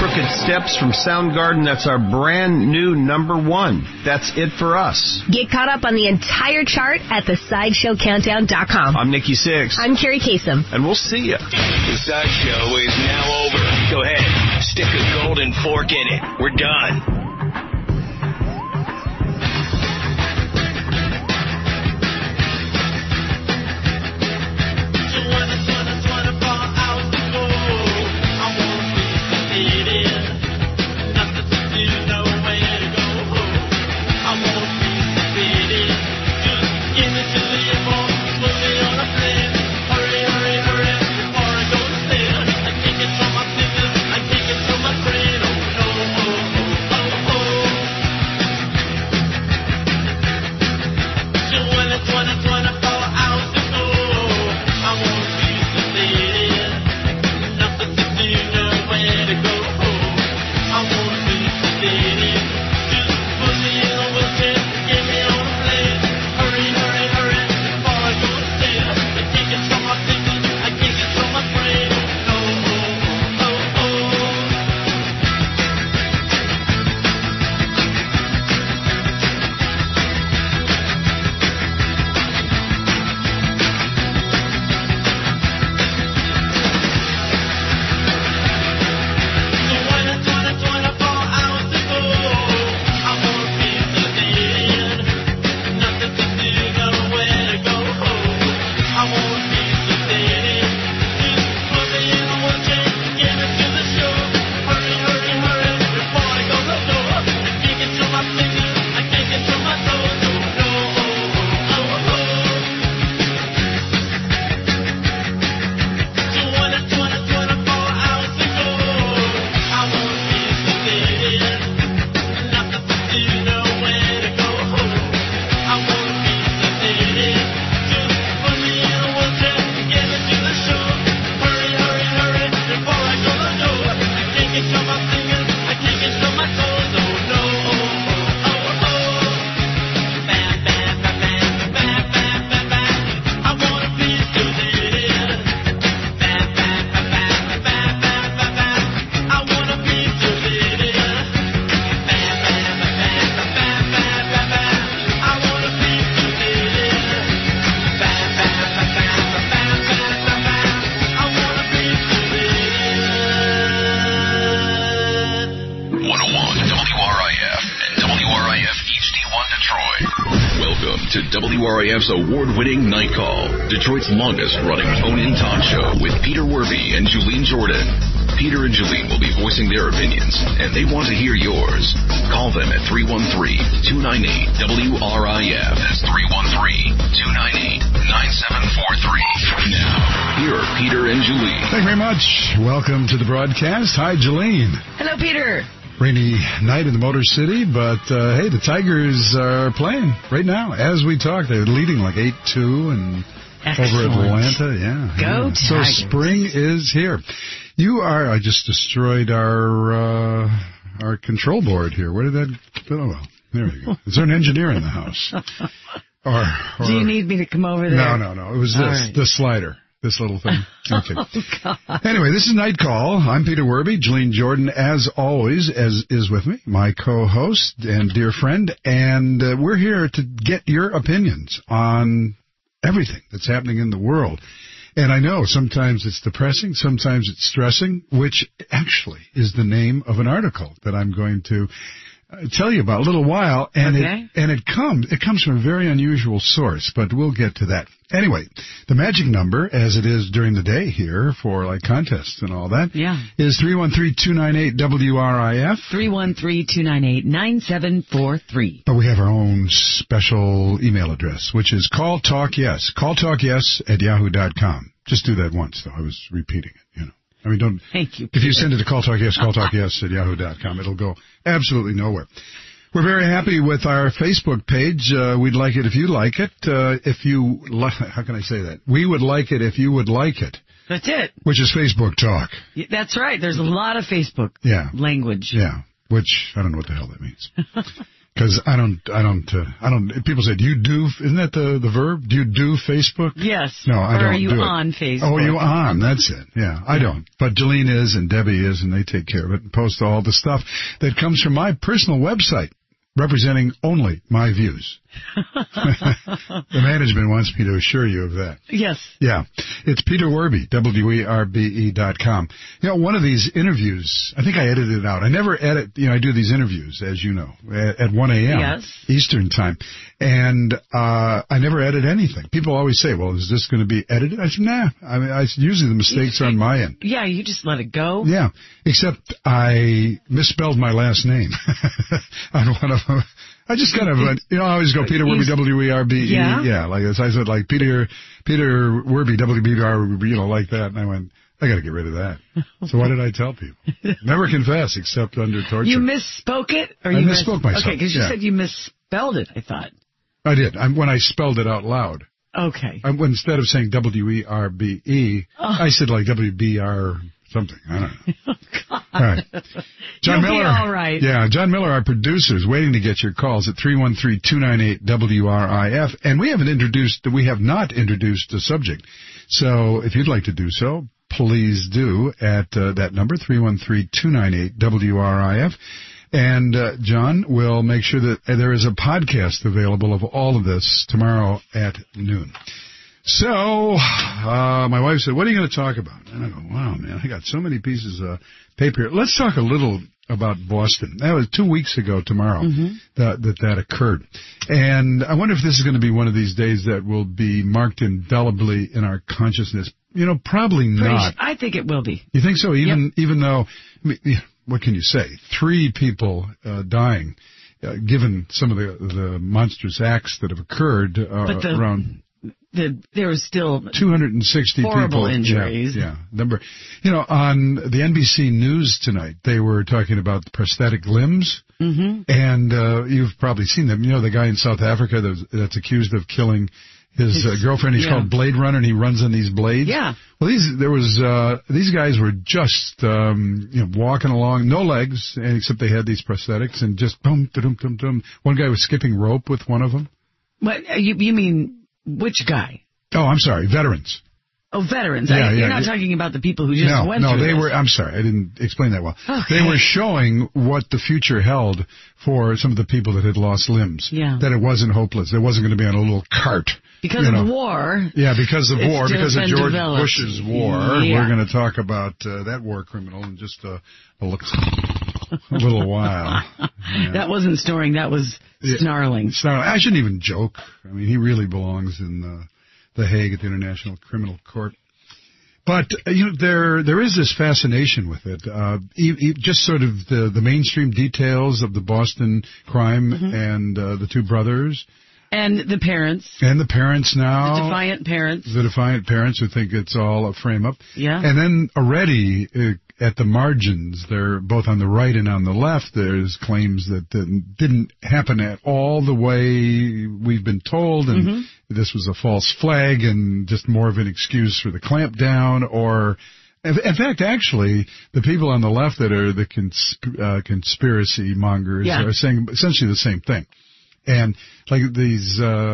Crooked Steps from Soundgarden. That's our brand new #1. That's it for us. Get caught up on the entire chart at thesideshowcountdown.com. I'm Nikki Sixx. I'm Carrie Kasem. And we'll see you. The Sideshow is now over. Go ahead, stick a golden fork in it. We're done. WRIF's award-winning Night Call, Detroit's longest-running phone-in talk show with Peter Werby and Julene Jordan. Peter and Julene will be voicing their opinions, and they want to hear yours. Call them at 313-298-WRIF. That's 313-298-9743. Now, here are Peter and Julene. Thank you very much. Welcome to the broadcast. Hi, Julene. Hello, Peter. Rainy night in the Motor City, but hey, the Tigers are playing right now. As we talk, they're leading like 8-2 and over Atlanta. Yeah. Go Tigers. So spring is here. I just destroyed our control board here. Where did that go? Oh, well, there you go. Is there an engineer in the house? Or do you need me to come over there? No. It was the slider. This little thing. Okay. Oh, God. Anyway, this is Night Call. I'm Peter Werby. Julene Jordan, as always, is with me, my co-host and dear friend. And we're here to get your opinions on everything that's happening in the world. And I know sometimes it's depressing, sometimes it's stressing, which actually is the name of an article that I'm going to tell you about a little while. And it comes from a very unusual source, but we'll get to that. Anyway, the magic number, as it is during the day here for like contests and all that, is 313-298-WRIF. 313-298-9743. But we have our own special email address, which is calltalkyes. Calltalkyes@yahoo.com. Just do that once, though. I was repeating it, you know. I mean, don't. Thank you, Peter. If you send it to calltalkyes@yahoo.com, it'll go absolutely nowhere. We're very happy with our Facebook page. We'd like it if you like it. How can I say that? We would like it if you would like it. That's it. Which is Facebook Talk. That's right. There's a lot of Facebook language. Yeah, which I don't know what the hell that means. Because I don't. People say, do you do? Isn't that the verb? Do you do Facebook? Yes. No, I don't. Or are you do on it. Facebook? Oh, you on? That's it. Yeah, I don't. But Jolene is, and Debbie is, and they take care of it and post all the stuff that comes from my personal website, representing only my views. The management wants me to assure you of that. Yes. Yeah. It's Peter Werbe, WERBE.com. You know, one of these interviews, I think I edited it out. I never edit, I do these interviews, as you know, at 1 a.m. Yes. Eastern time. And I never edit anything. People always say, well, is this going to be edited? I said, nah. I mean, usually the mistakes are on my end. Yeah, you just let it go. Yeah. Except I misspelled my last name on one of them. I just kind of, I always go Peter Werbe, W-E-R-B-E. Yeah, like this. I said, like, Peter Werbe, W-B-R, like that. And I went, I got to get rid of that. So what did I tell people? Never confess except under torture. You misspoke it? Or I misspoke myself. Okay, because you said you misspelled it, I thought. I did. When I spelled it out loud. Okay. Instead of saying W-E-R-B-E, I said like W-B-R something. I don't know. Oh, God. All right. John You'll Miller. Be all right. Yeah, John Miller, our producer, is waiting to get your calls at 313-298-WRIF. And we have not introduced the subject. So if you'd like to do so, please do at that number, 313-298-WRIF. And John will make sure that there is a podcast available of all of this tomorrow at noon. So, my wife said, what are you going to talk about? And I go, wow, man, I got so many pieces of paper here. Let's talk a little about Boston. That was 2 weeks ago tomorrow that occurred. And I wonder if this is going to be one of these days that will be marked indelibly in our consciousness. Probably not. I think it will be. You think so? Even though, what can you say? 3 people dying, given some of the monstrous acts that have occurred around. There was still 260 horrible people. Injuries. Yeah. On the NBC News tonight, they were talking about the prosthetic limbs. Mm-hmm. And you've probably seen them. The guy in South Africa that's accused of killing his girlfriend. He's called Blade Runner, and he runs on these blades. Yeah. Well, these guys were just walking along, no legs, except they had these prosthetics, and just boom, dum, dum, dum. One guy was skipping rope with one of them. What you mean? Which guy? Oh, I'm sorry, veterans. Oh, veterans. You're not talking about the people who just went through they this. were. I'm sorry, I didn't explain that well. Okay. They were showing what the future held for some of the people that had lost limbs. Yeah. That it wasn't hopeless. It wasn't going to be on a little cart. Because of the war. Yeah, because of war. Because of George developed. Bush's war. Yeah. We're going to talk about that war criminal in just a little while. Yeah. That wasn't snoring. That was snarling. I shouldn't even joke. I mean, he really belongs in The Hague at the International Criminal Court. But there is this fascination with it. Just sort of the mainstream details of the Boston crime and the 2 brothers. And the parents. And the parents now. The defiant parents. The defiant parents who think it's all a frame-up. Yeah. And then already at the margins, they're both on the right and on the left, there's claims that didn't happen at all the way we've been told, and this was a false flag and just more of an excuse for the clampdown, or... In fact, actually, the people on the left that are the conspiracy mongers are saying essentially the same thing. And like these,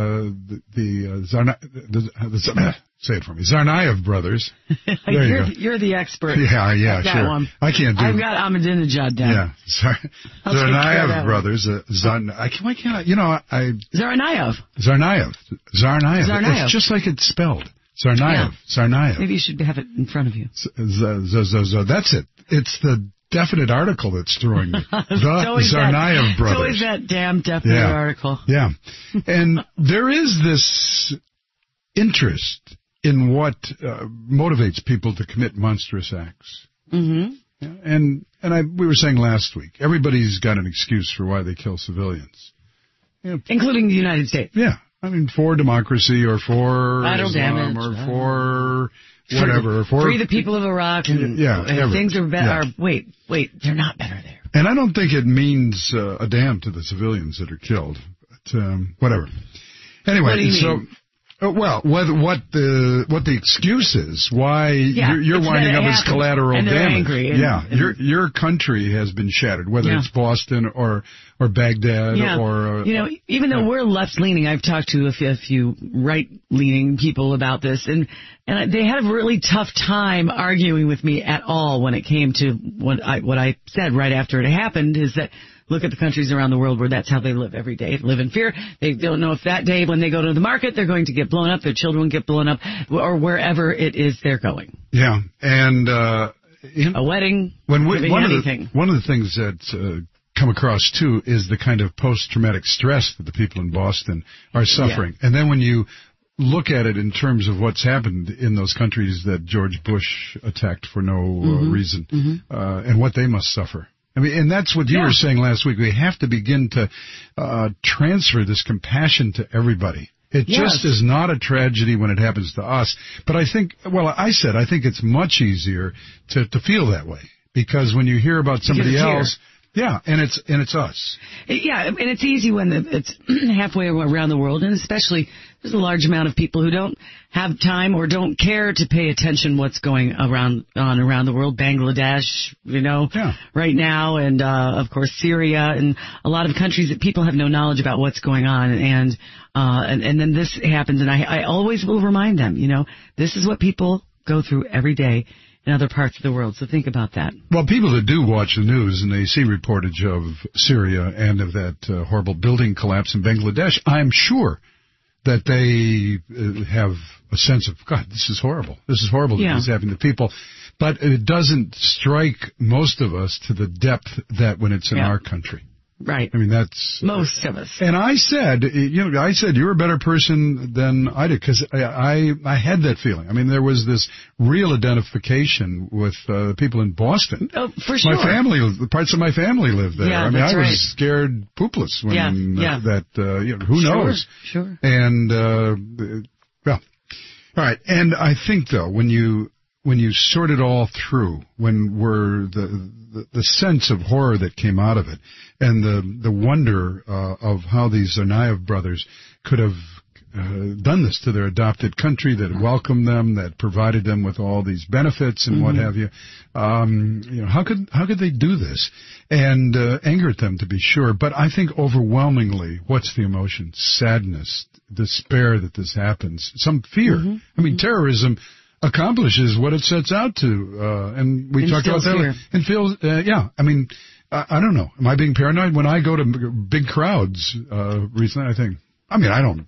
say it for me, Tsarnaev brothers. You're the expert. Yeah, that sure. One. I can't do it. I've got Ahmadinejad down. Yeah, Tsarnaev brothers. Why can't I? Tsarnaev. It's just like it's spelled. Tsarnaev. Tsarnaev. Maybe you should have it in front of you. That's it. It's the definite article that's throwing me. The Tsarnaev brothers. So is that damn definite article. Yeah. And there is this interest in what motivates people to commit monstrous acts. Mm-hmm. Yeah, and we were saying last week, everybody's got an excuse for why they kill civilians. Including the United States. Yeah. I mean, for democracy or for battle Islam damage, or for whatever. Free the people of Iraq. And things are better. Wait, they're not better there. And I don't think it means a damn to the civilians that are killed. But, whatever. Anyway, what do you mean? Well, what the excuse is, why you're winding up as collateral and damage. Angry your country has been shattered, whether it's Boston or Baghdad or even though we're left-leaning, I've talked to a few right-leaning people about this, and they had a really tough time arguing with me at all when it came to what I said right after it happened, is that look at the countries around the world where that's how they live every day. They live in fear. They don't know if that day when they go to the market they're going to get blown up, their children get blown up, or wherever it is they're going. Yeah, and a wedding, anything. One of the things that come across too is the kind of post-traumatic stress that the people in Boston are suffering. Yeah. And then when you look at it in terms of what's happened in those countries that George Bush attacked for no reason, and what they must suffer. I mean, and that's what you were saying last week. We have to begin to transfer this compassion to everybody. It just is not a tragedy when it happens to us. But I think it's much easier to feel that way, because when you hear about somebody else, and it's us. Yeah, and it's easy when it's halfway around the world, and especially there's a large amount of people who don't have time or don't care to pay attention what's going around the world. Bangladesh, right now, and of course Syria, and a lot of countries that people have no knowledge about what's going on, and then this happens, and I always will remind them, this is what people go through every day in other parts of the world. So think about that. Well, people that do watch the news and they see reportage of Syria and of that horrible building collapse in Bangladesh, I'm sure that they have a sense of, God, this is horrible. This is horrible that this is happening to people. But it doesn't strike most of us to the depth that when it's in our country. Right. I mean, that's... most of us. And I said, you're a better person than I did, because I had that feeling. I mean, there was this real identification with people in Boston. Oh, for sure. Parts of my family lived there. Yeah, I mean, I was scared poopless when who knows? Sure. And, all right. And I think, though, when you sort it all through, when we're the sense of horror that came out of it, and the wonder of how these Tsarnaev brothers could have done this to their adopted country, that welcomed them, that provided them with all these benefits and what have you. How could they do this? And anger at them, to be sure. But I think overwhelmingly, what's the emotion? Sadness, despair that this happens, some fear. I mean, terrorism accomplishes what it sets out to, and we talked about that. And feels, I mean, I don't know. Am I being paranoid? When I go to big crowds recently, I'm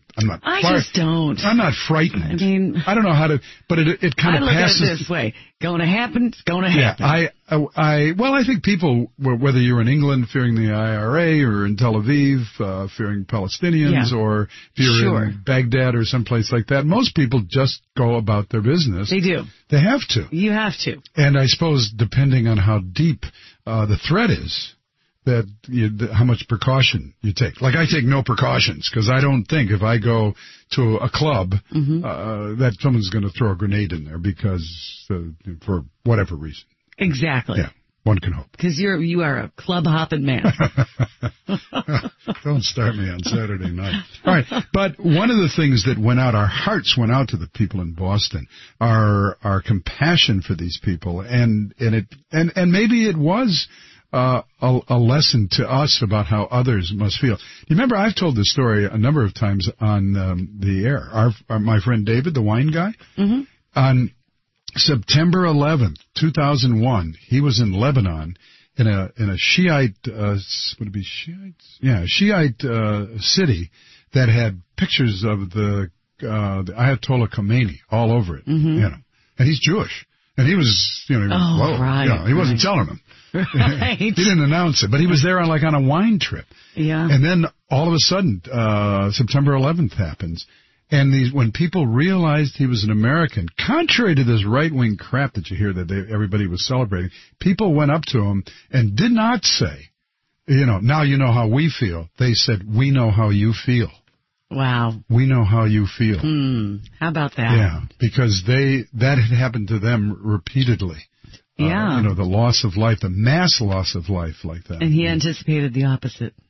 not frightened. I mean, I don't know how to, but it kind of passes. I look at it this way. Going to happen, it's going to happen. I think people, whether you're in England fearing the IRA, or in Tel Aviv fearing Palestinians, or if you're in Baghdad or someplace like that, most people just go about their business. They do. They have to. You have to. And I suppose depending on how deep the threat is, how much precaution you take. Like, I take no precautions, because I don't think if I go to a club that someone's going to throw a grenade in there, because for whatever reason. Exactly. Yeah, one can hope. Because you are a club hopping man. Don't start me on Saturday night. All right, but one of the things that went out, our hearts went out to the people in Boston, our compassion for these people, and maybe it was a lesson to us about how others must feel. You remember, I've told this story a number of times on the air. My friend David, the wine guy, on September 11th, 2001, he was in Lebanon in a Shiite, would it be Shiites? Yeah, Shiite city that had pictures of the Ayatollah Khomeini all over it. And he's Jewish, and he was, he wasn't telling them. Right. He didn't announce it, but he was there on a wine trip. Yeah. And then all of a sudden, September 11th happens, and when people realized he was an American, contrary to this right-wing crap that you hear that everybody was celebrating, people went up to him and did not say, now you know how we feel. They said, we know how you feel. Wow. We know how you feel. How about that? Yeah, because that had happened to them repeatedly. Yeah. The loss of life, the mass loss of life like that. And he anticipated the opposite. Yeah.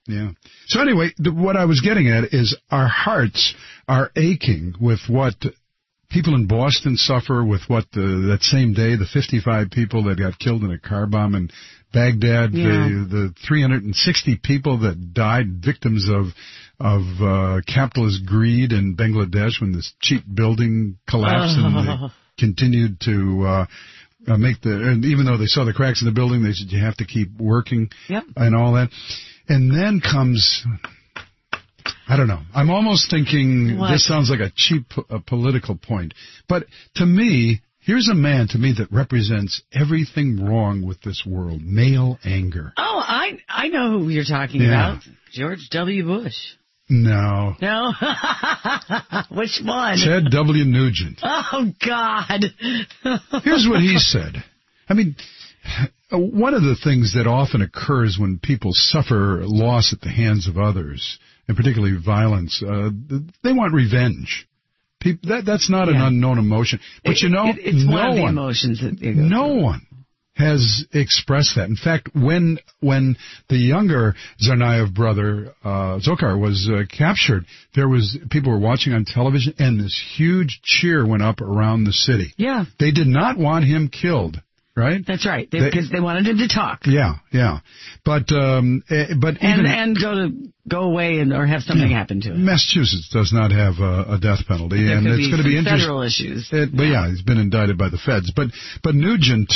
Yeah. So anyway, what I was getting at is our hearts are aching with what people in Boston suffer, with what that same day, the 55 people that got killed in a car bomb in Baghdad, the 360 people that died victims of capitalist greed in Bangladesh when this cheap building collapsed and they continued to and even though they saw the cracks in the building, they said you have to keep working and all that. And then comes, I don't know, I'm almost thinking this sounds like a cheap political point. But to me, here's a man to me that represents everything wrong with this world, male anger. Oh, I know who you're talking about. George W. Bush. No. No? Which one? Ted W. Nugent. Oh, God. Here's what he said. I mean, one of the things that often occurs when people suffer loss at the hands of others, and particularly violence, they want revenge. That's not an unknown emotion. But it's one of the emotions that no one has expressed that. In fact, when the younger Tsarnaev brother Dzhokhar was captured, people were watching on television, and this huge cheer went up around the city. Yeah, they did not want him killed. Right? That's right. Because they wanted him to talk. Yeah. But even go away or have something happen to him. Massachusetts does not have a death penalty, and it's going to be interesting. Federal issues. He's been indicted by the feds. But Nugent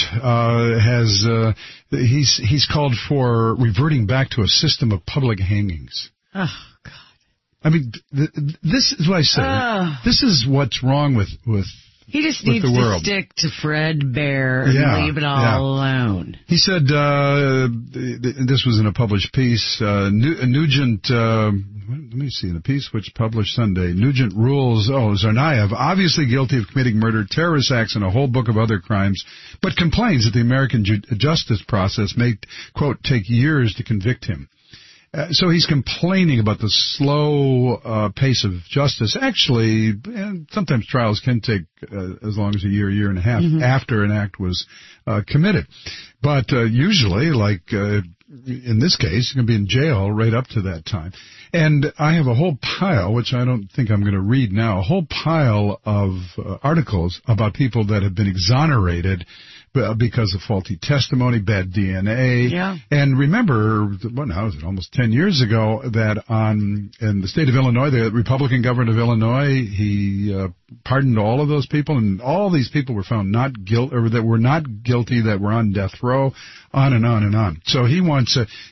he's called for reverting back to a system of public hangings. Oh God. I mean, this is what I say. This is what's wrong with. He just needs to stick to Fred Bear and leave it all alone. He said, this was in a published piece, Nugent, let me see, in a piece which published Sunday, Nugent rules, Tsarnaev, obviously guilty of committing murder, terrorist acts, and a whole book of other crimes, but complains that the American justice process may, quote, take years to convict him. So he's complaining about the slow pace of justice. Actually, sometimes trials can take as long as a year and a half after an act was committed. But usually, like in this case, you're going to be in jail right up to that time. And I have a whole pile, which I don't think I'm going to read now, a whole pile of articles about people that have been exonerated because of faulty testimony, bad DNA. Yeah. And remember, what now is it, almost 10 years ago, that in the state of Illinois, the Republican governor of Illinois, he pardoned all of those people, and all these people were found not guilty, or that were not guilty, that were on death row, on and on and on. So he wants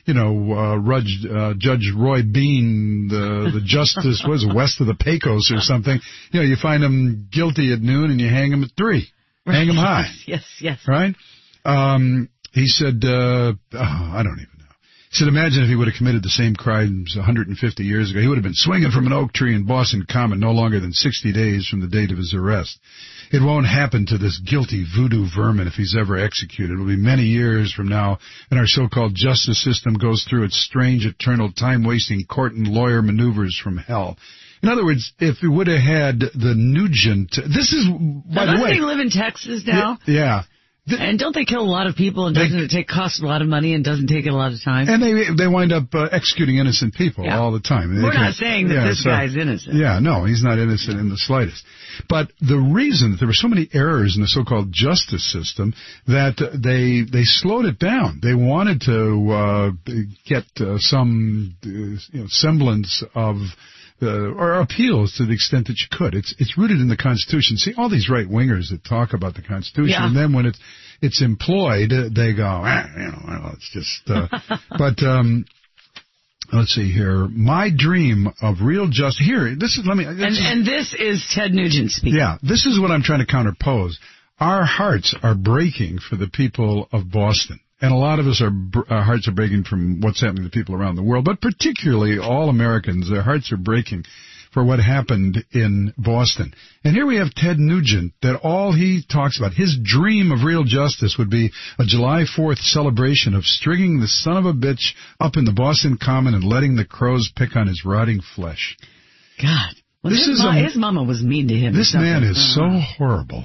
Judge Roy Bean, the justice, was west of the Pecos or something. You find him guilty at noon and you hang him at 3. Right. Hang him high. Yes. Right? He said, I don't even know. He said, imagine if he would have committed the same crimes 150 years ago. He would have been swinging from an oak tree in Boston Common no longer than 60 days from the date of his arrest. It won't happen to this guilty voodoo vermin if he's ever executed. It will be many years from now, and our so-called justice system goes through its strange, eternal, time-wasting court and lawyer maneuvers from hell. In other words, if we would have had the Nugent, this is, by the way. Doesn't he live in Texas now? Yeah. And don't they kill a lot of people, and doesn't it cost a lot of money and doesn't take a lot of time? And they wind up executing innocent people all the time. We're not saying that this guy's innocent. Yeah, no, he's not innocent in the slightest. But the reason that there were so many errors in the so-called justice system that they slowed it down. They wanted to get some semblance of or appeals to the extent that you could. It's rooted in the Constitution. See, all these right-wingers that talk about the Constitution, and then when it's employed, they go, it's just, but, let's see here. My dream of real justice. Here, this is, and this is Ted Nugent speaking. Yeah, this is what I'm trying to counterpose. Our hearts are breaking for the people of Boston. And a lot of us, our hearts are breaking from what's happening to people around the world, but particularly all Americans, their hearts are breaking for what happened in Boston. And here we have Ted Nugent, that all he talks about, his dream of real justice would be a July 4th celebration of stringing the son of a bitch up in the Boston Common and letting the crows pick on his rotting flesh. God. Well, his mama was mean to him. This man is so horrible.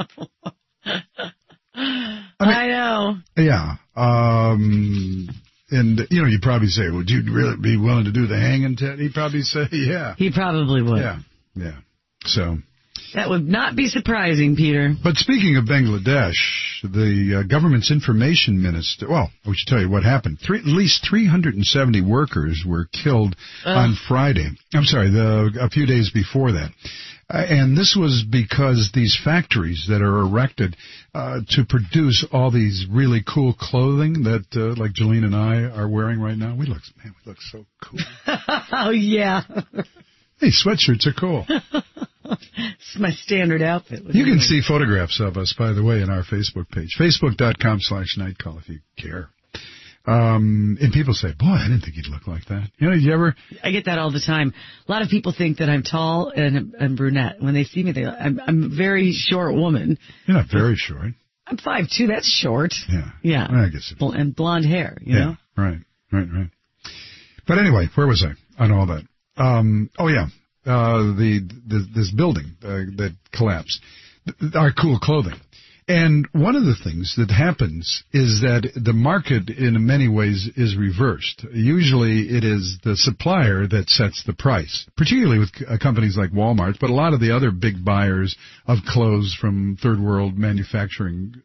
I know. Yeah. And, you'd probably say, would you really be willing to do the hanging, Ted? He'd probably say, yeah. He probably would. Yeah. So. That would not be surprising, Peter. But speaking of Bangladesh, the government's information minister, well, we should tell you what happened. At least 370 workers were killed on Friday. I'm sorry, a few days before that. And this was because these factories that are erected to produce all these really cool clothing that, like Jolene and I are wearing right now, we look so cool. Oh, yeah. Hey, sweatshirts are cool. It's my standard outfit. You can see photographs of us, by the way, in our Facebook page, facebook.com/nightcall if you care. And people say, boy, I didn't think you'd look like that. You ever? I get that all the time. A lot of people think that I'm tall and brunette. When they see me, I'm a very short woman. You're not very short. I'm 5'2". That's short. Yeah. I guess and blonde hair, you know? Right. But anyway, where was I on all that? This building that collapsed, our cool clothing. And one of the things that happens is that the market in many ways is reversed. Usually it is the supplier that sets the price, particularly with companies like Walmart, but a lot of the other big buyers of clothes from third world manufacturing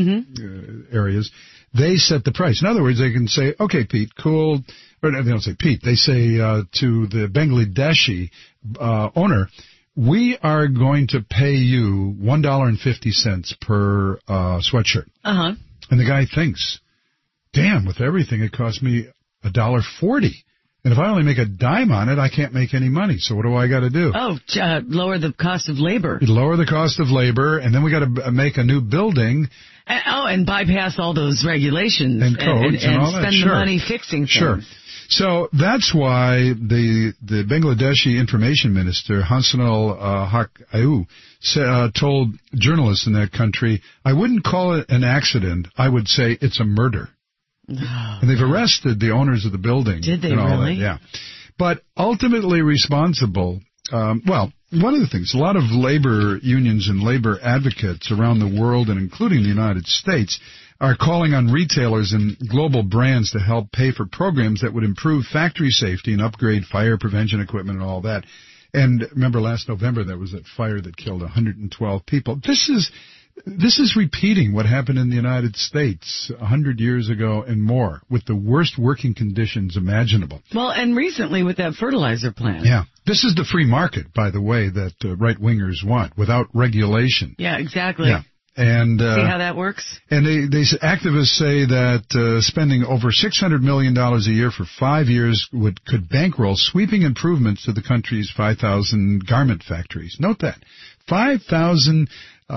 areas, they set the price. In other words, they can say, okay, Pete, cool. Or they don't say Pete. They say to the Bangladeshi owner, we are going to pay you $1.50 per sweatshirt. Uh-huh. And the guy thinks, damn, with everything, it cost me $1.40. And if I only make a dime on it, I can't make any money. So what do I got to do? Lower the cost of labor. Lower the cost of labor, and then we got to make a new building. And bypass all those regulations. And codes and all that. And spend the money fixing things. Sure. So that's why the Bangladeshi information minister, Hassanul Haq Ayu, told journalists in that country, I wouldn't call it an accident. I would say it's a murder. Oh, and they've arrested the owners of the building. Did they and all really? That, yeah. But ultimately responsible, one of the things, a lot of labor unions and labor advocates around the world, and including the United States, are calling on retailers and global brands to help pay for programs that would improve factory safety and upgrade fire prevention equipment and all that. And remember last November there was that fire that killed 112 people. This is repeating what happened in the United States 100 years ago and more, with the worst working conditions imaginable. Well, and recently with that fertilizer plant. Yeah. This is the free market, by the way, that right-wingers want, without regulation. Yeah, exactly. Yeah. And, see how that works? And activists say that spending over $600 million a year for 5 years could bankroll sweeping improvements to the country's 5,000 garment factories. Note that. 5,000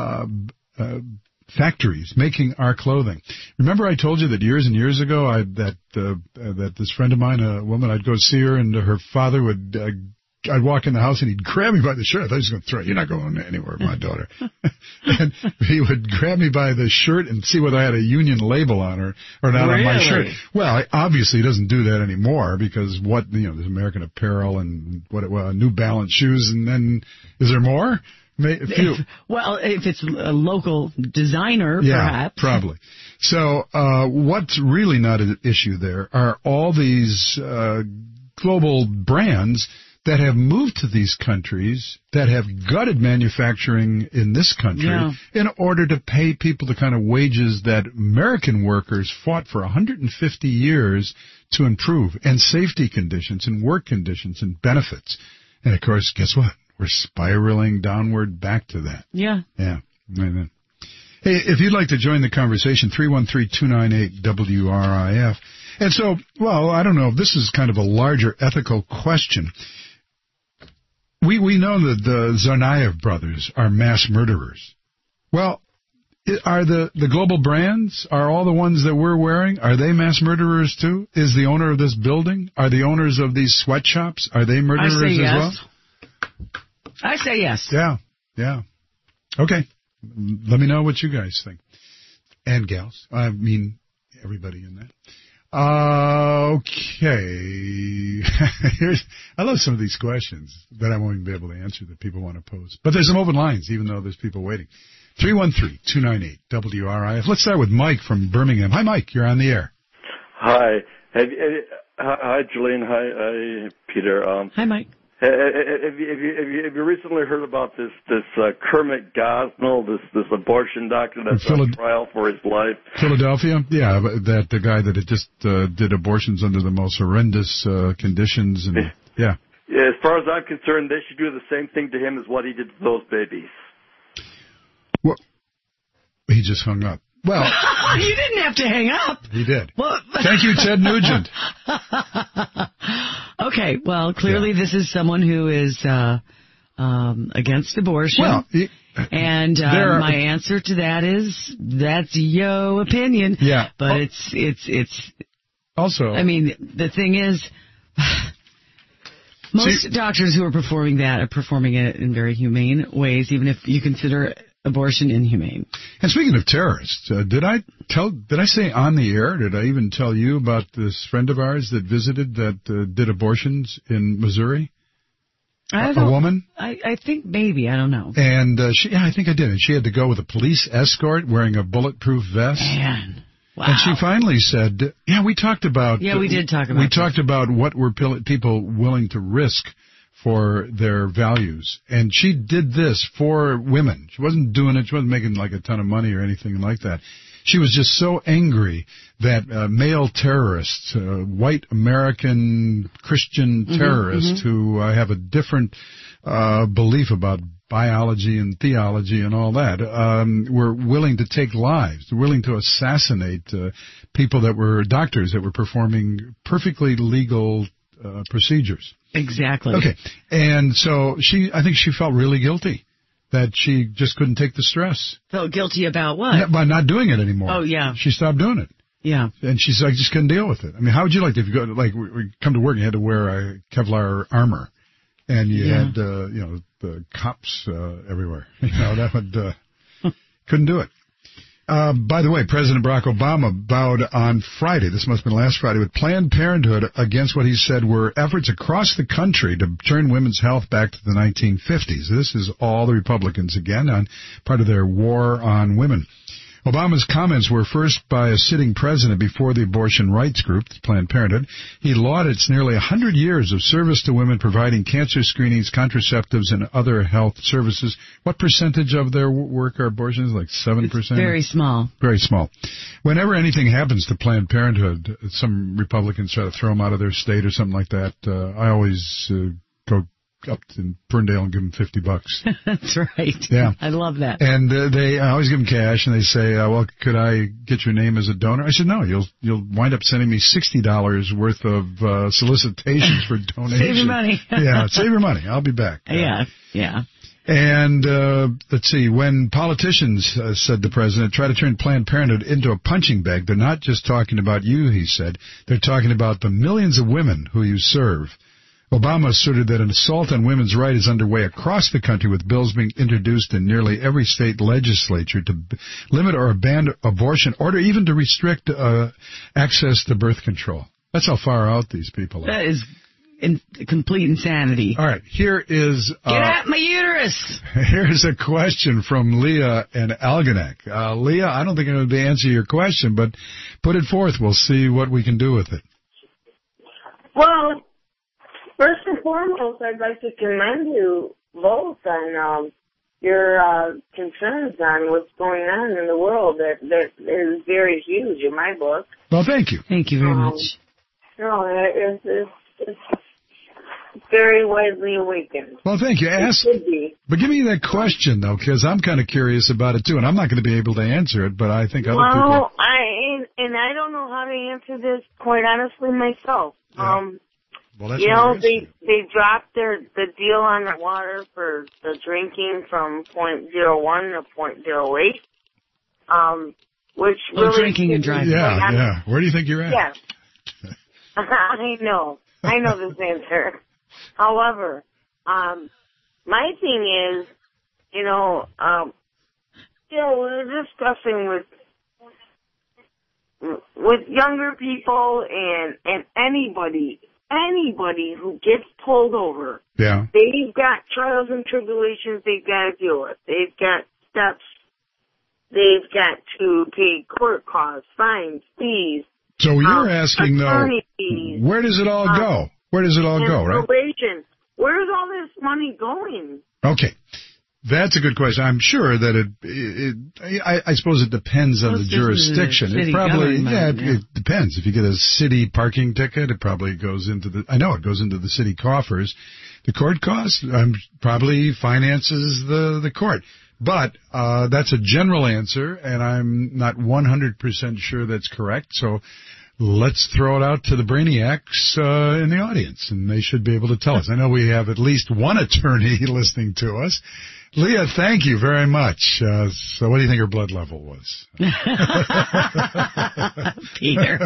factories making our clothing. Remember I told you that years and years ago that this friend of mine, a woman, I'd go see her and her father would I'd walk in the house and he'd grab me by the shirt. I thought he was going to throw it. You're not going anywhere, my daughter. And he would grab me by the shirt and see whether I had a union label on her or not on my shirt. Well, obviously he doesn't do that anymore because there's American Apparel and New Balance shoes, and then is there more? If it's a local designer, perhaps. Yeah, probably. So what's really not an issue there are all these global brands that have moved to these countries, that have gutted manufacturing in this country in order to pay people the kind of wages that American workers fought for 150 years to improve, and safety conditions and work conditions and benefits. And, of course, guess what? We're spiraling downward back to that. Yeah. Yeah. Amen. Hey, if you'd like to join the conversation, 313-298-WRIF. And so, I don't know if this is kind of a larger ethical question. We know that the Tsarnaev brothers are mass murderers. Well, are the global brands, are all the ones that we're wearing, are they mass murderers too? Is the owner of this building, are the owners of these sweatshops, are they murderers as well? I say yes. Yeah. Okay. Let me know what you guys think. And gals. I mean, everybody in that. Okay. I love some of these questions that I won't even be able to answer that people want to pose. But there's some open lines, even though there's people waiting. 313-298-WRIF. Let's start with Mike from Birmingham. Hi, Mike. You're on the air. Hi. Hi, Jolene. Hi, Peter. Hi, Mike. Have you recently heard about this Kermit Gosnell, this abortion doctor that's on trial for his life? Philadelphia? Yeah, that the guy that had just did abortions under the most horrendous conditions. And yeah. As far as I'm concerned, they should do the same thing to him as what he did to those babies. Well, he just hung up. Well, you didn't have to hang up. He did. Well, thank you, Ted Nugent. Okay, well, clearly this is someone who is against abortion. Well, and my answer to that is that's your opinion. Yeah. But it's also. I mean, the thing is, most doctors who are performing that are performing it in very humane ways, even if you consider abortion inhumane. And speaking of terrorists, did I say on the air, did I even tell you about this friend of ours that visited that did abortions in Missouri? A woman? I think maybe, I don't know. And I think I did. And she had to go with a police escort wearing a bulletproof vest. Man. Wow. And she finally said, we talked about... Yeah, we did talk about talked about what were people willing to risk for their values. And she did this for women. She wasn't doing it. She wasn't making like a ton of money or anything like that. She was just so angry that male terrorists, white American Christian terrorists who have a different belief about biology and theology and all that, were willing to take lives, willing to assassinate people that were doctors that were performing perfectly legal procedures. Exactly. Okay. And so I think she felt really guilty that she just couldn't take the stress. Felt guilty about what? By not doing it anymore. Oh, yeah. She stopped doing it. Yeah. And she's like, just couldn't deal with it. I mean, how would you like to, if you go, like, we come to work and you had to wear a Kevlar armor and you had, the cops everywhere. That would, couldn't do it. By the way, President Barack Obama vowed on Friday, this must have been last Friday, with Planned Parenthood against what he said were efforts across the country to turn women's health back to the 1950s. This is all the Republicans again on part of their war on women. Obama's comments were first by a sitting president before the abortion rights group, Planned Parenthood. He lauded its nearly 100 years of service to women, providing cancer screenings, contraceptives, and other health services. What percentage of their work are abortions? Like 7%? It's very small. Very small. Whenever anything happens to Planned Parenthood, some Republicans try to throw them out of their state or something like that. I always go up in Ferndale and give them $50. That's right. Yeah. I love that. And I always give them cash, and they say, well, could I get your name as a donor? I said, no, you'll wind up sending me $60 worth of solicitations for donations. Save your money. Yeah, save your money. I'll be back. Yeah. And let's see, when politicians, said the president, try to turn Planned Parenthood into a punching bag, they're not just talking about you, he said. They're talking about the millions of women who you serve. Obama asserted that an assault on women's rights is underway across the country, with bills being introduced in nearly every state legislature to limit or ban abortion, or even to restrict access to birth control. That's how far out these people are. That is complete insanity. All right, here is... Get at my uterus! Here's a question from Leah and Algonac. Leah, I don't think I'm going to answer your question, but put it forth. We'll see what we can do with it. Well... First and foremost, I'd like to commend you both on your concerns on what's going on in the world. That is very huge in my book. Well, thank you. Thank you very much. No, it's very widely awakened. Well, thank you. But give me that question, though, because I'm kind of curious about it, too, and I'm not going to be able to answer it, but I think other people... Well, I don't know how to answer this, quite honestly, myself. Yeah. Well, that's they dropped the deal on the water for the drinking from 0.01 to 0.08, which really... drinking and driving. Yeah. Where do you think you're at? Yes. I know this answer. However, my thing is, we're discussing with younger people and anybody who gets pulled over. Yeah. They've got trials and tribulations they've got to deal with. They've got steps. They've got to pay court costs, fines, fees. So you're asking, though, fees, where does it all go? Where does it all go, right? Probation. Where's all this money going? Okay. That's a good question. I'm sure that I suppose it depends on the jurisdiction. It probably, it depends. If you get a city parking ticket, it probably goes into it goes into the city coffers. The court costs probably finances the court. But that's a general answer, and I'm not 100% sure that's correct. So let's throw it out to the brainiacs in the audience, and they should be able to tell us. I know we have at least one attorney listening to us. Leah, thank you very much. So what do you think her blood level was? Peter.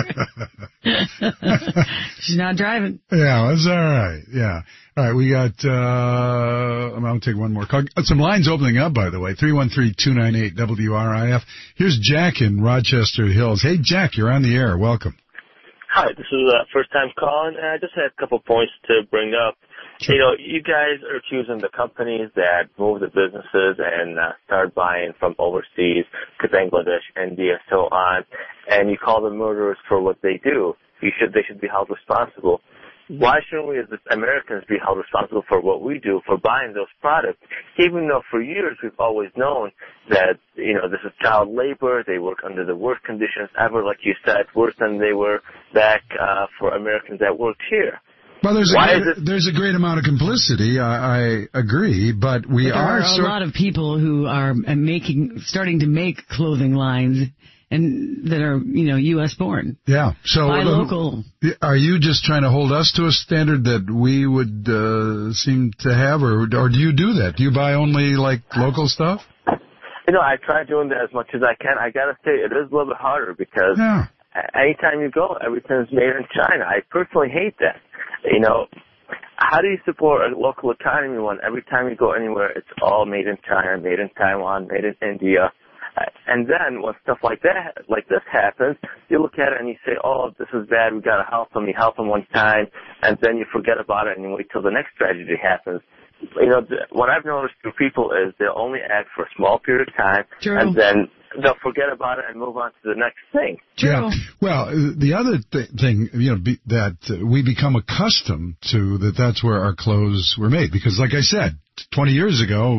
She's not driving. Yeah, that's all right. Yeah. All right, we got, I'm going to take one more call. Some lines opening up, by the way, 313-298-WRIF. Here's Jack in Rochester Hills. Hey, Jack, you're on the air. Welcome. Hi, this is first time calling, and I just had a couple points to bring up. Sure. You know, you guys are accusing the companies that move the businesses and start buying from overseas to Bangladesh, India, so on, and you call them murderers for what they do. They should be held responsible. Why shouldn't we as Americans be held responsible for what we do for buying those products, even though for years we've always known that, you know, this is child labor, they work under the worst conditions ever, like you said, worse than they were back for Americans that worked here. Well, there's a great amount of complicity. I agree, but there are a lot of people who are starting to make clothing lines, and that are, you know, U.S. born. Yeah. So by local. Are you just trying to hold us to a standard that we would seem to have, or do you do that? Do you buy only like local stuff? You know, I try doing that as much as I can. I gotta say, it is a little bit harder because anytime you go, everything's made in China. I personally hate that. You know, how do you support a local economy when every time you go anywhere, it's all made in China, made in Taiwan, made in India? And then when stuff like this happens, you look at it and you say, oh, this is bad, we gotta help them. You help them one time, and then you forget about it and you wait till the next tragedy happens. You know, what I've noticed through people is they'll only act for a small period of time, and then they'll forget about it and move on to the next thing. Yeah. Well, the other thing, you know, that we become accustomed to that's where our clothes were made. Because, like I said, 20 years ago,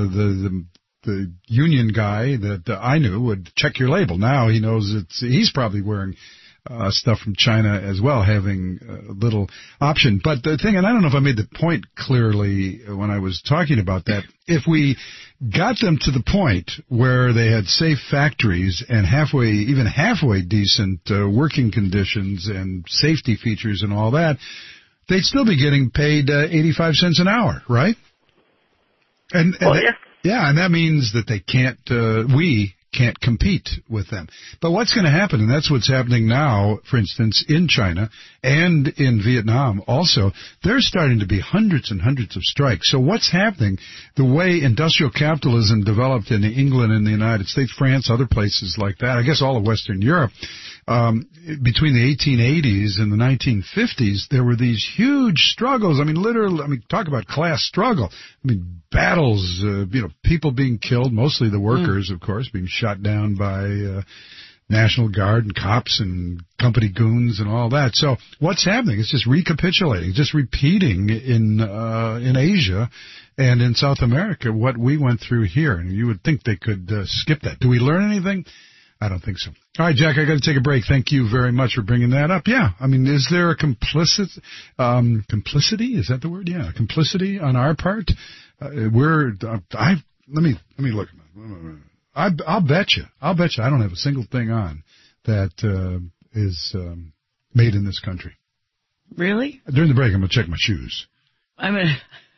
the union guy that I knew would check your label. Now he knows he's probably wearing stuff from China as well, having little option. But the thing, and I don't know if I made the point clearly when I was talking about that, if we got them to the point where they had safe factories and even halfway decent working conditions and safety features and all that, they'd still be getting paid 85 cents an hour, right? And yeah, and that means that they we can't compete with them. But what's going to happen, and that's what's happening now, for instance, in China and in Vietnam also, there's starting to be hundreds and hundreds of strikes. So what's happening, the way industrial capitalism developed in England and the United States, France, other places like that, I guess all of Western Europe, between the 1880s and the 1950s, there were these huge struggles. I mean, literally, talk about class struggle. I mean, battles, people being killed, mostly the workers, of course, being shot down by National Guard and cops and company goons and all that. So what's happening? It's just recapitulating, just repeating in Asia and in South America what we went through here. And you would think they could skip that. Do we learn anything? I don't think so. All right, Jack, I got to take a break. Thank you very much for bringing that up. Yeah, I mean, is there a complicity? Is that the word? Yeah, complicity on our part. Let me look. I'll bet you. I don't have a single thing on that is made in this country. Really? During the break, I'm going to check my shoes. I'm going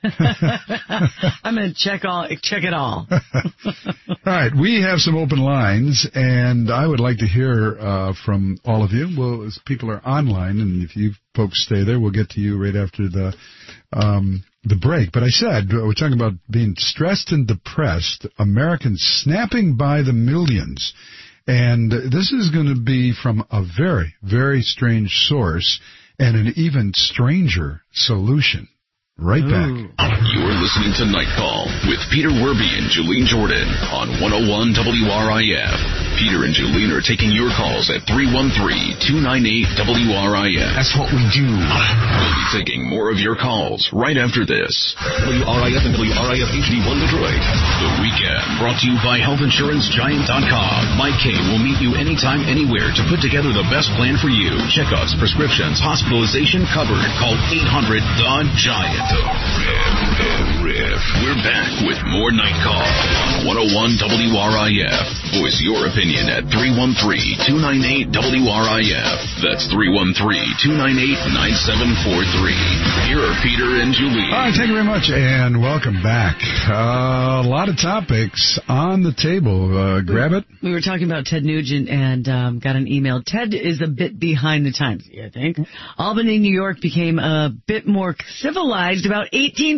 to check it all. All right, we have some open lines, and I would like to hear from all of you. Well, as people are online, and if you folks stay there, we'll get to you right after the break. But I said, we're talking about being stressed and depressed, Americans snapping by the millions. And this is going to be from a very, very strange source and an even stranger solution. Right back. You're listening to Night Call with Peter Werby and Julene Jordan on 101 WRIF. Peter and Julene are taking your calls at 313-298-WRIF. That's what we do. We'll be taking more of your calls right after this. WRIF and WRIF HD1 Detroit. The Weekend, brought to you by HealthInsuranceGiant.com. Mike K will meet you anytime, anywhere to put together the best plan for you. Checkups, prescriptions, hospitalization covered. Call 800-THE-GIANT. Riff. We're back with more Night Call on 101 WRIF. Voice your opinion at 313-298-WRIF. That's 313-298-9743. Here are Peter and Julie. All right, thank you very much, and welcome back. A lot of topics on the table. Grab it. We were talking about Ted Nugent and got an email. Ted is a bit behind the times, I think. Albany, New York became a bit more civilized about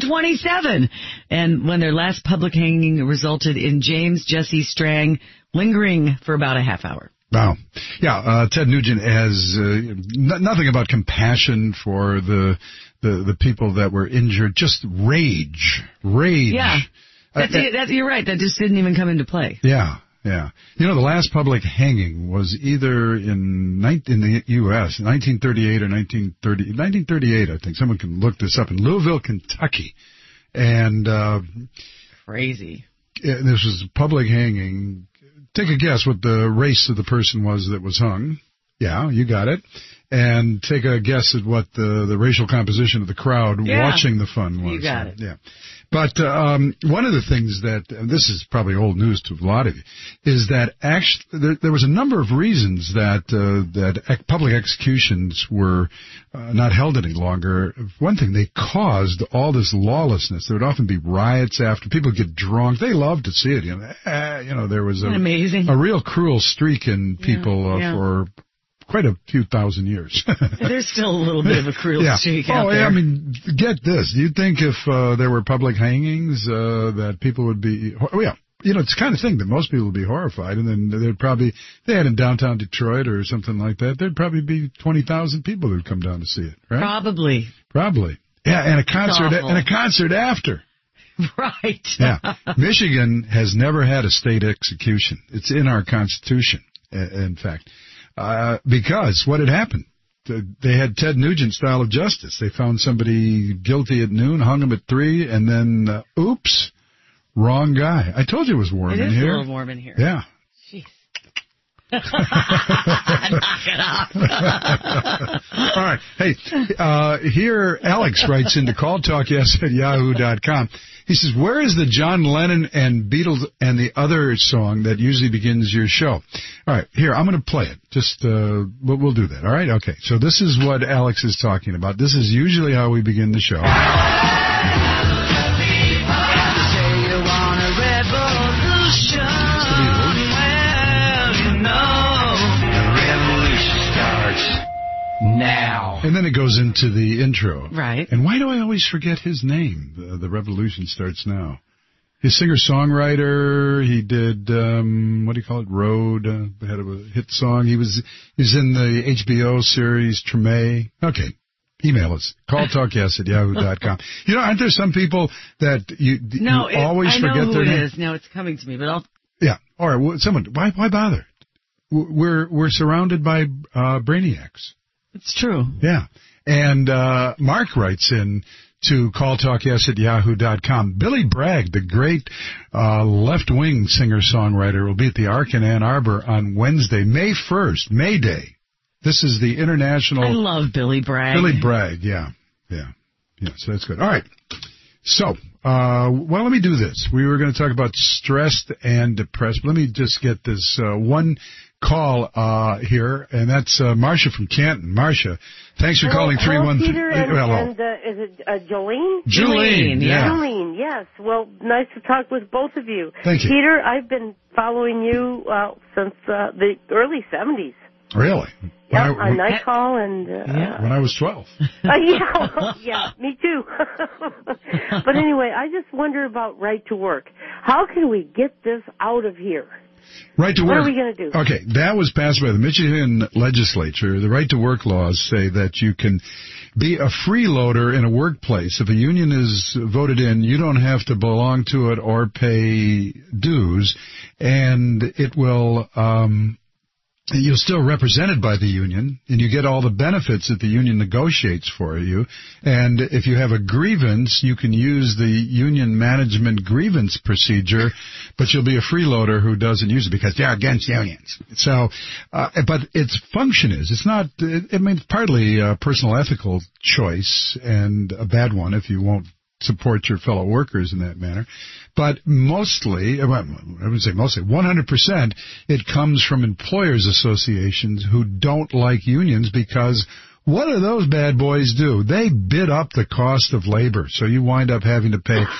1827, and when their last public hanging resulted in James Jesse Strang lingering for about a half hour. Wow. Yeah, Ted Nugent has nothing about compassion for the people that were injured, just rage. Yeah, you're right. That just didn't even come into play. Yeah. You know, the last public hanging was either in the U.S., 1938 or 1938, I think. Someone can look this up, in Louisville, Kentucky. And crazy. This was a public hanging. Take a guess what the race of the person was that was hung. Yeah, you got it. And take a guess at what the racial composition of the crowd watching the fun was. You got it. Yeah. But one of the things that, and this is probably old news to a lot of you, is that actually there was a number of reasons that public executions were not held any longer. One thing, they caused all this lawlessness. There would often be riots after. People get drunk. They loved to see it. There was a real cruel streak in people for quite a few thousand years. There's still a little bit of a cruel streak out there. I mean, get this. You'd think if there were public hangings that people would be... it's the kind of thing that most people would be horrified, and then they had in downtown Detroit or something like that, there'd probably be 20,000 people who'd come down to see it, right? Probably. Yeah, and a concert after. Right. Yeah. Michigan has never had a state execution. It's in our Constitution, in fact. Because what had happened? They had Ted Nugent style of justice. They found somebody guilty at noon, hung him at 3, and then, oops, wrong guy. I told you it was warm in here. It is a little warm in here. Yeah. Jeez. Knock it off. All right. Hey, here Alex writes into calltalkyes@yahoo.com. He says, where is the John Lennon and Beatles and the other song that usually begins your show? All right, here, I'm going to play it. Just, we'll do that, all right? Okay, so this is what Alex is talking about. This is usually how we begin the show. Now. And then it goes into the intro. Right. And why do I always forget his name? The revolution starts now. His singer-songwriter, he did, what do you call it, Road, had a hit song. He's in the HBO series Treme. Okay. Email us. calltalkyes@yahoo.com. Aren't there some people that you always forget their name? I know who it is. Now it's coming to me, but I'll... Yeah. All right. Well, why bother? We're surrounded by brainiacs. It's true. Yeah. And Mark writes in to calltalkyes@yahoo.com. Billy Bragg, the great left-wing singer-songwriter, will be at the Ark in Ann Arbor on Wednesday, May 1st, May Day. This is the international... I love Billy Bragg. Billy Bragg, yeah, so that's good. All right. So, let me do this. We were going to talk about stressed and depressed. Let me just get this one call here, and that's Marcia from Canton. Marcia, thanks for calling 313. Peter, and is it Jolene? Jolene, yeah. Jolene, yes. Well, nice to talk with both of you. Thank you. Peter, I've been following you since the early 70s. Really? Yeah, on Night Call and... when I was 12. Yeah, me too. But anyway, I just wonder about Right to Work. How can we get this out of here? Right to work. What are we going to do? Okay, that was passed by the Michigan legislature. The right to work laws say that you can be a freeloader in a workplace. If a union is voted in, you don't have to belong to it or pay dues, and it will, you're still represented by the union, and you get all the benefits that the union negotiates for you. And if you have a grievance, you can use the union management grievance procedure, but you'll be a freeloader who doesn't use it because they're against unions. So, but its function is, it's not, it's partly a personal ethical choice and a bad one if you won't support your fellow workers in that manner. But mostly, I would say mostly, 100%, it comes from employers associations who don't like unions because what do those bad boys do? They bid up the cost of labor. So you wind up having to pay,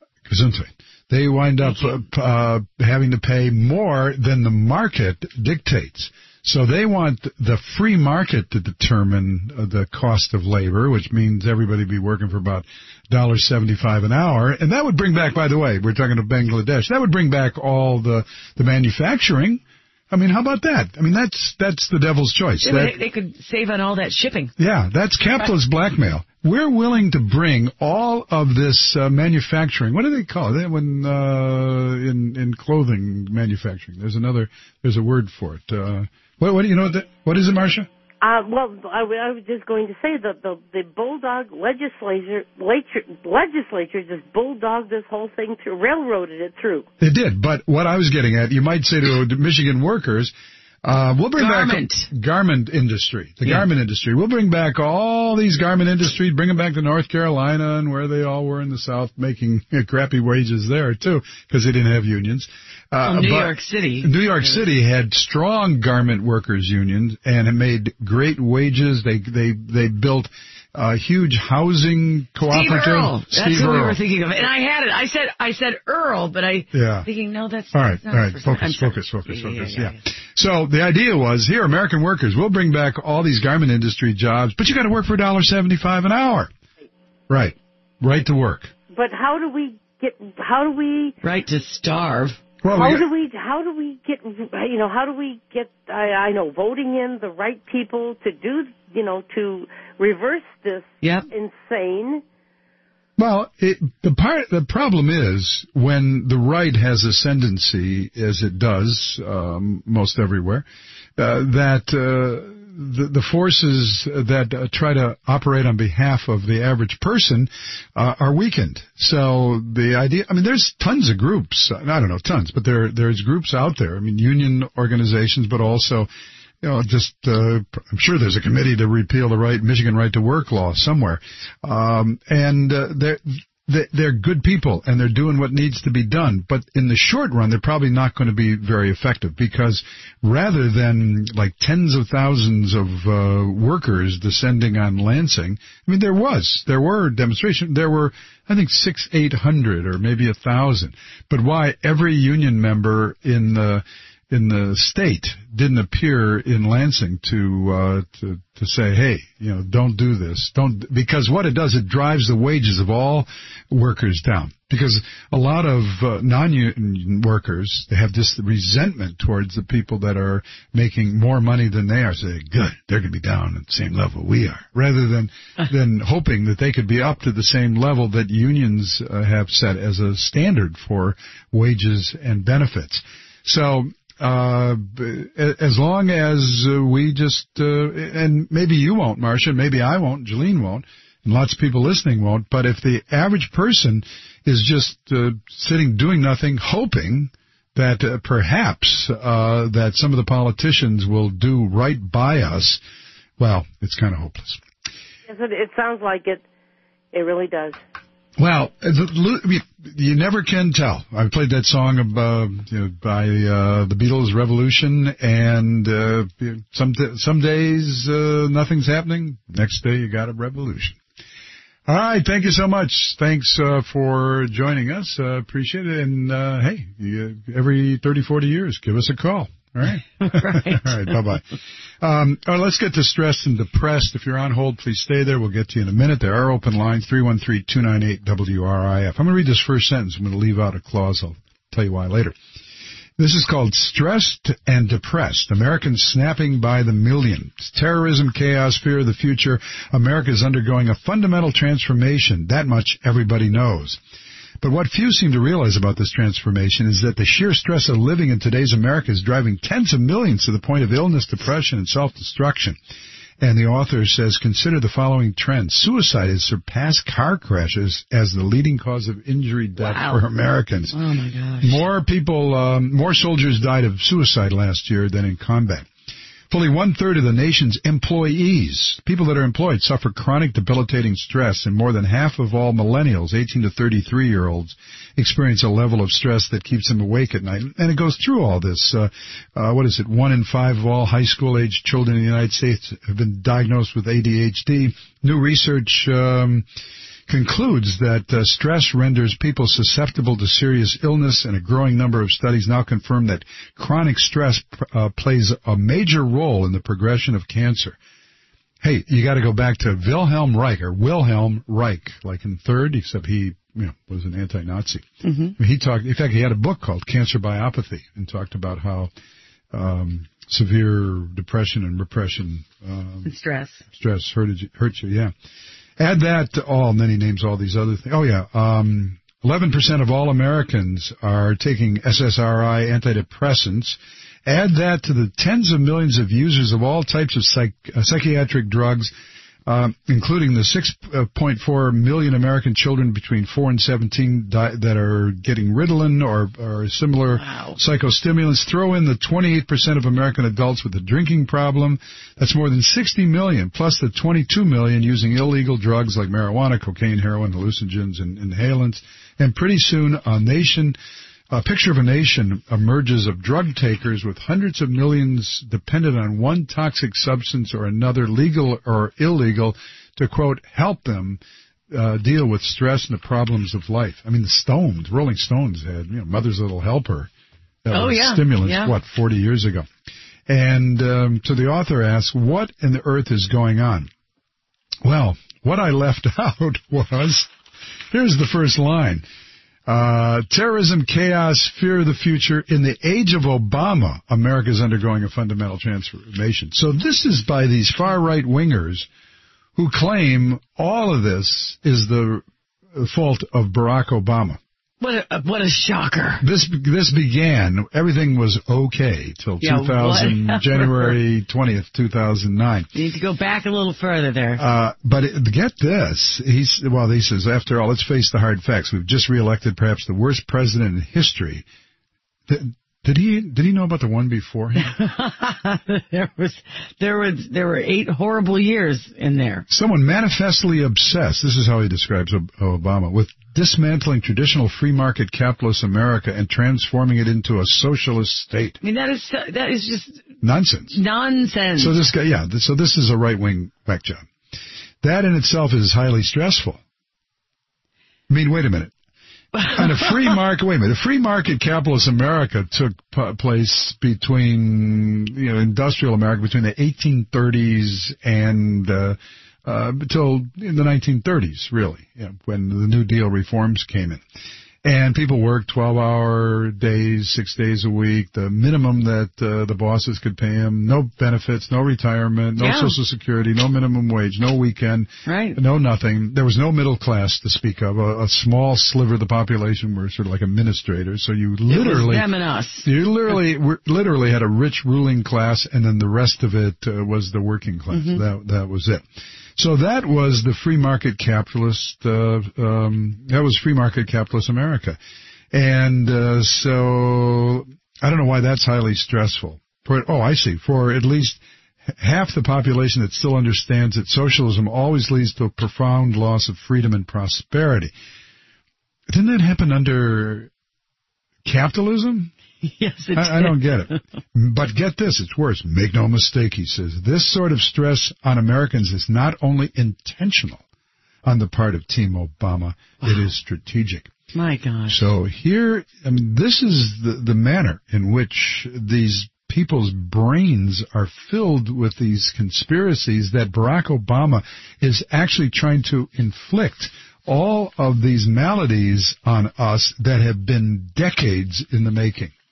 they wind up having to pay more than the market dictates. So they want the free market to determine the cost of labor, which means everybody be working for about $1.75 an hour. And that would bring back, by the way, we're talking to Bangladesh, that would bring back all the manufacturing. I mean, how about that? I mean, that's the devil's choice. They could save on all that shipping. Yeah, that's capitalist blackmail. We're willing to bring all of this manufacturing. What do they call it when in clothing manufacturing? There's a word for it. What do you know? What is it, Marcia? Well, I was just going to say that the bulldog legislature just bulldogged this whole thing through, railroaded it through. It did, but what I was getting at, you might say to Michigan workers, we'll bring back garment industry, garment industry. We'll bring back all these garment industries, bring them back to North Carolina and where they all were in the South, making crappy wages there too, because they didn't have unions. New York City had strong garment workers unions and it made great wages. They built huge housing cooperatives. Steve Earle. That's who we were thinking of. And I had it. I said Earl, but thinking, no, that's all right. All right. Focus. Yeah. So the idea was, here, American workers, we'll bring back all these garment industry jobs, but you got to work for $1.75 an hour. Right. Right to work. But how do we right to starve? Well, how do we get voting in the right people to do, to reverse this insane. Well, the problem is when the right has ascendancy, as it does most everywhere, that the forces that try to operate on behalf of the average person are weakened. So the idea, I mean, there's tons of groups. I don't know tons, but there's groups out there. I mean, union organizations, but also, I'm sure there's a committee to repeal the Michigan right to work law somewhere. They're good people, and they're doing what needs to be done. But in the short run, they're probably not going to be very effective because rather than like tens of thousands of workers descending on Lansing, I mean, there were demonstrations. There were, I think, 800 or maybe 1,000. But why every union member in the state didn't appear in Lansing to say, hey, don't do this. Because what it does, it drives the wages of all workers down. Because a lot of non-union workers, they have this resentment towards the people that are making more money than they are. Say, good, they're going to be down at the same level we are. Rather than hoping that they could be up to the same level that unions have set as a standard for wages and benefits. So, as long as we just, and maybe you won't, Marcia, maybe I won't, Jolene won't, and lots of people listening won't, but if the average person is just sitting doing nothing, hoping that perhaps that some of the politicians will do right by us, well, it's kind of hopeless. Yes, it sounds like it. It really does. Well, you never can tell. I played that song by the Beatles, Revolution, and some days nothing's happening. Next day you got a revolution. All right, thank you so much. Thanks for joining us. Appreciate it. And hey, every 30, 40 years, give us a call. All right. Right. All right. Bye-bye. All right, let's get to stressed and depressed. If you're on hold, please stay there. We'll get to you in a minute. There are open lines, 313-298-WRIF. I'm going to read this first sentence. I'm going to leave out a clause. I'll tell you why later. This is called Stressed and Depressed. Americans snapping by the millions. Terrorism, chaos, fear of the future. America is undergoing a fundamental transformation. That much everybody knows. But what few seem to realize about this transformation is that the sheer stress of living in today's America is driving tens of millions to the point of illness, depression, and self-destruction. And the author says, consider the following trends. Suicide has surpassed car crashes as the leading cause of injury death for Americans. Oh, my gosh. More soldiers died of suicide last year than in combat. Fully one-third of the nation's employees, people that are employed, suffer chronic debilitating stress, and more than half of all millennials, 18 to 33-year-olds, experience a level of stress that keeps them awake at night. And it goes through all this. 1 in 5 of all high school-aged children in the United States have been diagnosed with ADHD. New research concludes that stress renders people susceptible to serious illness, and a growing number of studies now confirm that chronic stress plays a major role in the progression of cancer. Hey, you got to go back to Wilhelm Reich, like in Third, except he was an anti-Nazi. Mm-hmm. In fact, he had a book called Cancer Biopathy and talked about how severe depression and repression stress hurts you, yeah. Add that to all, and then he names all these other things. 11% of all Americans are taking SSRI antidepressants. Add that to the tens of millions of users of all types of psychiatric drugs, including the 6.4 million American children between 4 and 17 that are getting Ritalin or similar psychostimulants. Throw in the 28% of American adults with a drinking problem. That's more than 60 million, plus the 22 million using illegal drugs like marijuana, cocaine, heroin, hallucinogens, and inhalants. And pretty soon, a picture of a nation emerges of drug takers with hundreds of millions dependent on one toxic substance or another, legal or illegal, to, quote, help them deal with stress and the problems of life. I mean, the Rolling Stones had, Mother's Little Helper. Stimulants, 40 years ago. And so the author asks, what in the earth is going on? Well, what I left out was, here's the first line. Terrorism, chaos, fear of the future. In the age of Obama, America is undergoing a fundamental transformation. So this is by these far-right wingers who claim all of this is the fault of Barack Obama. What a shocker. This began, everything was okay till January 20th, 2009. You need to go back a little further there. But get this. He says, after all, let's face the hard facts. We've just reelected perhaps the worst president in history. Did he know about the one before him? There were 8 horrible years in there. Someone manifestly obsessed, this is how he describes Obama, with dismantling traditional free market capitalist America and transforming it into a socialist state. I mean, that is just nonsense. Nonsense. So this guy, so this is a right-wing whack job. That in itself is highly stressful. I mean, wait a minute. And a free market capitalist America took place between, industrial America between the 1830s and until in the 1930s, really, when the New Deal reforms came in. And people worked 12-hour days, 6 days a week, the minimum that the bosses could pay them, no benefits, no retirement, no Social Security, no minimum wage, no weekend, no nothing. There was no middle class to speak of. A small sliver of the population were sort of like administrators. So you literally, it was them and us. You literally had a rich ruling class, and then the rest of it was the working class. Mm-hmm. That was it. So that was the free market capitalist. That was free market capitalist America, and so I don't know why that's highly stressful. I see. For at least half the population that still understands that socialism always leads to a profound loss of freedom and prosperity. Didn't that happen under capitalism? Yes, it did. I don't get it. But get this, it's worse. Make no mistake, he says. This sort of stress on Americans is not only intentional on the part of Team Obama, it is strategic. My gosh. So here, this is the manner in which these people's brains are filled with these conspiracies that Barack Obama is actually trying to inflict all of these maladies on us that have been decades in the making.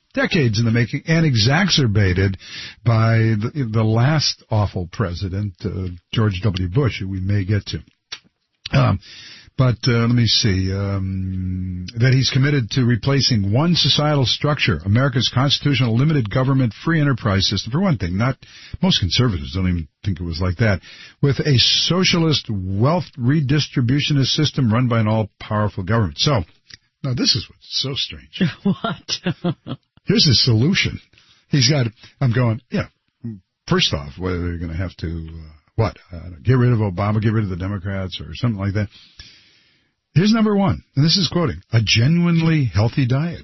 decades in the making, and exacerbated by the last awful president, George W. Bush, who we may get to. But let me see, that he's committed to replacing one societal structure, America's constitutional limited government free enterprise system, for one thing. Most conservatives don't even think it was like that, with a socialist wealth redistributionist system run by an all-powerful government. So, now this is what's so strange. What? Here's his solution. I'm going, first off, whether they're going to have to, get rid of Obama, get rid of the Democrats or something like that. Here's number one, and this is quoting, a genuinely healthy diet.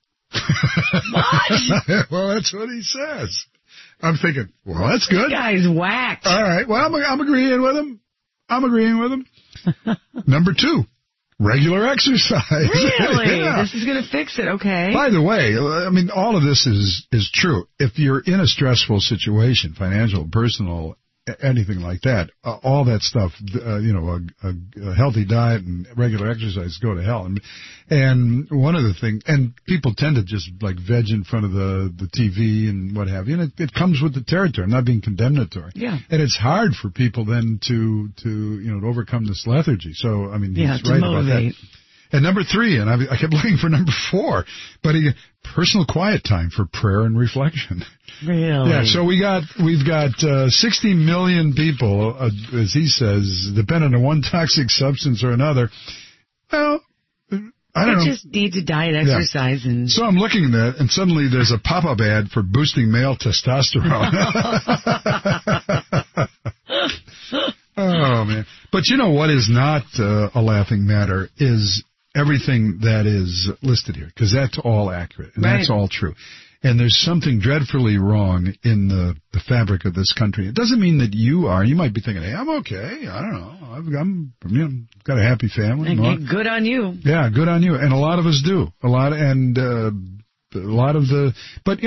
What? Well, that's what he says. I'm thinking, well, that's good. This guy's whacked. All right, well, I'm agreeing with him. Number two, regular exercise. Really? Yeah. This is going to fix it, okay. By the way, I mean, all of this is true. If you're in a stressful situation, financial, personal, anything like that, all that stuff, a healthy diet and regular exercise go to hell. And one of the things, and people tend to just like veg in front of the TV and what have you, and it comes with the territory. I'm not being condemnatory. Yeah. And it's hard for people then to overcome this lethargy. So, I mean, he's right about that. And number three, and I kept looking for number four, but personal quiet time for prayer and reflection. Really? Yeah, so we've got 60 million people, as he says, dependent on one toxic substance or another. Well, I don't know. They just need to diet, exercise, and... So I'm looking at that, and suddenly there's a pop-up ad for boosting male testosterone. Oh, man. But you know what is not a laughing matter is everything that is listed here, because that's all accurate, and that's all true. And there's something dreadfully wrong in the fabric of this country. It doesn't mean that you are. You might be thinking, hey, I'm okay. I don't know. I'm got a happy family. And good on you. Yeah, good on you. And a lot of us do. A lot of the... But,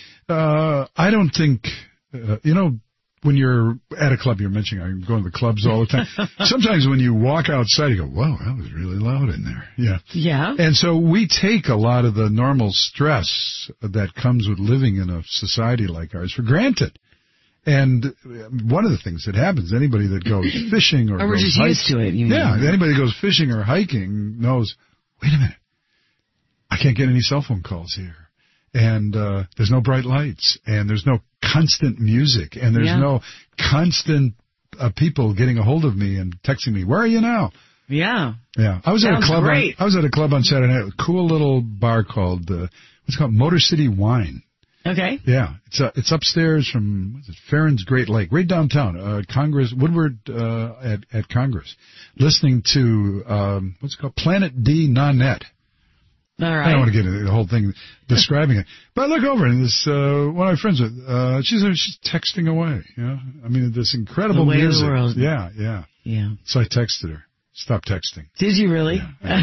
I don't think... when you're at a club, you're mentioning I'm going to the clubs all the time. Sometimes when you walk outside, you go, whoa, that was really loud in there. Yeah. Yeah. And so we take a lot of the normal stress that comes with living in a society like ours for granted. And one of the things that happens, anybody that goes fishing or we're goes just used to it. Anybody that goes fishing or hiking knows, wait a minute, I can't get any cell phone calls here. And there's no bright lights, and there's no constant music, and there's no constant people getting a hold of me and texting me, where are you now? Yeah. Yeah. I was Sounds at a club great. I was at a club on Saturday night, a cool little bar called what's it called? Motor City Wine. Okay. Yeah. It's upstairs from Farron's Great Lake, right downtown, Congress, Woodward at Congress. Listening to what's it called? Planet D Non-Net. All right. I don't want to get into the whole thing describing it. But I look over and this one of my friends, she's texting away. I mean, this incredible music. The world. Yeah. So I texted her. Stop texting. Did you really?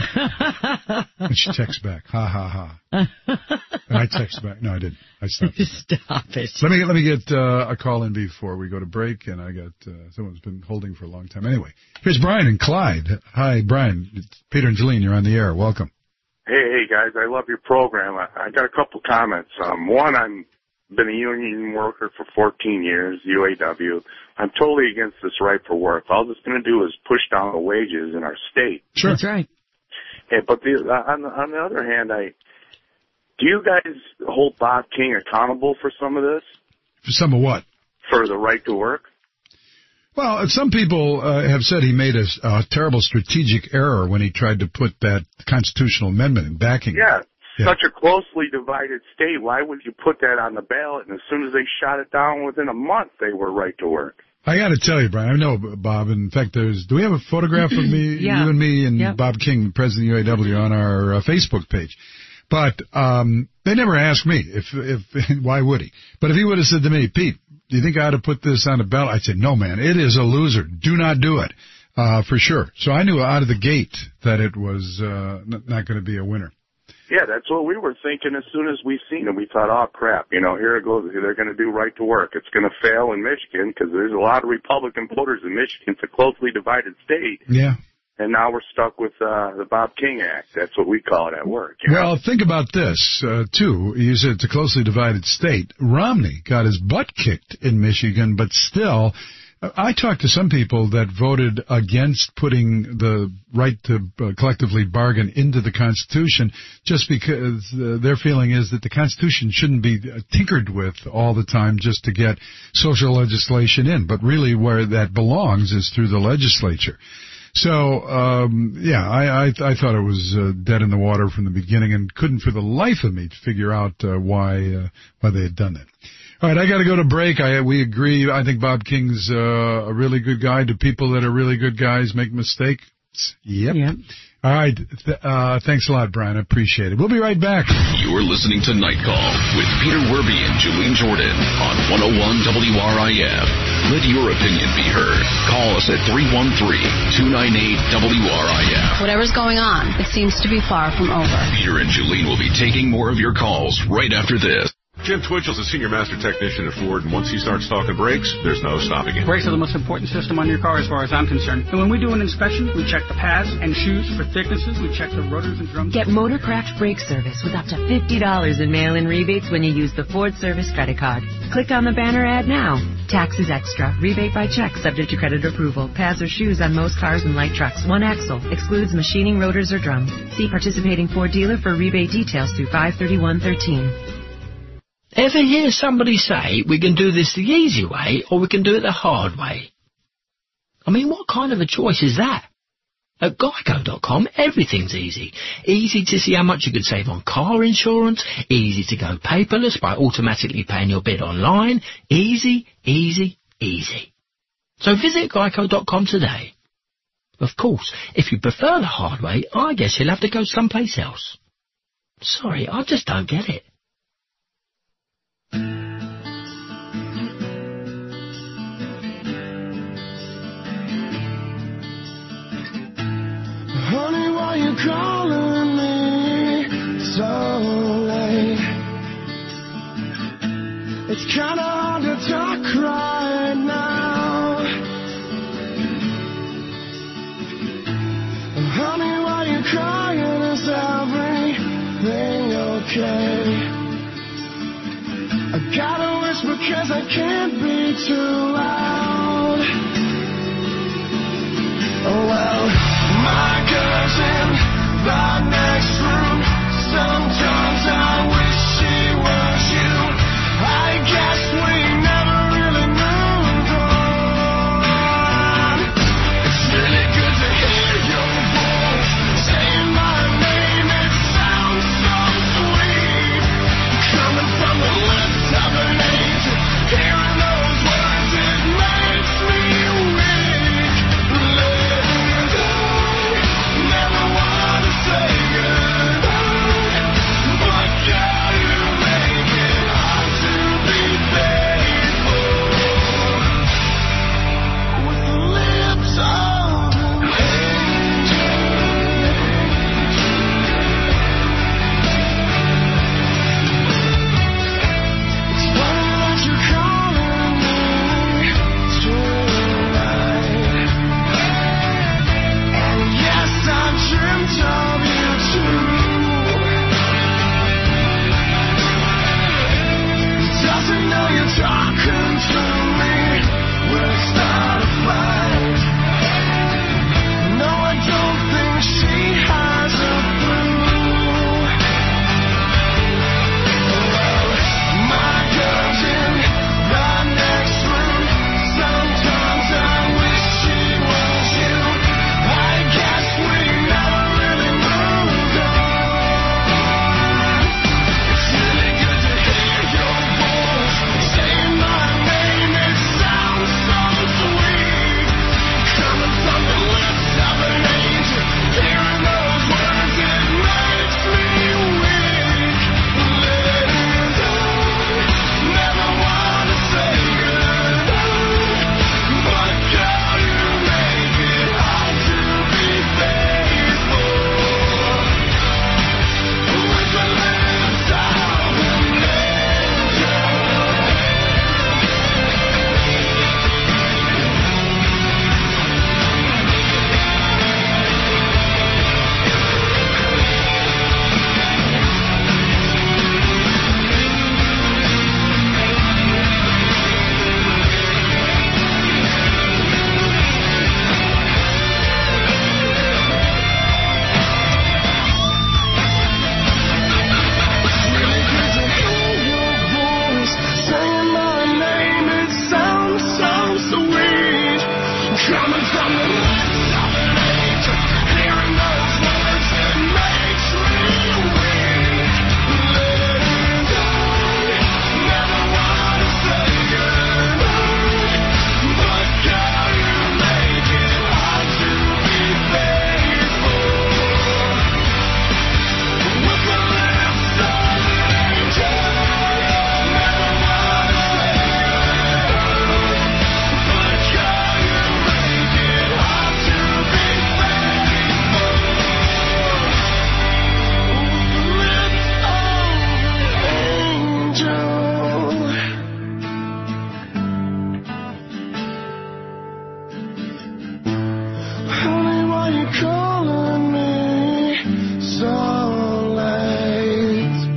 Yeah. And she texts back, ha ha ha. And I text back. No, I didn't. I stopped. Stop it. Let me get a call in before we go to break, and I got someone's been holding for a long time. Anyway, here's Brian and Clyde. Hi, Brian. It's Peter and Jolene. You're on the air. Welcome. Hey, guys, I love your program. I got a couple comments. One, I've been a union worker for 14 years, UAW. I'm totally against this right for work. All it's going to do is push down the wages in our state. Sure. That's right. But on the other hand, do you guys hold Bob King accountable for some of this? For some of what? For the right to work? Well, some people have said he made a terrible strategic error when he tried to put that constitutional amendment in backing. Yeah, such a closely divided state. Why would you put that on the ballot? And as soon as they shot it down, within a month, they were right to work. I got to tell you, Brian, I know, Bob. In fact, do we have a photograph of me, you and me, and Bob King, President of UAW, on our Facebook page? But they never asked me if why would he? But if he would have said to me, Pete, do you think I ought to put this on the ballot? I'd say, no, man, it is a loser. Do not do it, for sure. So I knew out of the gate that it was not going to be a winner. Yeah, that's what we were thinking as soon as we seen it. We thought, oh, crap, here it goes. They're going to do right to work. It's going to fail in Michigan because there's a lot of Republican voters in Michigan. It's a closely divided state. Yeah. and now we're stuck with the Bob King Act. That's what we call it at work. You know? Well, think about this, too. You said it's a closely divided state. Romney got his butt kicked in Michigan, but still, I talked to some people that voted against putting the right to collectively bargain into the Constitution just because their feeling is that the Constitution shouldn't be tinkered with all the time just to get social legislation in, but really where that belongs is through the legislature. So, I thought it was dead in the water from the beginning and couldn't for the life of me figure out why they had done that. All right, I got to go to break. We agree. I think Bob King's a really good guy. Do people that are really good guys make mistakes? Yep. All right. Thanks a lot, Brian. I appreciate it. We'll be right back. You're listening to Night Call with Peter Werby and Julene Jordan on 101 WRIF. Let your opinion be heard. Call us at 313-298-WRIF. Whatever's going on, it seems to be far from over. Peter and Julene will be taking more of your calls right after this. Jim Twitchell's a senior master technician at Ford, and once he starts talking brakes, there's no stopping it. Brakes are the most important system on your car as far as I'm concerned. And when we do an inspection, we check the pads and shoes for thicknesses. We check the rotors and drums. Get Motorcraft brake service with up to $50 in mail-in rebates when you use the Ford Service credit card. Click on the banner ad now. Taxes extra. Rebate by check subject to credit approval. Pads or shoes on most cars and light trucks. One axle. Excludes machining, rotors, or drums. See participating Ford dealer for rebate details through 5/31/13. Ever hear somebody say, we can do this the easy way or we can do it the hard way? I mean, what kind of a choice is that? At Geico.com, everything's easy. Easy to see how much you could save on car insurance. Easy to go paperless by automatically paying your bid online. Easy, easy, easy. So visit Geico.com today. Of course, if you prefer the hard way, I guess you'll have to go someplace else. Sorry, I just don't get it. Honey, why you calling me so late? It's kinda hard to talk right now. Honey, why you crying? Is everything okay? I gotta whisper 'cause I can't be too loud. Oh well, my girl's in the next room. Sometimes I wish she was you. I guess we never really moved on. It's really good to hear your voice saying my name. It sounds so sweet, coming from the lips of an angel. Hearing those words, it makes me weak. Never want to say goodbye, but girl, you make it hard to be faithful with the lips of an angel. It's funny that you're calling me tonight, and yes, I dreamt of you too. Doesn't know you're talking to me. We'll start a fight. No, I don't think she has a clue. Well, my girl's in the next room. Sometimes I wish she was you. I guess we never really moved on. It's really good to hear your voice saying my name. Coming from the lips of an angel, hearing those words, it makes me weak. Letting go, never wanna say goodnight, but God, you make it hard to be faithful. With the lips of an angel, never wanna say goodnight, but God, you make it hard to be faithful. Lips of an angel. Honey, why you calling me so late?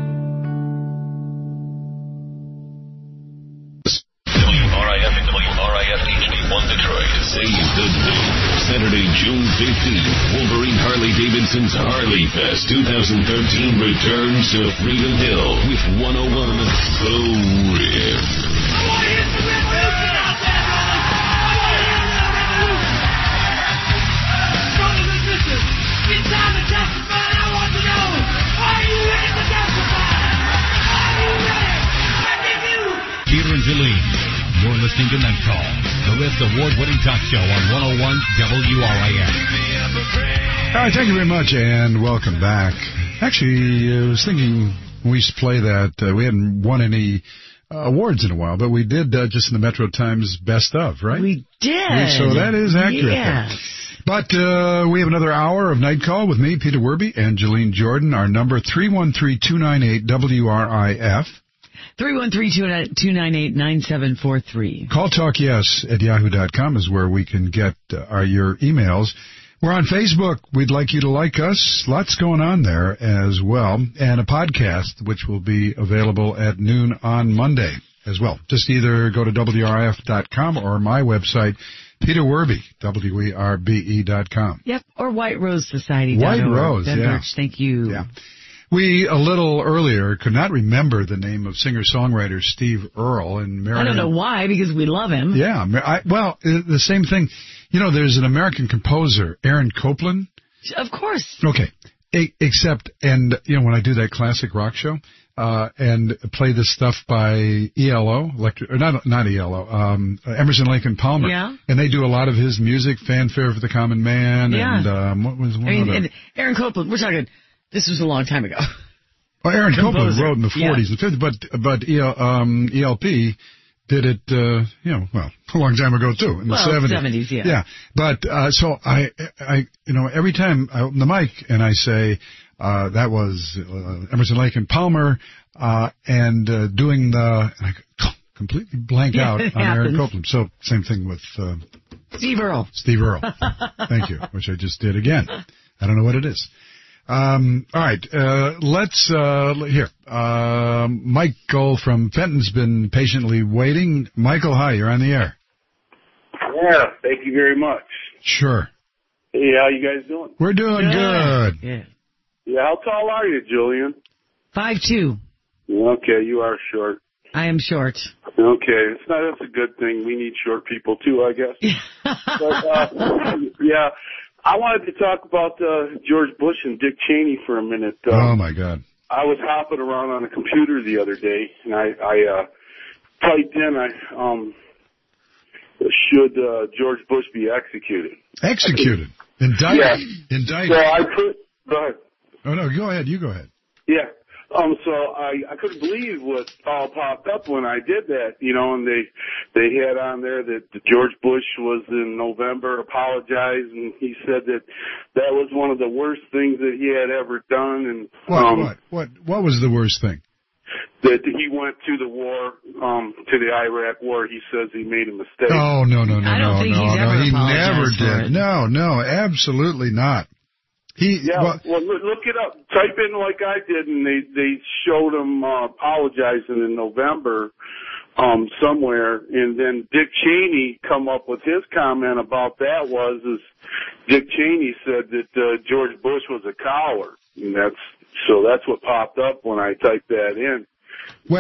WRIF and WRIF HD1 Detroit. Save the date. Saturday, June 15th. Wolverine Harley Davidson's Harley Fest 2013 returns to Freedom Hill with 101 The Riff. Peter and Jolene, you're listening to Night Call, the Riff's award-winning talk show on 101 WRIF. All right, thank you very much, and welcome back. Actually, I was thinking when we used to play that, we hadn't won any awards in a while, but we did just in the Metro Times Best Of, right? We did. So that is accurate. Yes. But we have another hour of Night Call with me, Peter Werby, and Jolene Jordan. Our number, 313-298-WRIF. 313-298-9743. Call Talk Yes at yahoo.com is where we can get your emails. We're on Facebook. We'd like you to like us. Lots going on there as well. And a podcast, which will be available at noon on Monday as well. Just either go to WRIF.com or my website, Peter Werby, WERBE.com. Yep, or White Rose Society. White Rose, yeah. Thank you. Yeah. We, a little earlier, could not remember the name of singer-songwriter Steve Earle. And Marion. I don't know why, because we love him. Yeah. Well, the same thing. You know, there's an American composer, Aaron Copland. Of course. Okay. Except, and, you know, when I do that classic rock show, and play this stuff by ELO, not ELO, Emerson, Lake and Palmer. Yeah. And they do a lot of his music, Fanfare for the Common Man, yeah. and, what was one other? And Aaron Copland, we're talking, this was a long time ago. Well, Aaron Copland wrote in the 40s and 50s, but ELP did it, a long time ago too, in the 70s. Yeah. Yeah. But, so I, every time I open the mic and I say, that was, Emerson, Lake and Palmer, and doing I completely blank out on Aaron Copland. So, same thing with, Steve Earle. Steve Earle. Thank you. Which I just did again. I don't know what it is. All right, let's, here. Michael from Fenton's been patiently waiting. Michael, hi, you're on the air. Yeah, thank you very much. Sure. Hey, how you guys doing? We're doing good. Yeah. Yeah, how tall are you, Julian? 5'2". Okay, you are short. I am short. Okay, that's a good thing. We need short people too, I guess. But, yeah. I wanted to talk about George Bush and Dick Cheney for a minute. Oh, my God. I was hopping around on a computer the other day, and I typed in, should George Bush be executed? Executed? Indicted? Yeah. Indicted. So I go ahead. Oh, no, go ahead. You go ahead. Yeah. So I couldn't believe what all popped up when I did that, and they had on there that George Bush was in November, apologized, and he said that was one of the worst things that he had ever done. And what was the worst thing? That he went to the war, to the Iraq war. He says he made a mistake. Oh, no. I don't think he's ever he never did. No, absolutely not. Well, look it up. Type in like I did, and they showed him apologizing in November somewhere, and then Dick Cheney come up with his comment about that is Dick Cheney said that George Bush was a coward, and that's what popped up when I typed that in. Well,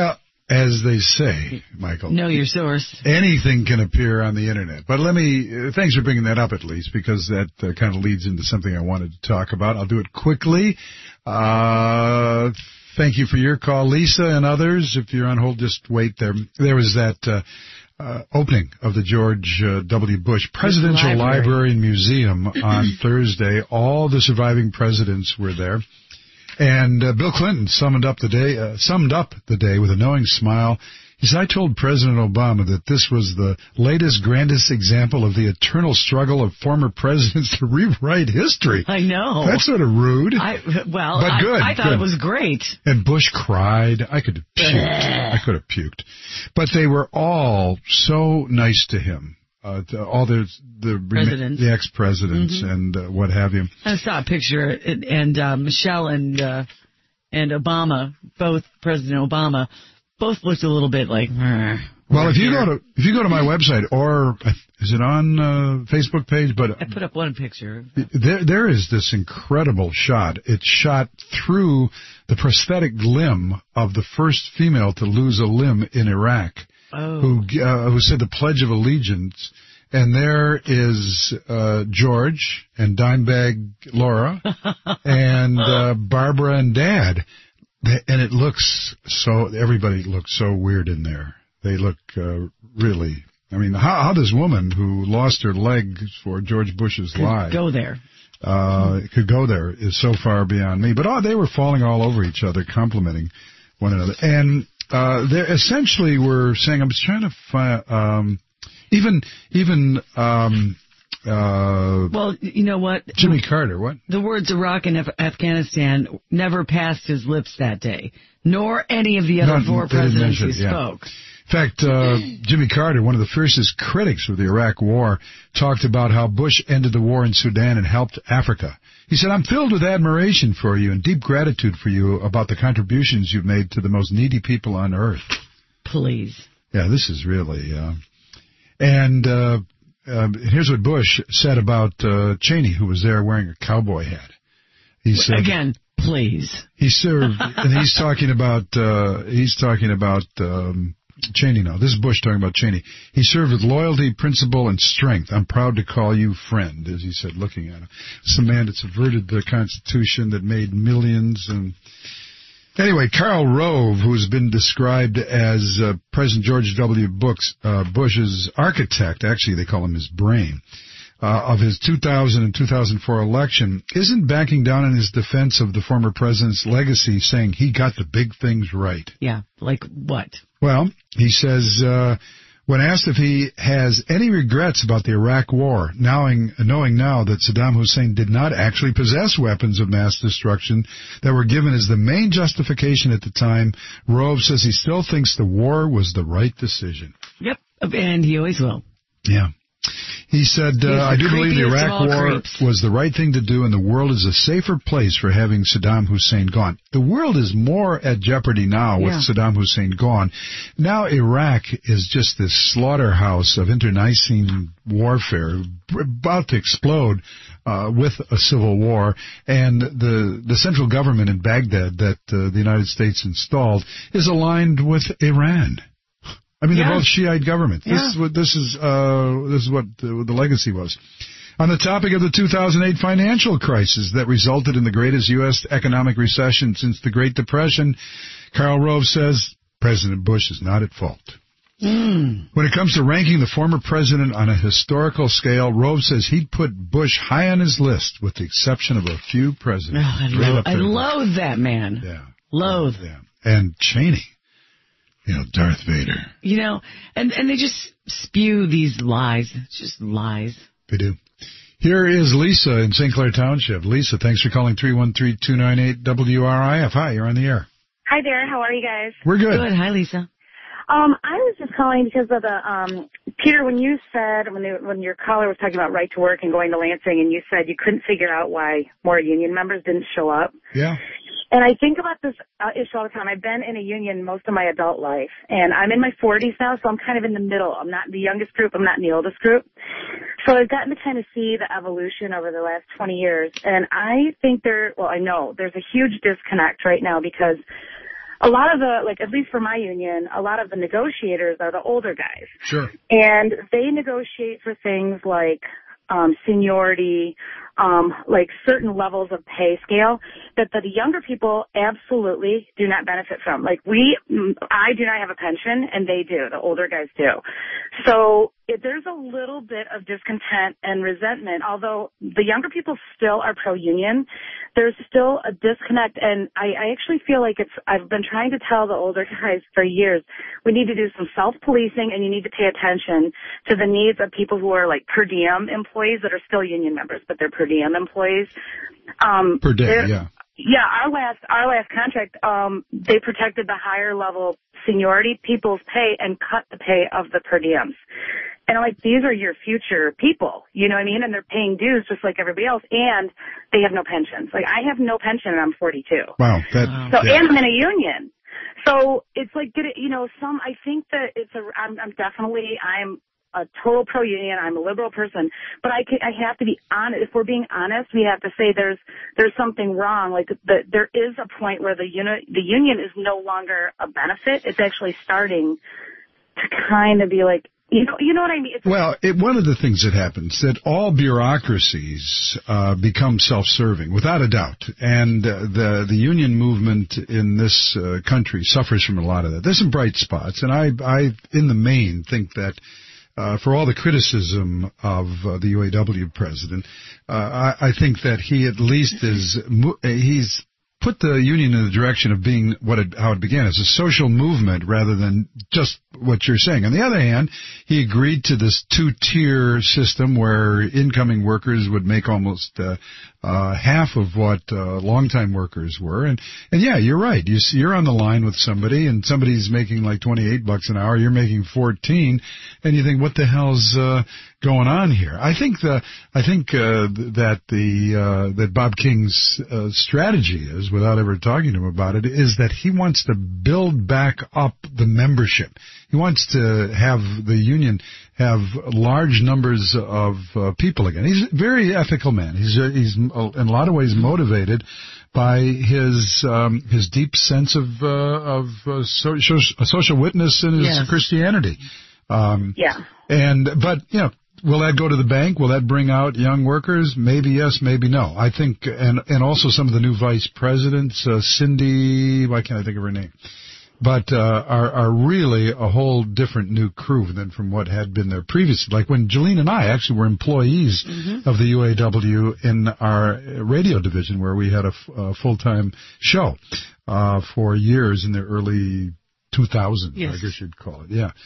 as they say, Michael. Know your source. Anything can appear on the internet. But thanks for bringing that up at least, because that kind of leads into something I wanted to talk about. I'll do it quickly. Thank you for your call, Lisa, and others. If you're on hold, just wait there. There was that opening of the George W. Bush Presidential Library and Museum on Thursday. All the surviving presidents were there. And Bill Clinton summed up the day with a knowing smile. He said, I told President Obama that this was the latest, grandest example of the eternal struggle of former presidents to rewrite history. I know. That's sort of rude. Good. I thought it was great. And Bush cried. I could have puked. But they were all so nice to him. All the ex-presidents and what have you. I saw a picture, and Michelle and Obama, both President Obama, both looked a little bit like. Well, if you go to my website, or is it on Facebook page? But I put up one picture. There is this incredible shot. It's shot through the prosthetic limb of the first female to lose a limb in Iraq. Who said the Pledge of Allegiance, and there is George and Dimebag Laura and Barbara and Dad, and it looks everybody looks so weird in there. They look really. I mean, how this woman who lost her leg for George Bush's life go there? Could go there is so far beyond me. But they were falling all over each other, complimenting one another, and. They essentially were saying, I'm just trying to find, well, you know what? Jimmy Carter, what? The words Iraq and Afghanistan never passed his lips that day, nor any of the other four presidents who spoke. In fact, Jimmy Carter, one of the fiercest critics of the Iraq War, talked about how Bush ended the war in Sudan and helped Africa. He said, I'm filled with admiration for you and deep gratitude for you about the contributions you've made to the most needy people on earth. Please. Yeah, this is really... And here's what Bush said about Cheney, who was there wearing a cowboy hat. He said... Again, please. He served... and he's talking about... Cheney now. This is Bush talking about Cheney. He served with loyalty, principle, and strength. I'm proud to call you friend, as he said, looking at him. It's a man that subverted the Constitution, that made millions. And anyway, Karl Rove, who's been described as President George W. Bush's architect, actually they call him his brain, of his 2000 and 2004 election, isn't backing down in his defense of the former president's legacy, saying he got the big things right. Yeah, like what? Well, he says, when asked if he has any regrets about the Iraq War, knowing now that Saddam Hussein did not actually possess weapons of mass destruction that were given as the main justification at the time, Rove says he still thinks the war was the right decision. Yep, and he always will. Yeah. He said, I do believe the Iraq War was the right thing to do, and the world is a safer place for having Saddam Hussein gone. The world is more at jeopardy now with Saddam Hussein gone. Now Iraq is just this slaughterhouse of internecine warfare about to explode with a civil war, and the central government in Baghdad that the United States installed is aligned with Iran. I mean, they're both Shiite governments. This is what the legacy was. On the topic of the 2008 financial crisis that resulted in the greatest U.S. economic recession since the Great Depression, Karl Rove says President Bush is not at fault. When it comes to ranking the former president on a historical scale, Rove says he'd put Bush high on his list, with the exception of a few presidents. I loathe that man. Yeah. Loathe. Yeah. And Cheney. Darth Vader. And they just spew these lies. It's just lies. They do. Here is Lisa in St. Clair Township. Lisa, thanks for calling 313-298-WRIF. Hi, you're on the air. Hi there. How are you guys? We're good. Good. Hi, Lisa. I was just calling because of the, Peter, when you said, when your caller was talking about right to work and going to Lansing, and you said you couldn't figure out why more union members didn't show up. Yeah. And I think about this issue all the time. I've been in a union most of my adult life, and I'm in my 40s now, so I'm kind of in the middle. I'm not in the youngest group. I'm not in the oldest group. So I've gotten to kind of see the evolution over the last 20 years, and I think I know there's a huge disconnect right now because a lot of the, like, at least for my union, a lot of the negotiators are the older guys. Sure. And they negotiate for things like seniority, like certain levels of pay scale that the younger people absolutely do not benefit from. Like I do not have a pension, and they do. The older guys do. So there's a little bit of discontent and resentment. Although the younger people still are pro-union, there's still a disconnect. And I actually feel like I've been trying to tell the older guys for years, we need to do some self-policing, and you need to pay attention to the needs of people who are like per diem employees that are still union members, but they're per diem employees. Per day, yeah. Yeah, our last contract, they protected the higher level seniority people's pay and cut the pay of the per diems. And like, these are your future people, you know what I mean? And they're paying dues just like everybody else, and they have no pensions. Like, I have no pension, and I'm 42. Wow. And I'm in a union. So it's like, I think that I'm a total pro-union. I'm a liberal person, but I have to be honest. If we're being honest, we have to say there's something wrong. Like, there is a point where the union is no longer a benefit. It's actually starting to kind of be like, you know what I mean? One of the things that happens that all bureaucracies become self-serving, without a doubt, and the union movement in this country suffers from a lot of that. There's some bright spots, and I in the main think that. For all the criticism of the UAW president, I think that he at least he's put the union in the direction of being how it began, as a social movement rather than just what you're saying. On the other hand, he agreed to this two-tier system where incoming workers would make almost half of what longtime workers were. And yeah, you're right. You're on the line with somebody, and somebody's making like $28 an hour. You're making 14, and you think, what the hell's going on here? I think that Bob King's strategy is, without ever talking to him about it, is that he wants to build back up the membership. He wants to have the union have large numbers of people again. He's a very ethical man. He's in a lot of ways motivated by his deep sense of social witness in his Christianity. But will that go to the bank? Will that bring out young workers? Maybe yes, maybe no. I think, and also some of the new vice presidents, Cindy, why can't I think of her name? But are really a whole different new crew than from what had been there previously. Like when Jolene and I actually were employees of the UAW in our radio division, where we had a full-time show for years in the early 2000s, I guess you'd call it. Yeah.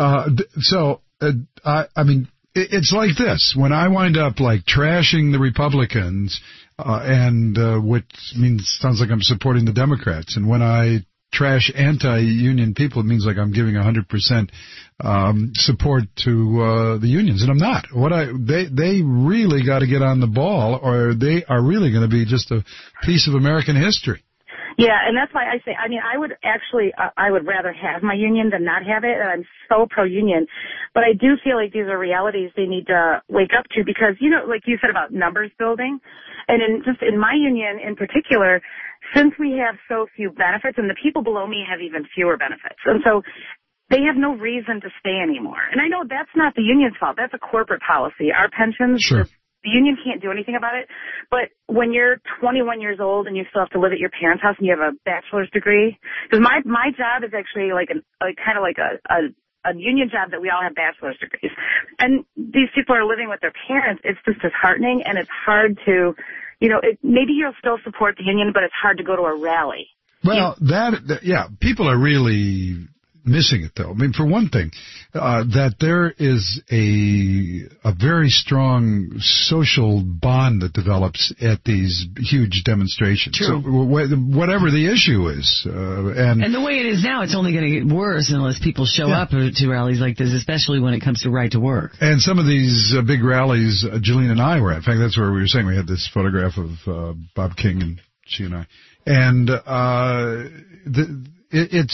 I mean, it's like this. When I wind up like trashing the Republicans, which sounds like I'm supporting the Democrats, and when I trash anti-union people, it means like I'm giving 100% support to the unions, and I'm not. They really got to get on the ball, or they are really going to be just a piece of American history. Yeah, and that's why I say, I mean, I would rather have my union than not have it, and I'm so pro-union. But I do feel like these are realities they need to wake up to, because, like you said about numbers building, and in my union in particular, since we have so few benefits, and the people below me have even fewer benefits, and so they have no reason to stay anymore. And I know that's not the union's fault. That's a corporate policy. Our pensions, the union can't do anything about it. But when you're 21 years old and you still have to live at your parents' house and you have a bachelor's degree, because my job is actually like a union job that we all have bachelor's degrees. And these people are living with their parents. It's just disheartening, and it's hard to, maybe you'll still support the union, but it's hard to go to a rally. Well, people are really missing it, though. I mean, for one thing, that there is a very strong social bond that develops at these huge demonstrations. True. So whatever the issue is. And the way it is now, it's only going to get worse unless people show up to rallies like this, especially when it comes to right to work. And some of these big rallies, Jolene and I were at. In fact, that's where we were saying we had this photograph of Bob King and she and I. And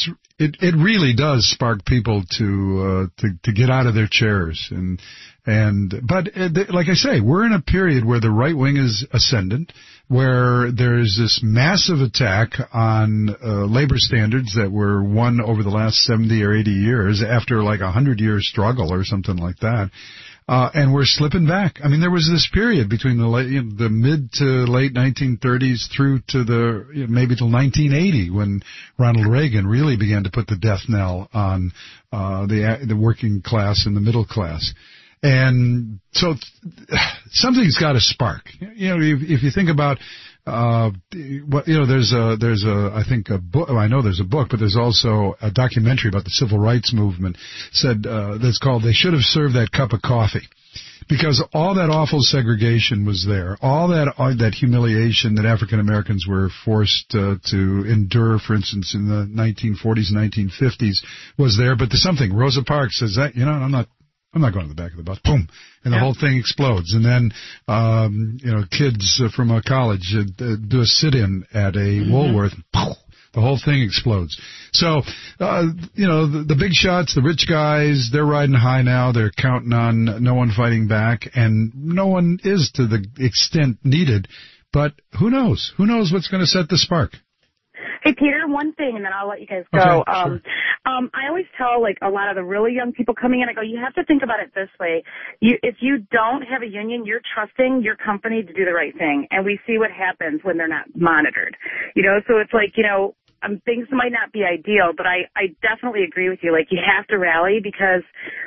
it really does spark people to get out of their chairs but like I say, we're in a period where the right wing is ascendant, where there's this massive attack on labor standards that were won over the last 70 or 80 years after like a 100-year struggle or something like that. And we're slipping back. I mean, there was this period between the mid to late 1930s through to maybe till 1980 when Ronald Reagan really began to put the death knell on the working class and the middle class. And so something's got to spark. If you think about there's I think a book. I know there's a book, but there's also a documentary about the civil rights movement. That's called "They Should Have Served That Cup of Coffee," because all that awful segregation was there, all that humiliation that African Americans were forced to endure, for instance, in the 1940s and 1950s, was there. But there's something. Rosa Parks says that I'm not going to the back of the bus. Boom. And the whole thing explodes. And then, kids from a college do a sit-in at a Woolworth. The whole thing explodes. So, the big shots, the rich guys, they're riding high now. They're counting on no one fighting back. And no one is to the extent needed. But who knows? Who knows what's going to set the spark? Hey, Peter, one thing, and then I'll let you guys go. Okay, sure. I always tell, a lot of the really young people coming in, I go, you have to think about it this way. If you don't have a union, you're trusting your company to do the right thing. And we see what happens when they're not monitored. So it's things might not be ideal, but I definitely agree with you. You have to rally because,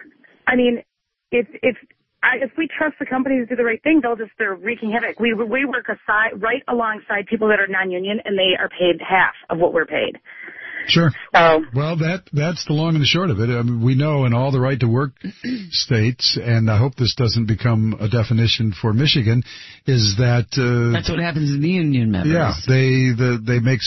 if we trust the companies to do the right thing, they're wreaking havoc. We work right alongside people that are non-union, and they are paid half of what we're paid. Sure. Well, that's the long and the short of it. I mean, we know in all the right-to-work states, and I hope this doesn't become a definition for Michigan, is that that's what happens in the union members. Yeah, they make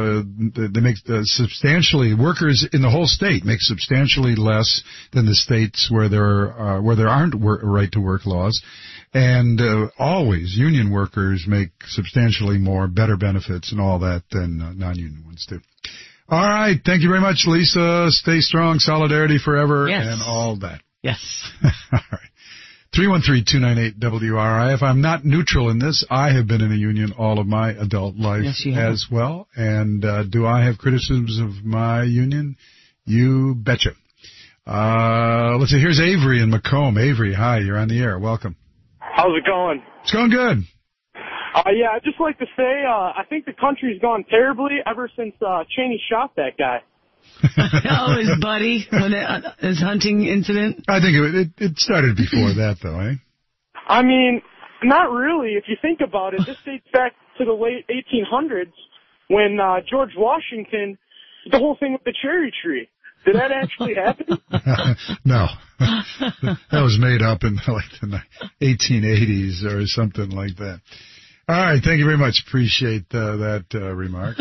substantially, workers in the whole state make substantially less than the states where there aren't right-to-work laws. And always, union workers make substantially more, better benefits and all that than non-union ones do. All right. Thank you very much, Lisa. Stay strong. Solidarity forever. Yes. And all that. Yes. All right. 313-298-WRI. If I'm not neutral in this, I have been in a union all of my adult life as well. And do I have criticisms of my union? You betcha. Let's see. Here's Avery in Macomb. Avery, hi. You're on the air. Welcome. How's it going? It's going good. I'd just like to say, I think the country's gone terribly ever since Cheney shot that guy. Oh, his buddy, his hunting incident? I think it started before that, though, eh? I mean, not really. If you think about it, this dates back to the late 1800s when George Washington, the whole thing with the cherry tree. Did that actually happen? No. That was made up in the 1880s or something like that. All right, thank you very much. Appreciate that remark.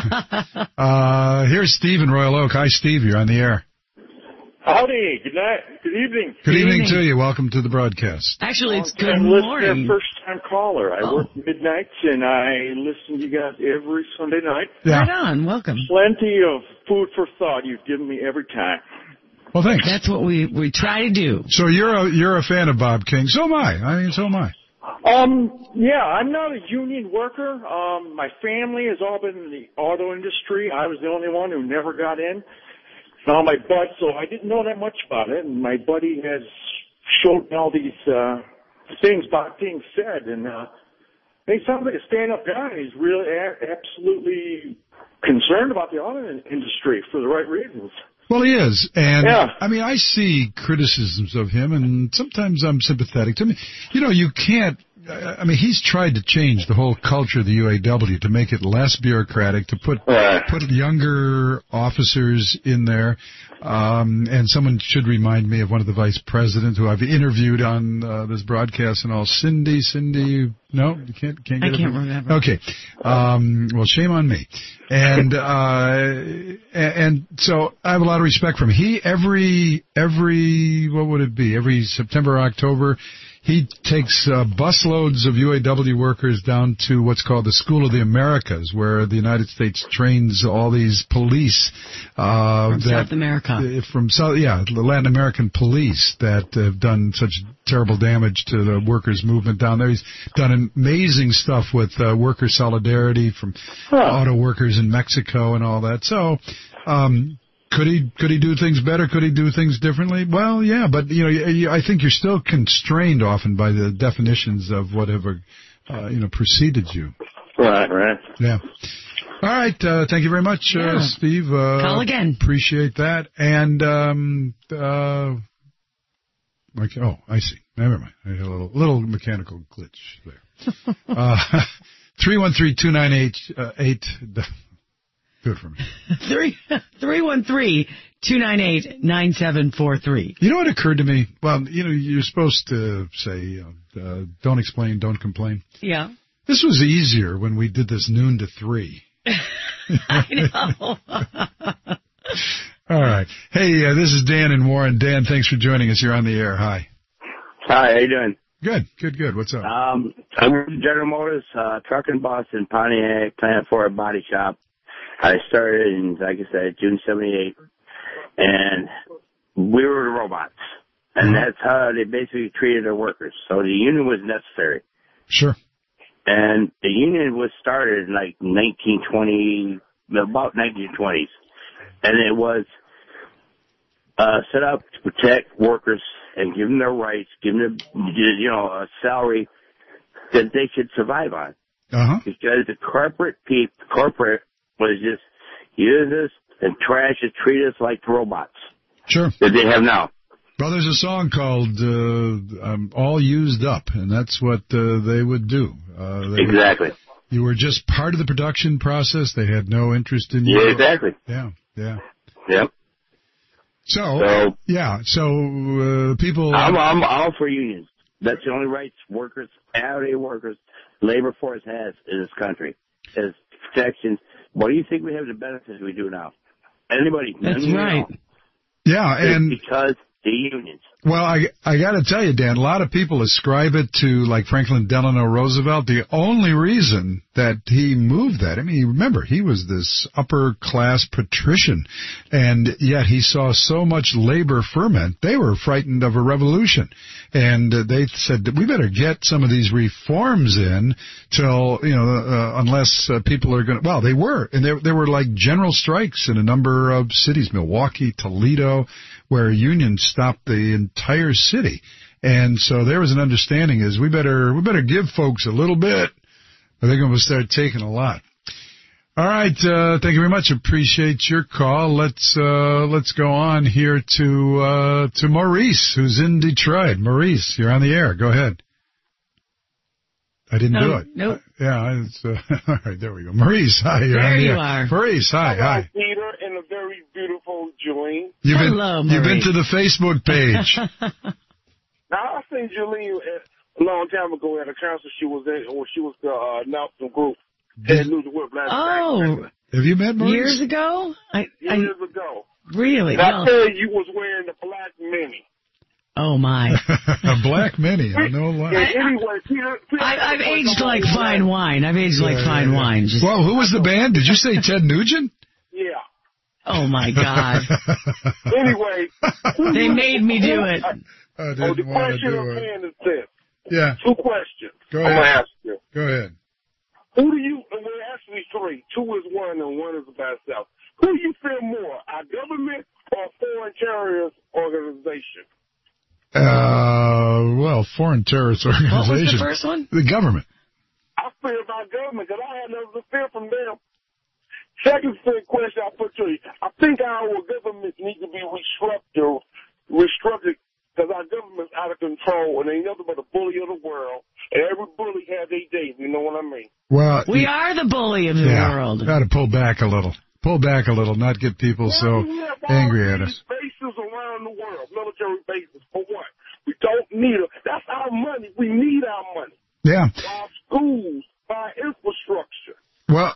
Here's Steve in Royal Oak. Hi, Steve. You're on the air. Howdy. Good night. Good evening. Good evening to you. Welcome to the broadcast. Actually, it's good morning. First-time caller. I work midnights, and I listen to you guys every Sunday night. Yeah. Right on. Welcome. Plenty of food for thought you've given me every time. Well, thanks. That's what we try to do. So you're a fan of Bob King. So am I. So am I. Yeah, I'm not a union worker. My family has all been in the auto industry. I was the only one who never got in. Now my bud, so I didn't know that much about it, and my buddy has showed me all these things Bob King said, and he sounds like a stand-up guy. He's really absolutely concerned about the auto industry for the right reasons. Well, he is, and I mean, I see criticisms of him, and sometimes I'm sympathetic to him. You can't. I mean, he's tried to change the whole culture of the UAW to make it less bureaucratic, to put younger officers in there. And someone should remind me of one of the vice presidents who I've interviewed on this broadcast and all. Cindy, no, you can't get it. I can't remember. Okay. Well, shame on me. And so I have a lot of respect for him. He, every what would it be? Every September, October, he takes busloads of UAW workers down to what's called the School of the Americas, where the United States trains all these police from South America. The Latin American police that have done such terrible damage to the workers' movement down there. He's done amazing stuff with worker solidarity from auto workers in Mexico and all that. So, could he do things better? Could he do things differently? Well, yeah, but I think you're still constrained often by the definitions of whatever preceded you. Right. Yeah. All right. Thank you very much, Steve. Call again. Appreciate that. And I see. Never mind. I had a little mechanical glitch there. 313-298-8. Do it for me. 313-298-9743. You know what occurred to me? Well, you're supposed to say, don't explain, don't complain. Yeah. This was easier when we did this noon to 3. I know. All right. Hey, this is Dan in Warren. Dan, thanks for joining us. You're on the air. Hi. Hi, how you doing? Good. What's up? I'm with General Motors, truck and bus in Pontiac, Planet Ford Body Shop. I started in, like I said, June 78, and we were the robots. And that's how they basically treated their workers. So the union was necessary. Sure. And the union was started in like about 1920s. And it was set up to protect workers and give them their rights, give them, a salary that they could survive on. Because the corporate was just use us and trash us, treat us like robots. Sure. That they have now. Well, there's a song called All Used Up, and that's what they would do. Exactly. You were just part of the production process. They had no interest in you. Yeah, exactly. Yeah. Yep. So people... I'm all for unions. That's the only rights workers, hourly workers, labor force has in this country, is protections. What do you think we have the benefits we do now? Anybody? That's right. Yeah, and because the unions. Well, I got to tell you, Dan, a lot of people ascribe it to like Franklin Delano Roosevelt. The only reason that he moved that, remember, he was this upper class patrician, and yet he saw so much labor ferment. They were frightened of a revolution, and they said that we better get some of these reforms in till unless people are going to. Well, they were, and there were like general strikes in a number of cities, Milwaukee, Toledo, where unions stopped the entire city. And so there was an understanding is we better give folks a little bit, or they're going to start taking a lot. All right, thank you very much. Appreciate your call. Let's go on here to Maurice, who's in Detroit. Maurice, you're on the air. Go ahead. I didn't do it. Nope. Yeah, all right, there we go. Maurice, hi. You're on the air. Are. Maurice, hi. Hello, Peter, and a very beautiful Jolene. Hello, You've been to the Facebook page. Now, I seen Jolene a long time ago at a concert she was at, or she was the Nelson group. Have you met Maurice? Years ago? Years ago. Really? And I said you was wearing the black mini. Oh, my. A black mini. I know why. Anyway, Peter, I've aged like fine wine. Fine wine. Well, who was the band? Did you say Ted Nugent? Yeah. Oh, my God. Anyway. They made me do it. The question of hand is this. Yeah. 2 questions. Go ahead. I'm going to ask you. Go ahead. Who do you, and we're actually 3. 2 is 1 and 1 is about self. Who do you fear more, our government or foreign terrorist organization? Well, foreign terrorist organization. What was the first one? The government. I fear my government because I had nothing to fear from them. Second question I put to you. I think our government needs to be restructured because our government's out of control and ain't nothing but a bully of the world. And every bully has their days, you know what I mean? Well, we are the bully of the world. Got to pull back a little. Not get people so angry at us. Bases around the world, military bases, for what? We don't need them. That's our money. We need our money. Yeah. Our schools, our infrastructure. Well,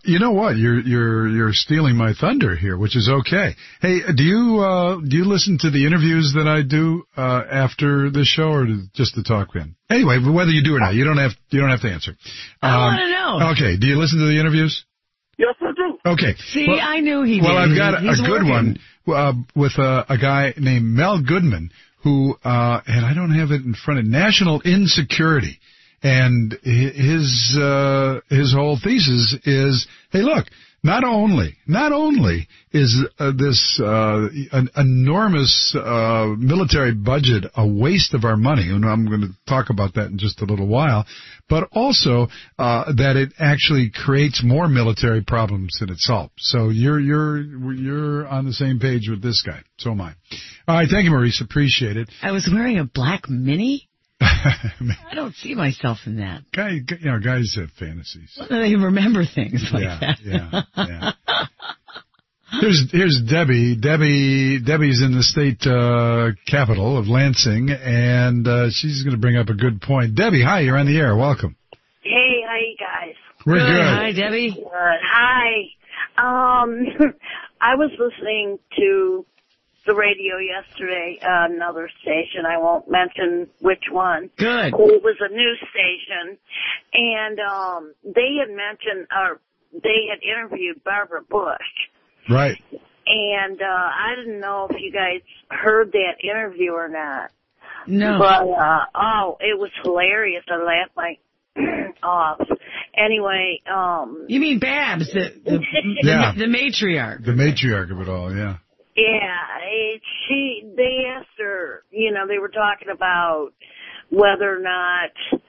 you know what? You're stealing my thunder here, which is okay. Hey, do you listen to the interviews that I do after the show, or just the talk in? Anyway, whether you do or not, you don't have to answer. I want to know. Okay, do you listen to the interviews? Yes, I do. Okay. See, well, I knew he did. Well, I've got a good working. one with a guy named Mel Goodman, who and I don't have it in front of National Insecurity. And his whole thesis is, hey, look, not only is this an enormous military budget a waste of our money, and I'm going to talk about that in just a little while, but also that it actually creates more military problems than it solves. So you're on the same page with this guy. So am I. All right, thank you, Maurice. Appreciate it. I was wearing a black Mini. I don't see myself in that. Guys have fantasies. Well, they remember things like that. Yeah. Here's Debbie. Debbie's in the state capital of Lansing, and she's going to bring up a good point. Debbie, hi, you're on the air. Welcome. Hey, how you guys? We're good. Hi, Debbie. Good. Hi. I was listening to the radio yesterday, another station. I won't mention which one. Good. It was a news station, and they had mentioned, or they had interviewed Barbara Bush. Right. And I didn't know if you guys heard that interview or not. No. But it was hilarious. I laughed my off. Anyway, you mean Babs, the matriarch. The matriarch of it all, yeah. Yeah, they asked her, they were talking about whether or not,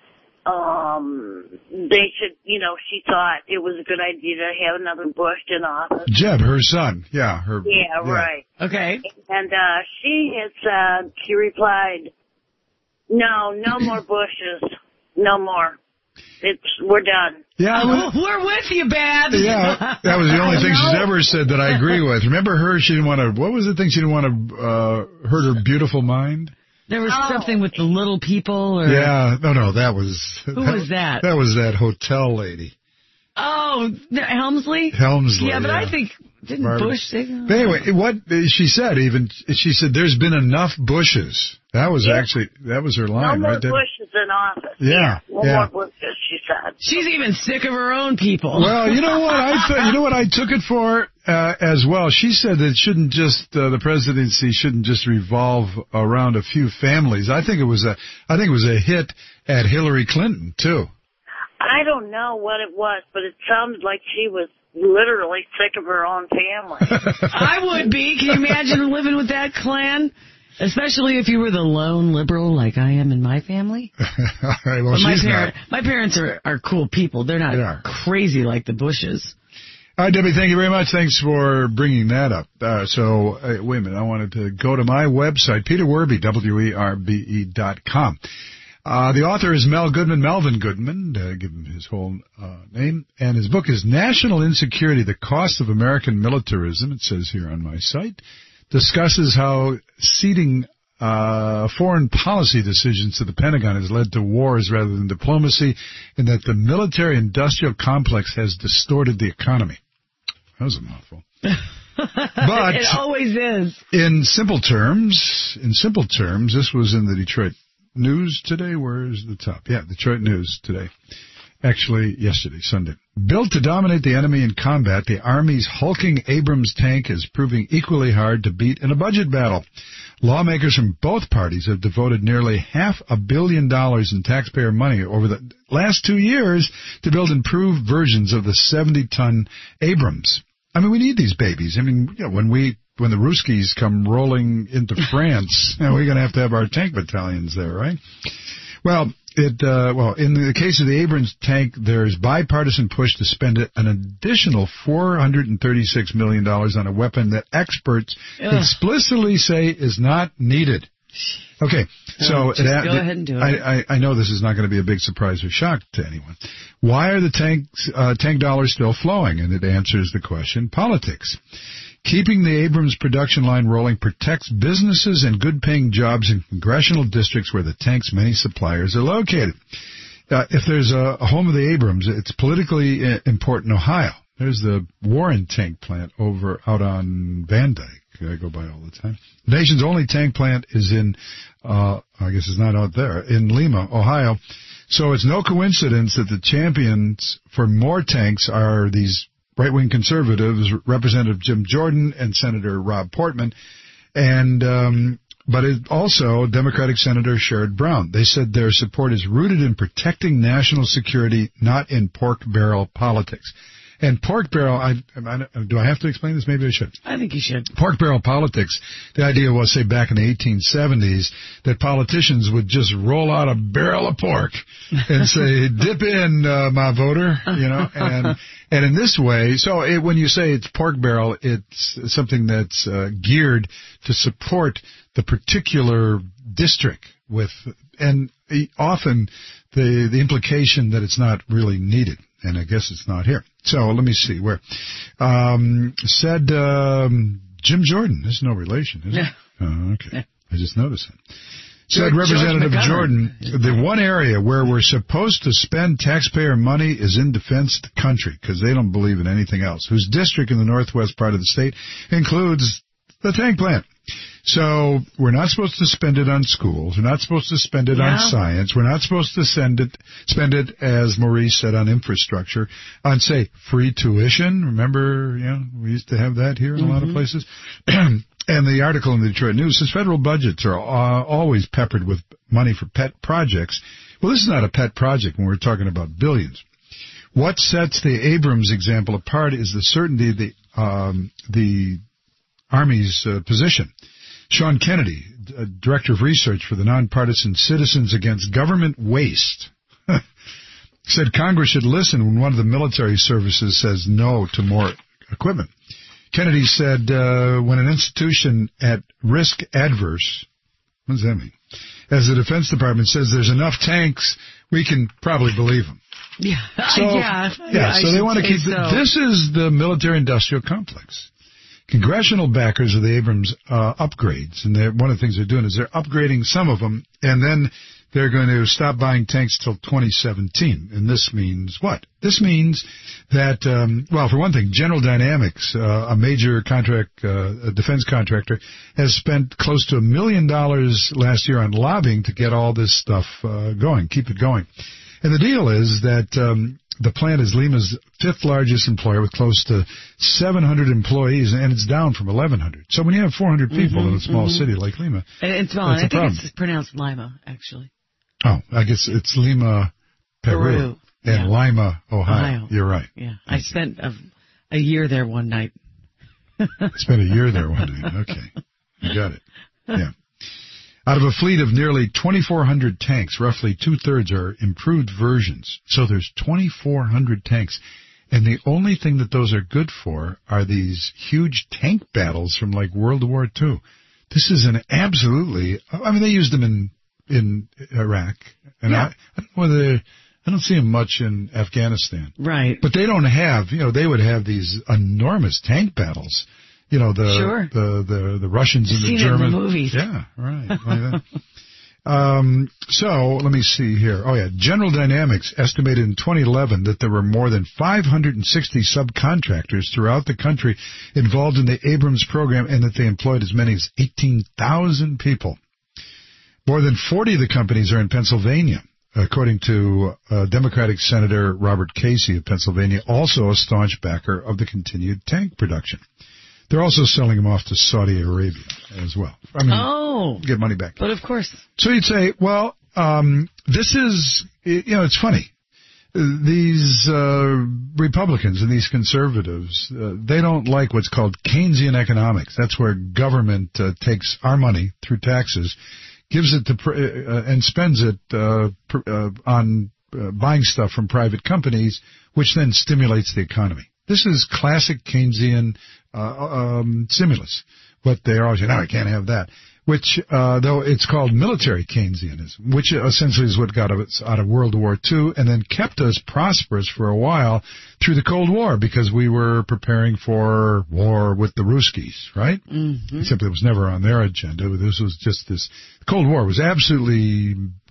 they should, she thought it was a good idea to have another Bush in office. Jeb, her son, yeah. Yeah, right. Okay. And, she replied, no more Bushes, no more. We're done. Yeah, we're with you, Babs. Yeah, that was the only thing she's ever said that I agree with. Remember her? She didn't want to. What was the thing she didn't want to hurt her beautiful mind? There was something with the little people. Or... Yeah, no, that was. Who was that? That was that hotel lady. Oh, Helmsley. Yeah, but I think didn't Barbara. Bush say that? But anyway, what she said, there's been enough Bushes. That was that was her line, right? No more Bushes in office. Yeah. No more Bushes, she said. She's even sick of her own people. Well, you know what? You know what I took it for as well. She said that the presidency shouldn't just revolve around a few families. I think it was a hit at Hillary Clinton too. I don't know what it was, but it sounded like she was literally sick of her own family. I would be. Can you imagine living with that clan? Especially if you were the lone liberal like I am in my family. All right, well, my parents are cool people. They're not crazy like the Bushes. All right, Debbie, thank you very much. Thanks for bringing that up. Wait a minute. I wanted to go to my website, Peter Werbe, WERBE.com. The author is Melvin Goodman, give him his whole name, and his book is National Insecurity, The Cost of American Militarism, it says here on my site, discusses how ceding foreign policy decisions to the Pentagon has led to wars rather than diplomacy, and that the military-industrial complex has distorted the economy. That was a mouthful. But it always is. In simple terms, this was in the Detroit News today. Where's the top? Yeah, Detroit News today. Actually, yesterday, Sunday. Built to dominate the enemy in combat, the Army's hulking Abrams tank is proving equally hard to beat in a budget battle. Lawmakers from both parties have devoted nearly $500 million in taxpayer money over the last 2 years to build improved versions of the 70-ton Abrams. I mean, we need these babies. I mean, when the Ruskies come rolling into France, we're going to have our tank battalions there, right? Well, in the case of the Abrams tank, there's bipartisan push to spend an additional $436 million on a weapon that experts explicitly say is not needed. Okay, so go ahead and do it. I know this is not going to be a big surprise or shock to anyone. Why are the tank dollars still flowing? And it answers the question: politics. Keeping the Abrams production line rolling protects businesses and good-paying jobs in congressional districts where the tank's many suppliers are located. If there's a home of the Abrams, it's politically important in Ohio. There's the Warren tank plant out on Van Dyke. I go by all the time. The nation's only tank plant is in, I guess it's not out there, in Lima, Ohio. So it's no coincidence that the champions for more tanks are these right-wing conservatives, Representative Jim Jordan and Senator Rob Portman, and but it also Democratic Senator Sherrod Brown. They said their support is rooted in protecting national security, not in pork barrel politics. And pork barrel, do I have to explain this? Maybe I should. I think you should. Pork barrel politics, the idea was, say, back in the 1870s, that politicians would just roll out a barrel of pork and say, dip in, my voter, and in this way, so when you say it's pork barrel, it's something that's geared to support the particular district and often the implication that it's not really needed. And I guess it's not here. So let me see where. Said Jim Jordan. There's no relation, is it? Oh, okay. I just noticed it. Said Representative Jordan, the one area where we're supposed to spend taxpayer money is in defense of the country, because they don't believe in anything else, whose district in the northwest part of the state includes the tank plant. So we're not supposed to spend it on schools. We're not supposed to spend it on science. We're not supposed to spend it, as Maurice said, on infrastructure, on, say, free tuition. Remember, we used to have that here in a lot of places. And the article in the Detroit News says federal budgets are always peppered with money for pet projects. Well, this is not a pet project when we're talking about billions. What sets the Abrams example apart is the certainty of the Army's position. Sean Kennedy, Director of Research for the nonpartisan Citizens Against Government Waste, said Congress should listen when one of the military services says no to more equipment. Kennedy said when an institution at risk adverse, what does that mean? As the Defense Department says there's enough tanks, we can probably believe them. So they want to keep this is the military-industrial complex. Congressional backers of the Abrams upgrades, and one of the things they're doing is they're upgrading some of them, and then they're going to stop buying tanks till 2017. And this means what? This means that, for one thing, General Dynamics, a major a defense contractor, has spent close to $1 million last year on lobbying to get all this stuff going, keep it going. And the deal is that the plant is Lima's fifth largest employer with close to 700 employees, and it's down from 1,100. So when you have 400 people in a small city like Lima, it's small. I think it's pronounced Lima, actually. Oh, I guess it's Lima, Peru, and Lima, Ohio. You're right. Yeah, I spent a year there one night. Spent a year there one night. Okay, you got it. Yeah. Out of a fleet of nearly 2,400 tanks, roughly two-thirds are improved versions. So there's 2,400 tanks. And the only thing that those are good for are these huge tank battles from like World War II. This is an absolutely, they used them in Iraq. And I don't know whether, I don't see them much in Afghanistan. Right. But they don't have, they would have these enormous tank battles. The Russians and the Germans. In the movies. Yeah, right. Like that. So let me see here. Oh yeah, General Dynamics estimated in 2011 that there were more than 560 subcontractors throughout the country involved in the Abrams program, and that they employed as many as 18,000 people. More than 40 of the companies are in Pennsylvania, according to Democratic Senator Robert Casey of Pennsylvania, also a staunch backer of the continued tank production. They're also selling them off to Saudi Arabia as well. Get money back. But of course. So you'd say, this is, it's funny. These Republicans and these conservatives, they don't like what's called Keynesian economics. That's where government takes our money through taxes, gives it to and spends it on buying stuff from private companies, which then stimulates the economy. This is classic Keynesian stimulus. But they always say, no, I can't have that. Which, though it's called military Keynesianism, which essentially is what got us out of World War II and then kept us prosperous for a while through the Cold War, because we were preparing for war with the Ruskies, right? Except it was never on their agenda. This was just this. The Cold War was absolutely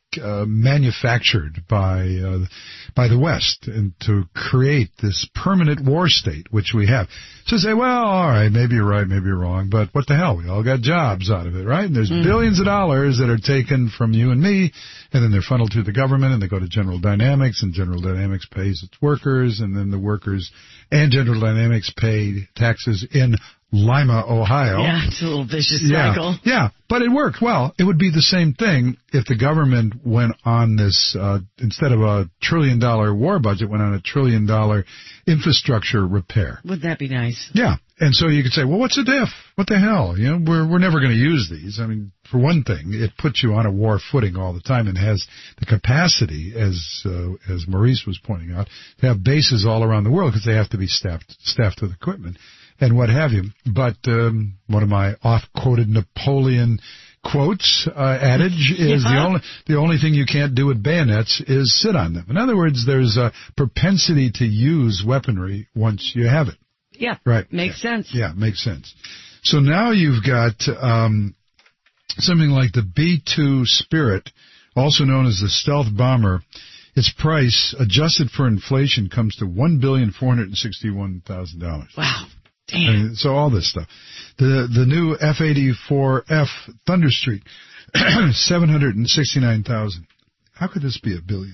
manufactured by the West, and to create this permanent war state, which we have. So say, well, all right, maybe you're right, maybe you're wrong, but what the hell? We all got jobs out of it, right? And there's billions of dollars that are taken from you and me, and then they're funneled to the government, and they go to General Dynamics, and General Dynamics pays its workers, and then the workers and General Dynamics pay taxes in Lima, Ohio. Yeah, it's a little vicious cycle. Yeah, but it worked. Well, it would be the same thing if the government went on this, instead of a $1 trillion war budget, went on $1 trillion infrastructure repair. Would that be nice? Yeah. And so you could say, well, what's the diff? What the hell? You know, we're never going to use these. I mean, for one thing, it puts you on a war footing all the time and has the capacity, as Maurice was pointing out, to have bases all around the world because they have to be staffed with equipment and what have you. But one of my oft-quoted Napoleon quotes, adage, is the only thing you can't do with bayonets is sit on them. In other words, there's a propensity to use weaponry once you have it. Yeah, right. Makes sense. Yeah, makes sense. So now you've got something like the B-2 Spirit, also known as the stealth bomber. Its price, adjusted for inflation, comes to $1,461,000. Wow. Damn. I mean, so all this stuff. The new F-84F Thunderstreak, $769,000. How could this be $1 billion?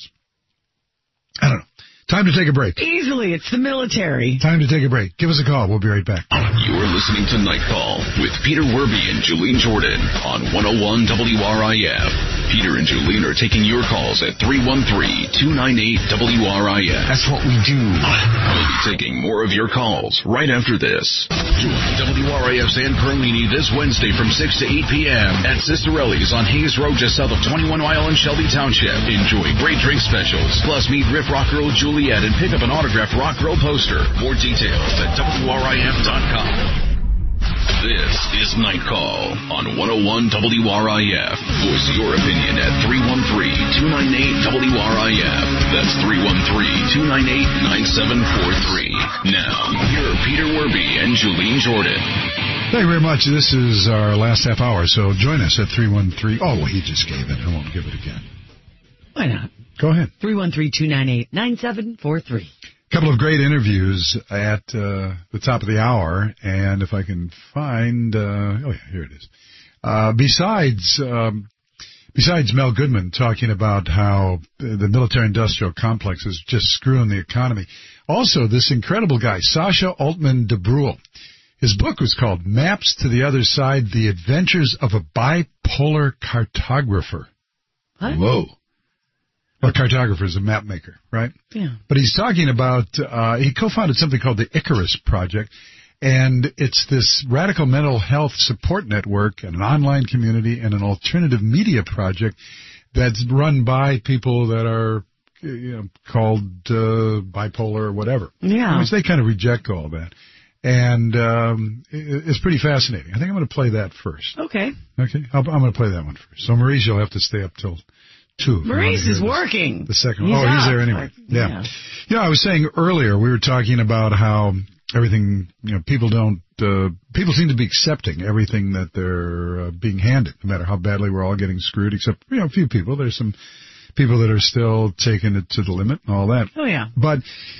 I don't know. Time to take a break. Easily. It's the military. Time to take a break. Give us a call. We'll be right back. You're listening to Night Call with Peter Werby and Julene Jordan on 101 WRIF. Peter and Julene are taking your calls at 313-298-WRIF. That's what we do. We'll be taking more of your calls right after this. Join WRIF San Carlini this Wednesday from 6 to 8 p.m. at Cicerelli's on Hayes Road just south of 21 Mile in Shelby Township. Enjoy great drink specials. Plus meet Riff Rock Girl Juliet and pick up an autographed Rock Girl poster. More details at WRIF.com. This is Night Call on 101 WRIF. Voice your opinion at 313-298-WRIF. That's 313-298-9743. Now, here are Peter Werby and Julene Jordan. Thank you very much. This is our last half hour, so join us at 313. Oh, he just gave it. I won't give it again. Why not? Go ahead. 313-298-9743. Couple of great interviews at the top of the hour, and if I can find, here it is. Besides Mel Goodman talking about how the military-industrial complex is just screwing the economy, also this incredible guy, Sasha Altman de Bruhl. His book was called Maps to the Other Side, The Adventures of a Bipolar Cartographer. What? Whoa. Well, a cartographer is a map maker, right? Yeah. But he's talking about, he co-founded something called the Icarus Project, and it's this radical mental health support network and an online community and an alternative media project that's run by people that are, called bipolar or whatever. Yeah. Which they kind of reject all that. And it's pretty fascinating. I think I'm going to play that first. Okay. Okay? I'm going to play that one first. So, Maurice, you'll have to stay up till 2. Maurice is working. The second one. He's there anyway. Yeah. I was saying earlier, we were talking about how everything, people seem to be accepting everything that they're being handed, no matter how badly we're all getting screwed, except, a few people. There's some people that are still taking it to the limit and all that. Oh, yeah. But,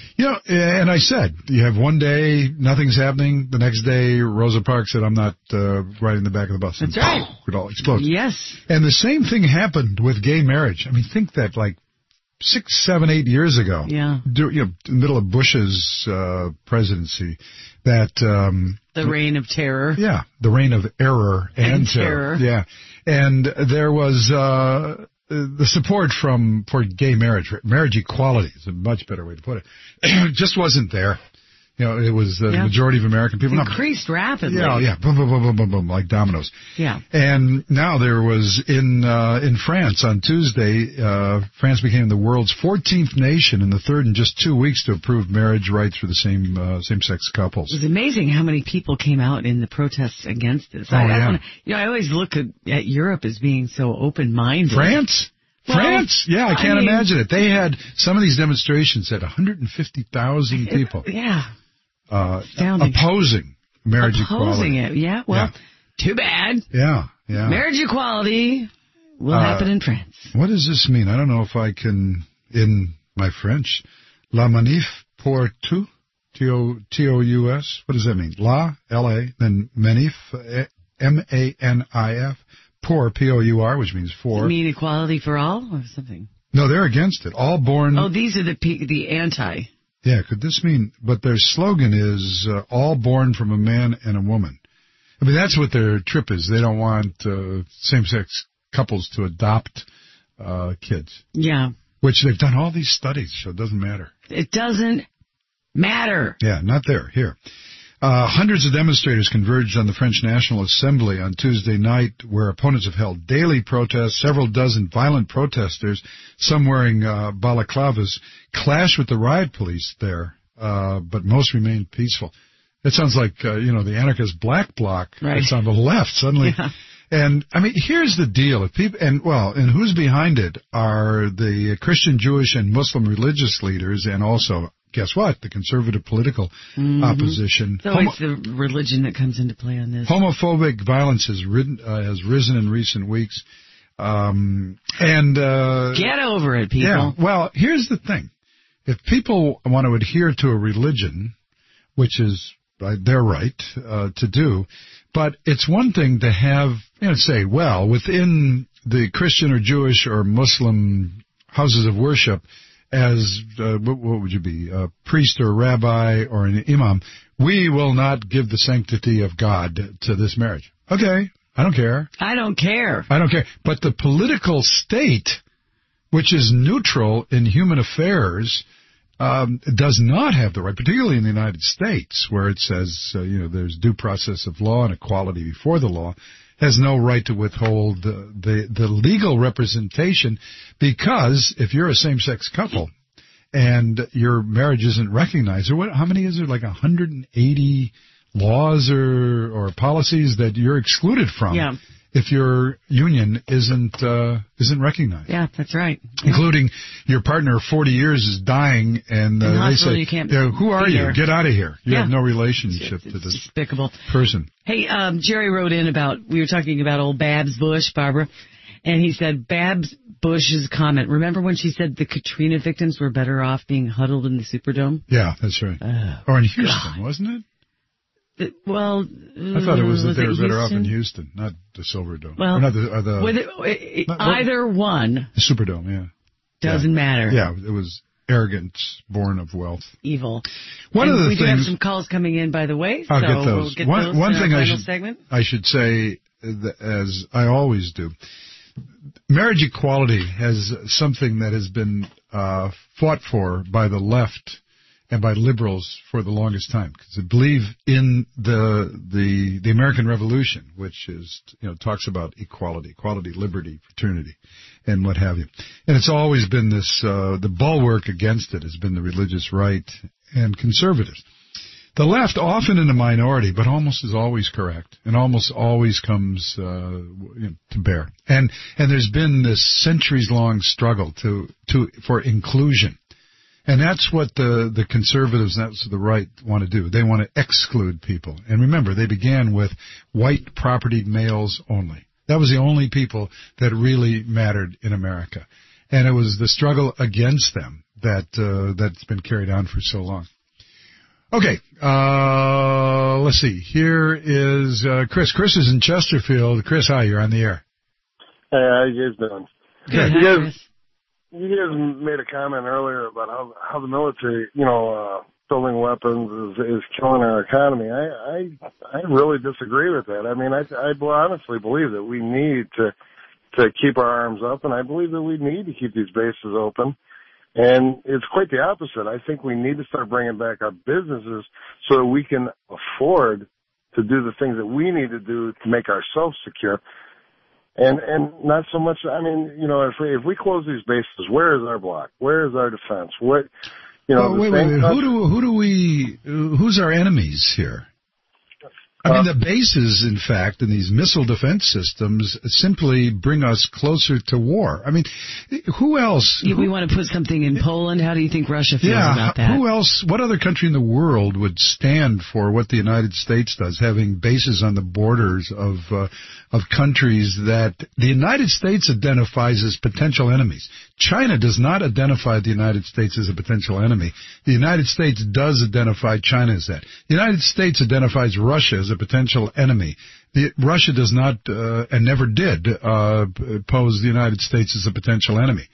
and I said, you have one day, nothing's happening. The next day, Rosa Parks said, I'm not riding the back of the bus. That's right. It all explodes. Yes. And the same thing happened with gay marriage. I mean, think that 6, 7, 8 years ago. Yeah. In the middle of Bush's presidency, that the reign of terror. Yeah, the reign of error and terror. Yeah. And there was the support for gay marriage equality is a much better way to put it. Just wasn't there. It was the majority of American people. Increased rapidly. Yeah. Boom, boom, boom, boom, boom, boom, like dominoes. Yeah. And now there was in France on Tuesday, France became the world's 14th nation and the third in just 2 weeks to approve marriage rights for the same-sex couples. It was amazing how many people came out in the protests against this. I always look at Europe as being so open-minded. France? Yeah, I can't imagine it. They had, some of these demonstrations had 150,000 people. Yeah. Opposing marriage equality. Opposing it, yeah. Well, too bad. Yeah. Marriage equality will happen in France. What does this mean? I don't know if I can, in my French, La Manif pour tout, T-O-U-S. What does that mean? La, L-A, then Manif, M-A-N-I-F, pour, P-O-U-R, which means for. You mean equality for all or something? No, they're against it. All born. Oh, these are the anti. Yeah, could this mean, but their slogan is all born from a man and a woman. I mean, that's what their trip is. They don't want same-sex couples to adopt kids. Yeah. Which they've done all these studies, so it doesn't matter. It doesn't matter. Yeah, not there. Here. Hundreds of demonstrators converged on the French National Assembly on Tuesday night, where opponents have held daily protests. Several dozen violent protesters, some wearing balaclavas, clashed with the riot police there, but most remained peaceful. It sounds like, the anarchist Black Bloc that's on the left suddenly. Yeah. And, I mean, here's the deal. If people, and who's behind it are the Christian, Jewish, and Muslim religious leaders, and also, guess what? The conservative political opposition. It's always the religion that comes into play on this. Homophobic violence has risen in recent weeks. Get over it, people. Yeah. Well, here's the thing. If people want to adhere to a religion, which is their right to do, but it's one thing to have, say, well, within the Christian or Jewish or Muslim houses of worship, as, what would you be, a priest or a rabbi or an imam, we will not give the sanctity of God to this marriage. Okay, I don't care. I don't care. But the political state, which is neutral in human affairs, does not have the right, particularly in the United States, where it says, there's due process of law and equality before the law, has no right to withhold the legal representation, because if you're a same-sex couple and your marriage isn't recognized, or how many is there, like 180 laws or policies that you're excluded from? Yeah. If your union isn't recognized. Yeah, that's right. Including your partner of 40 years is dying, and they say, you can't who are you? Get out of here. You have no relationship to this despicable person. Hey, Jerry wrote in we were talking about old Babs Bush, Barbara, and he said, Babs Bush's comment, remember when she said the Katrina victims were better off being huddled in the Superdome? Yeah, that's right. Or in Houston, wasn't it? I thought it was that they were better off in Houston, not the Silverdome. Well, either one. The Superdome, yeah. Doesn't matter. Yeah, it was arrogance born of wealth. Evil. We do have some calls coming in, by the way. I'll get those. We'll get one those thing segment. I should say, as I always do, marriage equality has something that has been fought for by the left and by liberals for the longest time, because they believe in the American Revolution, which is, talks about equality, liberty, fraternity, and what have you. And it's always been this, the bulwark against it has been the religious right and conservatives. The left, often in the minority, but almost is always correct, and almost always comes to bear. And there's been this centuries-long struggle for inclusion. And that's what the conservatives, that's what the right want to do. They want to exclude people. And remember, they began with white propertied males only. That was the only people that really mattered in America. And it was the struggle against them that's been carried on for so long. Okay, let's see. Here is Chris. Chris is in Chesterfield. Chris, hi, you're on the air. Hey, how you guys doing? Good. You guys made a comment earlier about how the military, building weapons is killing our economy. I really disagree with that. I mean, I honestly believe that we need to keep our arms up, and I believe that we need to keep these bases open. And it's quite the opposite. I think we need to start bringing back our businesses so that we can afford to do the things that we need to do to make ourselves secure. And not so much, if we close these bases, where is our block? Where is our defense? Wait, who's our enemies here? I mean, the bases, in fact, in these missile defense systems simply bring us closer to war. I mean, who else? We want to put something in Poland. How do you think Russia feels about that? Who else? What other country in the world would stand for what the United States does, having bases on the borders of countries that the United States identifies as potential enemies? China does not identify the United States as a potential enemy. The United States does identify China as that. The United States identifies Russia as a potential enemy. Russia does not, and never did, pose the United States as a potential enemy.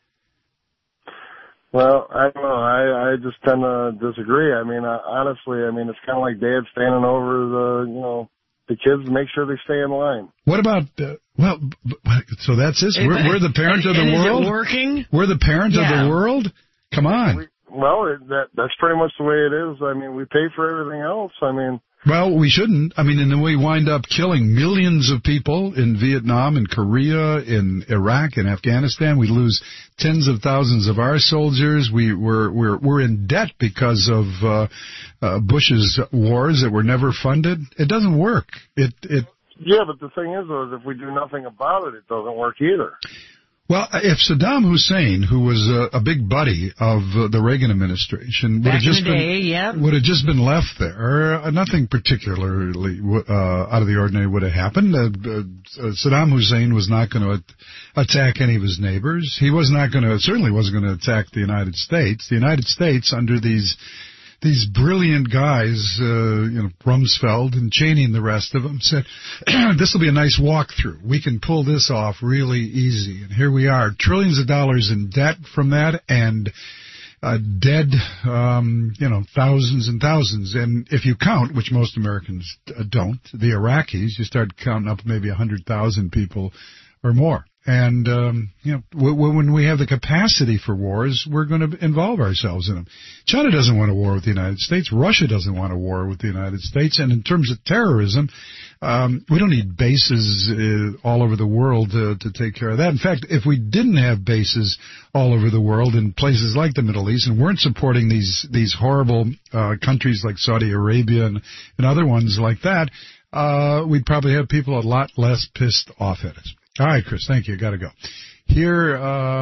Well, I don't know. I just tend to disagree. I mean, honestly, I mean, it's kind of like Dad standing over the kids to make sure they stay in line. What about, so that's this? We're the parent of the world? Is it working? We're the parent of the world? Come on. That's pretty much the way it is. I mean, we pay for everything else. I mean... Well, we shouldn't. I mean, and then we wind up killing millions of people in Vietnam, in Korea, in Iraq, in Afghanistan. We lose tens of thousands of our soldiers. We're in debt because of Bush's wars that were never funded. It doesn't work. Yeah, but the thing is, though, is if we do nothing about it, it doesn't work either. Well, if Saddam Hussein, who was a big buddy of the Reagan administration, would have just been left there, nothing particularly out of the ordinary would have happened. Saddam Hussein was not going to attack any of his neighbors. He certainly wasn't going to attack the United States. The United States, under these brilliant guys, Rumsfeld and Cheney and the rest of them, said, this will be a nice walkthrough. We can pull this off really easy. And here we are, trillions of dollars in debt from that, and dead, thousands and thousands. And if you count, which most Americans don't, the Iraqis, you start counting up maybe 100,000 people or more. And, when we have the capacity for wars, we're going to involve ourselves in them. China doesn't want a war with the United States. Russia doesn't want a war with the United States. And in terms of terrorism, we don't need bases all over the world to take care of that. In fact, if we didn't have bases all over the world in places like the Middle East and weren't supporting these horrible countries like Saudi Arabia and other ones like that, we'd probably have people a lot less pissed off at us. All right, Chris, thank you. Got to go. Here,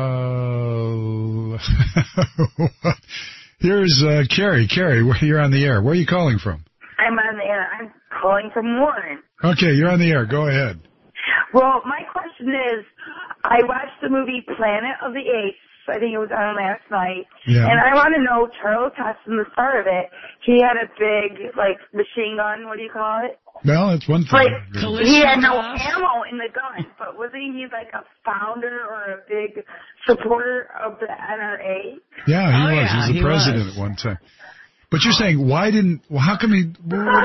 here's Carrie. Carrie, you're on the air. Where are you calling from? I'm on the air. I'm calling from Warren. Okay, you're on the air. Go ahead. Well, my question is, I watched the movie Planet of the Apes. I think it was on last night. Yeah. And I want to know, Charles Heston, the star of it, he had a big, machine gun, what do you call it? Well, that's one thing. He had no ammo in the gun, but wasn't he a founder or a big supporter of the NRA? Yeah, he was. He was the president at one time. But you're saying, how come he...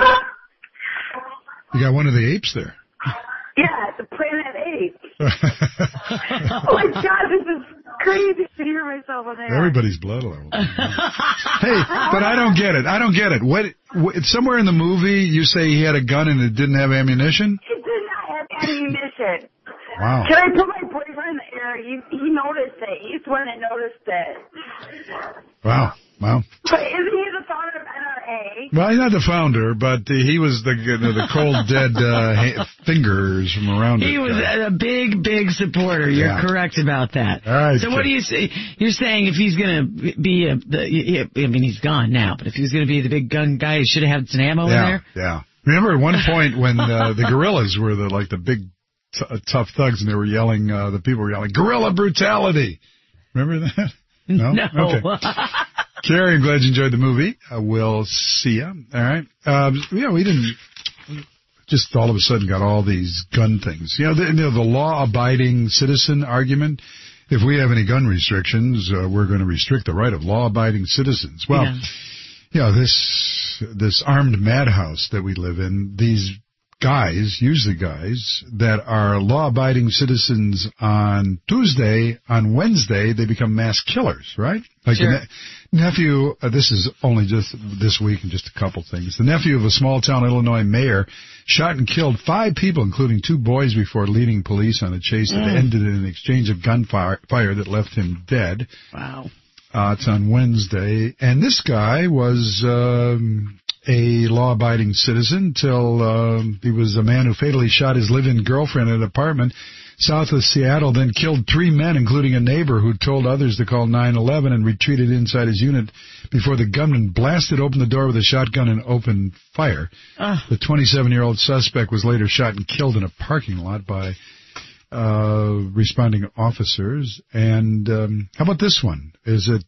You got one of the apes there. Yeah, the Planet Ape. Oh my God, this is crazy to hear myself on there. Everybody's blood level. Hey, but I don't get it. What, somewhere in the movie you say he had a gun and it didn't have ammunition? It did not have ammunition. Wow. Can I put my boyfriend in the air? He noticed it. He's the one that noticed it. Wow. But isn't he the founder of NRA? Well, he's not the founder, but he was the cold, dead fingers from around it. He was a big supporter. You're correct about that. All right. So what do you say? You're saying if he's going to be he's gone now, but if he was going to be the big gun guy, he should have had some ammo in there? Yeah. Remember at one point when the guerrillas were the big tough thugs and they were yelling, the people were yelling, guerrilla brutality. Remember that? No? Okay. Carrie, I'm glad you enjoyed the movie. We'll see ya. All right. We didn't just all of a sudden got all these gun things. The law-abiding citizen argument. If we have any gun restrictions, we're going to restrict the right of law-abiding citizens. Well, this armed madhouse that we live in, these guys, usually guys, that are law-abiding citizens on Tuesday, on Wednesday, they become mass killers, right? Like sure. The nephew, this is only just this week and just a couple things. The nephew of a small-town Illinois mayor shot and killed 5 people, including 2 boys, before leading police on a chase that ended in an exchange of gunfire that left him dead. Wow. It's on Wednesday. And this guy was a law-abiding citizen till he was a man who fatally shot his live-in girlfriend in an apartment south of Seattle, then killed 3 men, including a neighbor who told others to call 911 and retreated inside his unit before the gunman blasted open the door with a shotgun and opened fire. The 27-year-old suspect was later shot and killed in a parking lot by responding officers. And how about this one? Is it...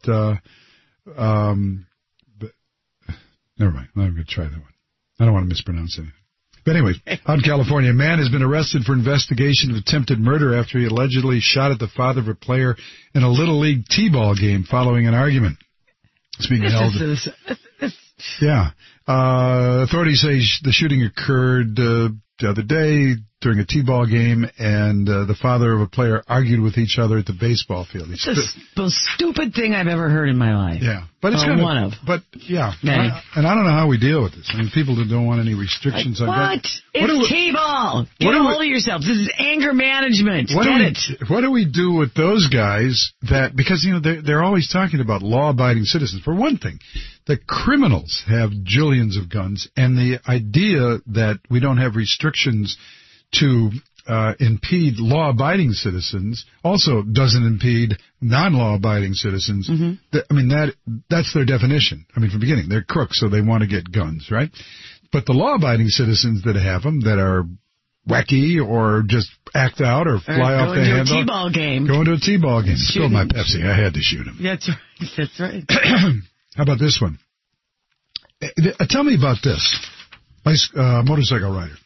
never mind. I'm going to try that one. I don't want to mispronounce anything. But anyway, out in California, a man has been arrested for investigation of attempted murder after he allegedly shot at the father of a player in a Little League T-ball game following an argument. It's being held. Yeah. Authorities say the shooting occurred the other day during a T-ball game, and the father of a player argued with each other at the baseball field. It's the most stupid thing I've ever heard in my life. Yeah. But it's kind one of. But, yeah. Many. And I don't know how we deal with this. I mean, people that don't want any restrictions on that. What? It's T-ball. Get a hold of yourself. This is anger management. What do we do with those guys that, because, they're always talking about law-abiding citizens. For one thing, the criminals have jillions of guns, and the idea that we don't have restrictions to impede law-abiding citizens also doesn't impede non-law-abiding citizens. That's their definition. From the beginning, they're crooks, so they want to get guns, right? But the law-abiding citizens that have them, that are wacky or just act out or fly off the handle. Going to a T-ball game. Spilled my Pepsi. I had to shoot him. That's right. That's right. How about this one? Tell me about this. Nice motorcycle rider.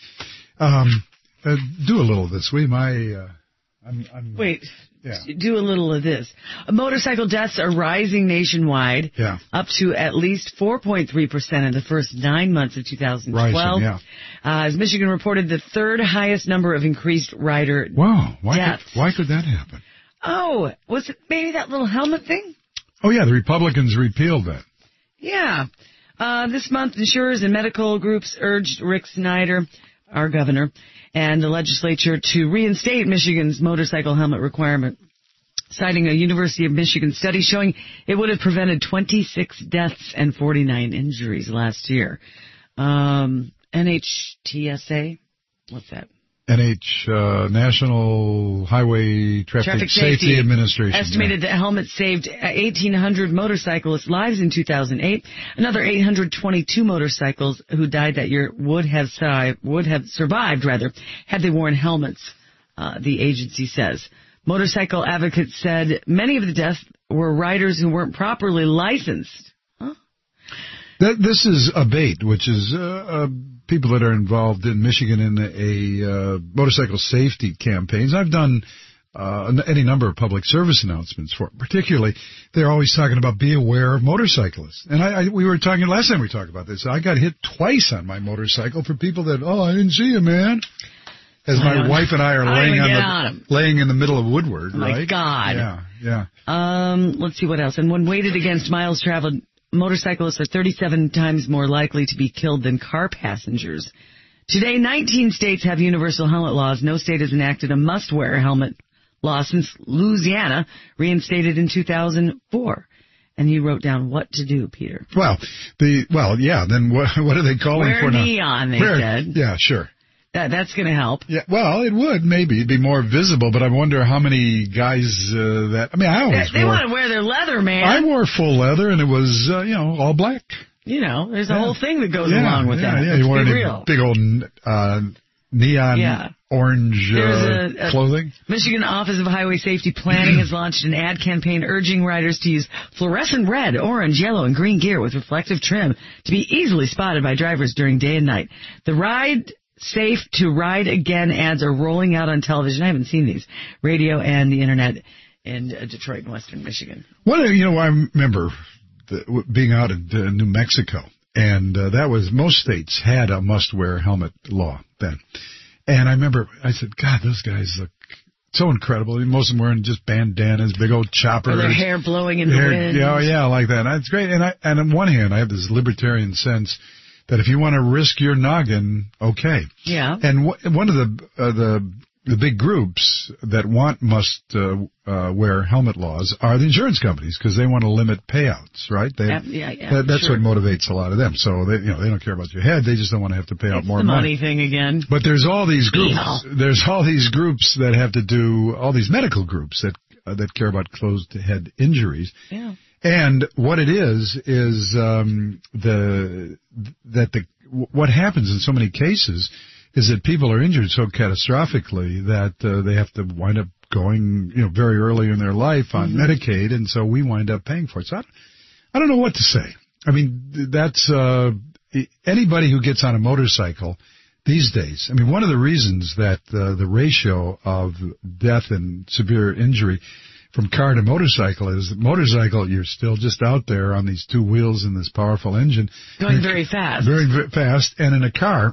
Do a little of this, will you? Do a little of this. Motorcycle deaths are rising nationwide, up to at least 4.3% in the first 9 months of 2012. Rising, as Michigan reported the third highest number of increased rider deaths. Why could that happen? Oh, was it maybe that little helmet thing? Oh, yeah, the Republicans repealed that. Yeah. This month, insurers and medical groups urged Rick Snyder, our governor, and the legislature to reinstate Michigan's motorcycle helmet requirement, citing a University of Michigan study showing it would have prevented 26 deaths and 49 injuries last year. NHTSA, what's that? National Highway Traffic Safety Administration. Estimated that helmets saved 1,800 motorcyclists' lives in 2008. Another 822 motorcycles who died that year would have survived, had they worn helmets, the agency says. Motorcycle advocates said many of the deaths were riders who weren't properly licensed. This is ABATE, which is people that are involved in Michigan in a motorcycle safety campaigns. I've done any number of public service announcements for it. Particularly, they're always talking about be aware of motorcyclists. And we were talking last time we talked about this. I got hit twice on my motorcycle for people that, I didn't see you, man. As my wife and I are laying in the middle of Woodward, right? My God. Yeah. Let's see what else. And when weighted against miles traveled, motorcyclists are 37 times more likely to be killed than car passengers. Today, 19 states have universal helmet laws. No state has enacted a must-wear helmet law since Louisiana reinstated in 2004. And he wrote down what to do, Peter. Then what are they calling for now? Wear neon, they said. Yeah, sure. That's going to help. Yeah, well, it would maybe be more visible, but I wonder how many guys I always they want to wear their leather, man. I wore full leather, and it was all black. There's a whole thing that goes along with that. Yeah, you want any big old neon orange clothing? Michigan Office of Highway Safety Planning has launched an ad campaign urging riders to use fluorescent red, orange, yellow, and green gear with reflective trim to be easily spotted by drivers during day and night. The Ride Safe to Ride Again ads are rolling out on television. I haven't seen these. Radio and the internet in Detroit and Western Michigan. I remember being out in New Mexico, and that was, most states had a must-wear helmet law then. And I remember, I said, God, those guys look so incredible. Most of them wearing just bandanas, big old choppers. Or their hair blowing in the wind. Yeah, like that. That's great. And on one hand, I have this libertarian sense that if you want to risk your noggin, okay. Yeah. And one of the the big groups that must wear helmet laws are the insurance companies because they want to limit payouts, right? That's what motivates a lot of them. So they don't care about your head. They just don't want to have to pay out more money. Money thing again. But there's all these groups. There's all these groups that have to do all these medical groups that care about closed head injuries. Yeah. And what it is what happens in so many cases is that people are injured so catastrophically that they have to wind up going, very early in their life on Medicaid, and so we wind up paying for it. So I don't know what to say. I mean, that's anybody who gets on a motorcycle these days. I mean, one of the reasons that the ratio of death and severe injury from car to motorcycle is that motorcycle, you're still just out there on these two wheels and this powerful engine. Going very fast. Very, very fast. And in a car,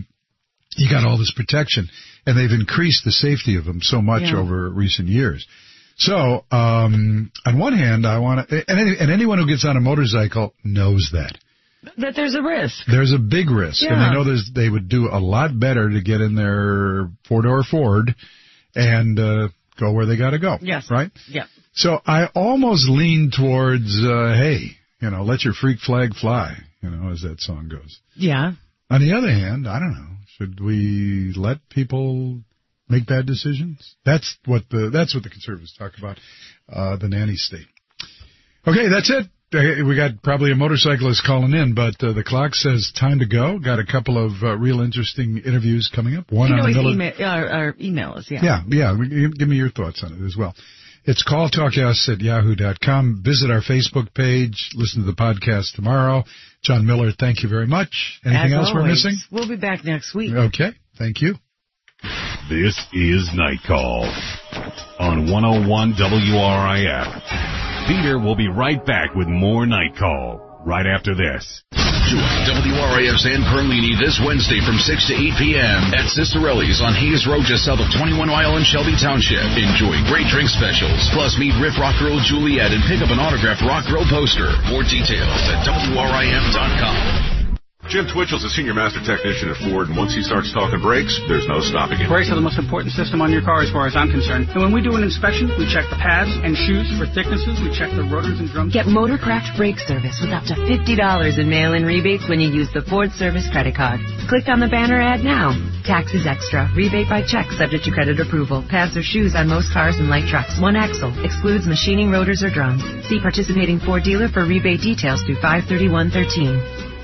you got all this protection. And they've increased the safety of them so much over recent years. So, on one hand, I want to, and anyone who gets on a motorcycle knows that. That there's a risk. There's a big risk. Yeah. And they know they would do a lot better to get in their four-door Ford and go where they got to go. Yes. Right? Yeah. So I almost lean towards, hey, let your freak flag fly, as that song goes. Yeah. On the other hand, I don't know. Should we let people make bad decisions? That's what the conservatives talk about, the nanny state. Okay, that's it. We got probably a motorcyclist calling in, but the clock says time to go. Got a couple of real interesting interviews coming up. One on the email us, yeah. Yeah. Give me your thoughts on it as well. It's calltalkus@yahoo.com. Visit our Facebook page. Listen to the podcast tomorrow. John Miller, thank you very much. Anything else we're missing? We'll be back next week. Okay, thank you. This is Night Call on 101 WRIF. Peter will be right back with more Night Call right after this. Join WRIF San Carlini this Wednesday from 6 to 8 p.m. at Cicerelli's on Hayes Road just south of 21 Mile in Shelby Township. Enjoy great drink specials. Plus meet Riff Rock Girl Juliet and pick up an autographed Rock Girl poster. More details at WRIF.com. Jim Twitchell's a senior master technician at Ford, and once he starts talking brakes, there's no stopping him. Brakes are the most important system on your car as far as I'm concerned. And when we do an inspection, we check the pads and shoes for thicknesses. We check the rotors and drums. Get Motorcraft brake service with up to $50 in mail-in rebates when you use the Ford Service credit card. Click on the banner ad now. Taxes extra. Rebate by check subject to credit approval. Pads or shoes on most cars and light trucks. One axle. Excludes machining rotors or drums. See participating Ford dealer for rebate details through 5/31/13.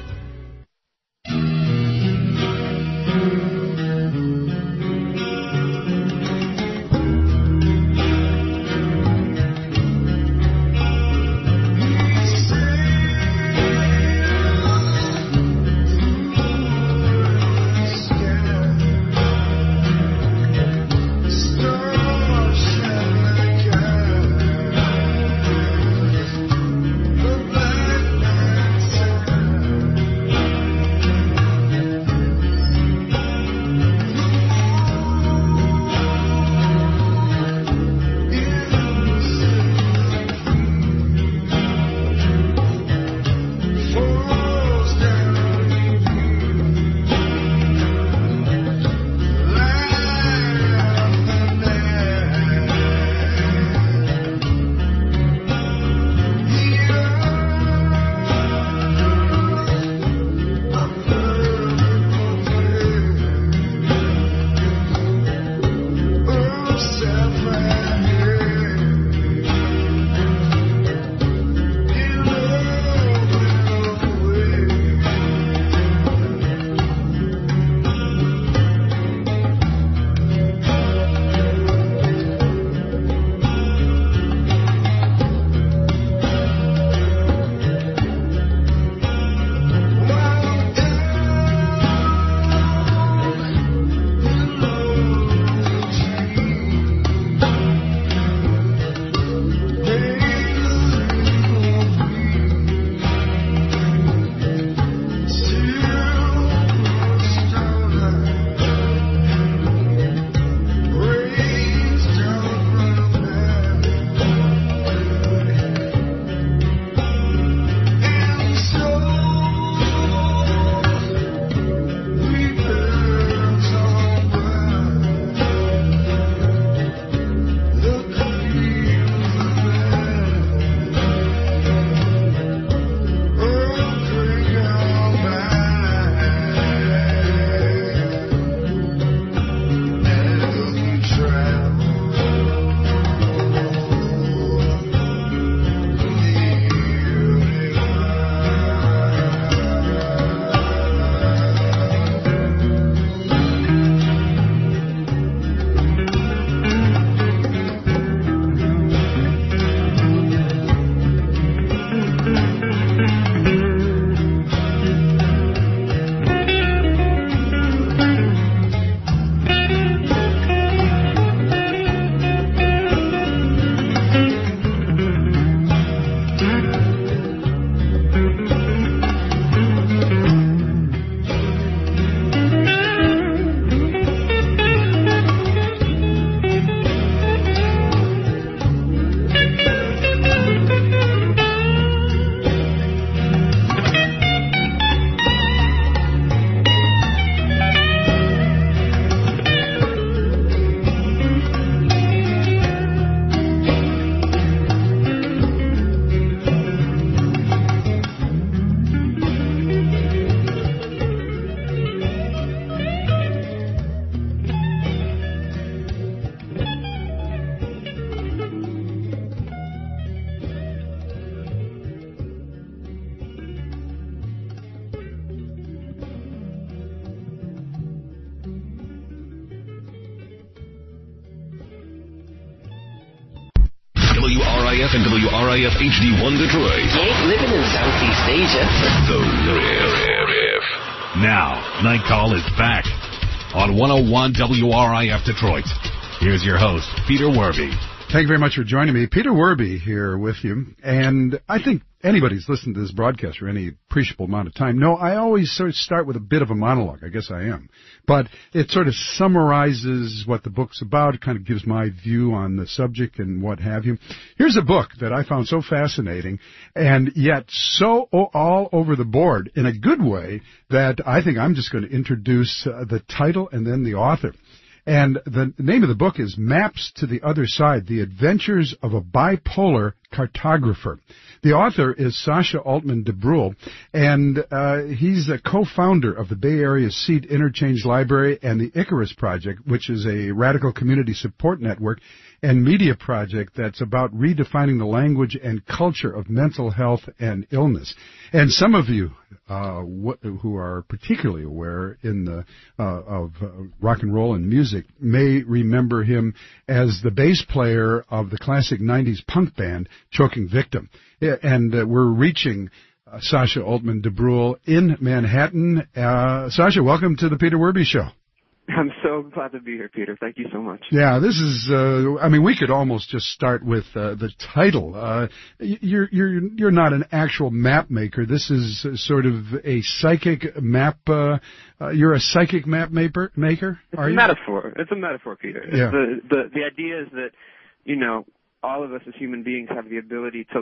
WRIF and WRIF HD1 Detroit. You ain't living in Southeast Asia. The Riff. Now, Night Call is back on 101 WRIF Detroit. Here's your host, Peter Werby. Thank you very much for joining me. Peter Werby here with you. And I think anybody's listened to this broadcast for any appreciable amount of time. No, I always sort of start with a bit of a monologue. I guess I am. But it sort of summarizes what the book's about. It kind of gives my view on the subject and what have you. Here's a book that I found so fascinating and yet so all over the board in a good way that I think I'm just going to introduce the title and then the author. And the name of the book is Maps to the Other Side, The Adventures of a Bipolar Cartographer. The author is Sasha Altman de Bruhl, and he's a co-founder of the Bay Area Seed Interchange Library and the Icarus Project, which is a radical community support network and media project that's about redefining the language and culture of mental health and illness. And some of you who are particularly aware of rock and roll and music may remember him as the bass player of the classic 90s punk band Choking Victim. And we're reaching Sasha Altman de Bruhl in Manhattan. Sasha, welcome to the Peter Werby Show. I'm so glad to be here, Peter. Thank you so much. Yeah, this is. We could almost just start with the title. You're not an actual map maker. This is sort of a psychic map. You're a psychic map maker. It's a metaphor. It's a metaphor, Peter. Yeah. The idea is that all of us as human beings have the ability to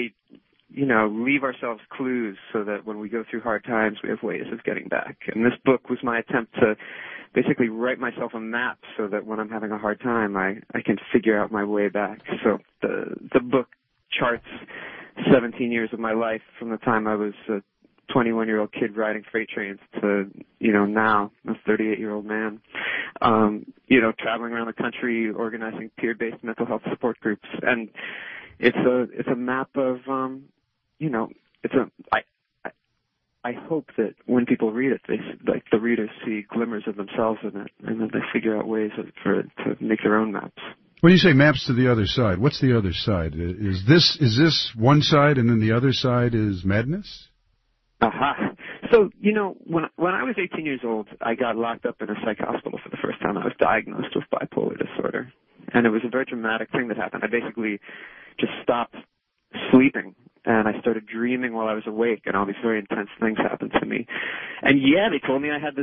leave ourselves clues so that when we go through hard times, we have ways of getting back. And this book was my attempt to basically write myself a map so that when I'm having a hard time, I can figure out my way back. So the book charts 17 years of my life from the time I was a 21-year-old kid riding freight trains to, now a 38-year-old man, traveling around the country organizing peer-based mental health support groups. And it's a map of, I hope that when people read it, the readers see glimmers of themselves in it, and then they figure out ways to make their own maps. When you say maps to the other side, what's the other side? Is this one side, and then the other side is madness? Aha. So, when I was 18 years old, I got locked up in a psych hospital for the first time. I was diagnosed with bipolar disorder, and it was a very dramatic thing that happened. I basically just stopped sleeping, and I started dreaming while I was awake, and all these very intense things happened to me. And they told me I had this,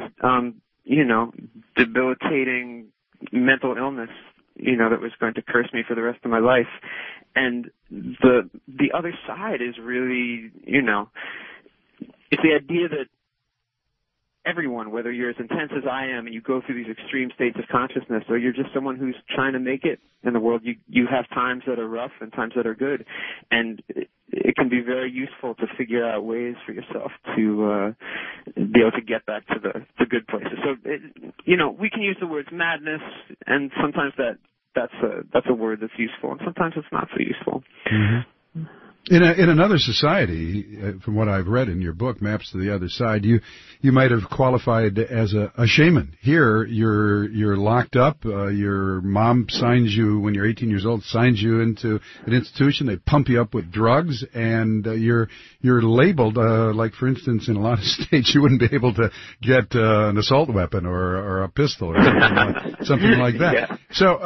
debilitating mental illness, that was going to curse me for the rest of my life. And the other side is really, it's the idea that everyone, whether you're as intense as I am and you go through these extreme states of consciousness, or you're just someone who's trying to make it in the world, you have times that are rough and times that are good. And it can be very useful to figure out ways for yourself to be able to get back to the good places. So, we can use the words madness, and sometimes that's a word that's useful, and sometimes it's not so useful. Mm-hmm. In another society, from what I've read in your book, Maps to the Other Side, you might have qualified as a shaman. Here, you're locked up. Your mom signs you when you're 18 years old, signs you into an institution. They pump you up with drugs, and you're labeled. Like for instance, in a lot of states, you wouldn't be able to get an assault weapon or a pistol or something like that. Yeah.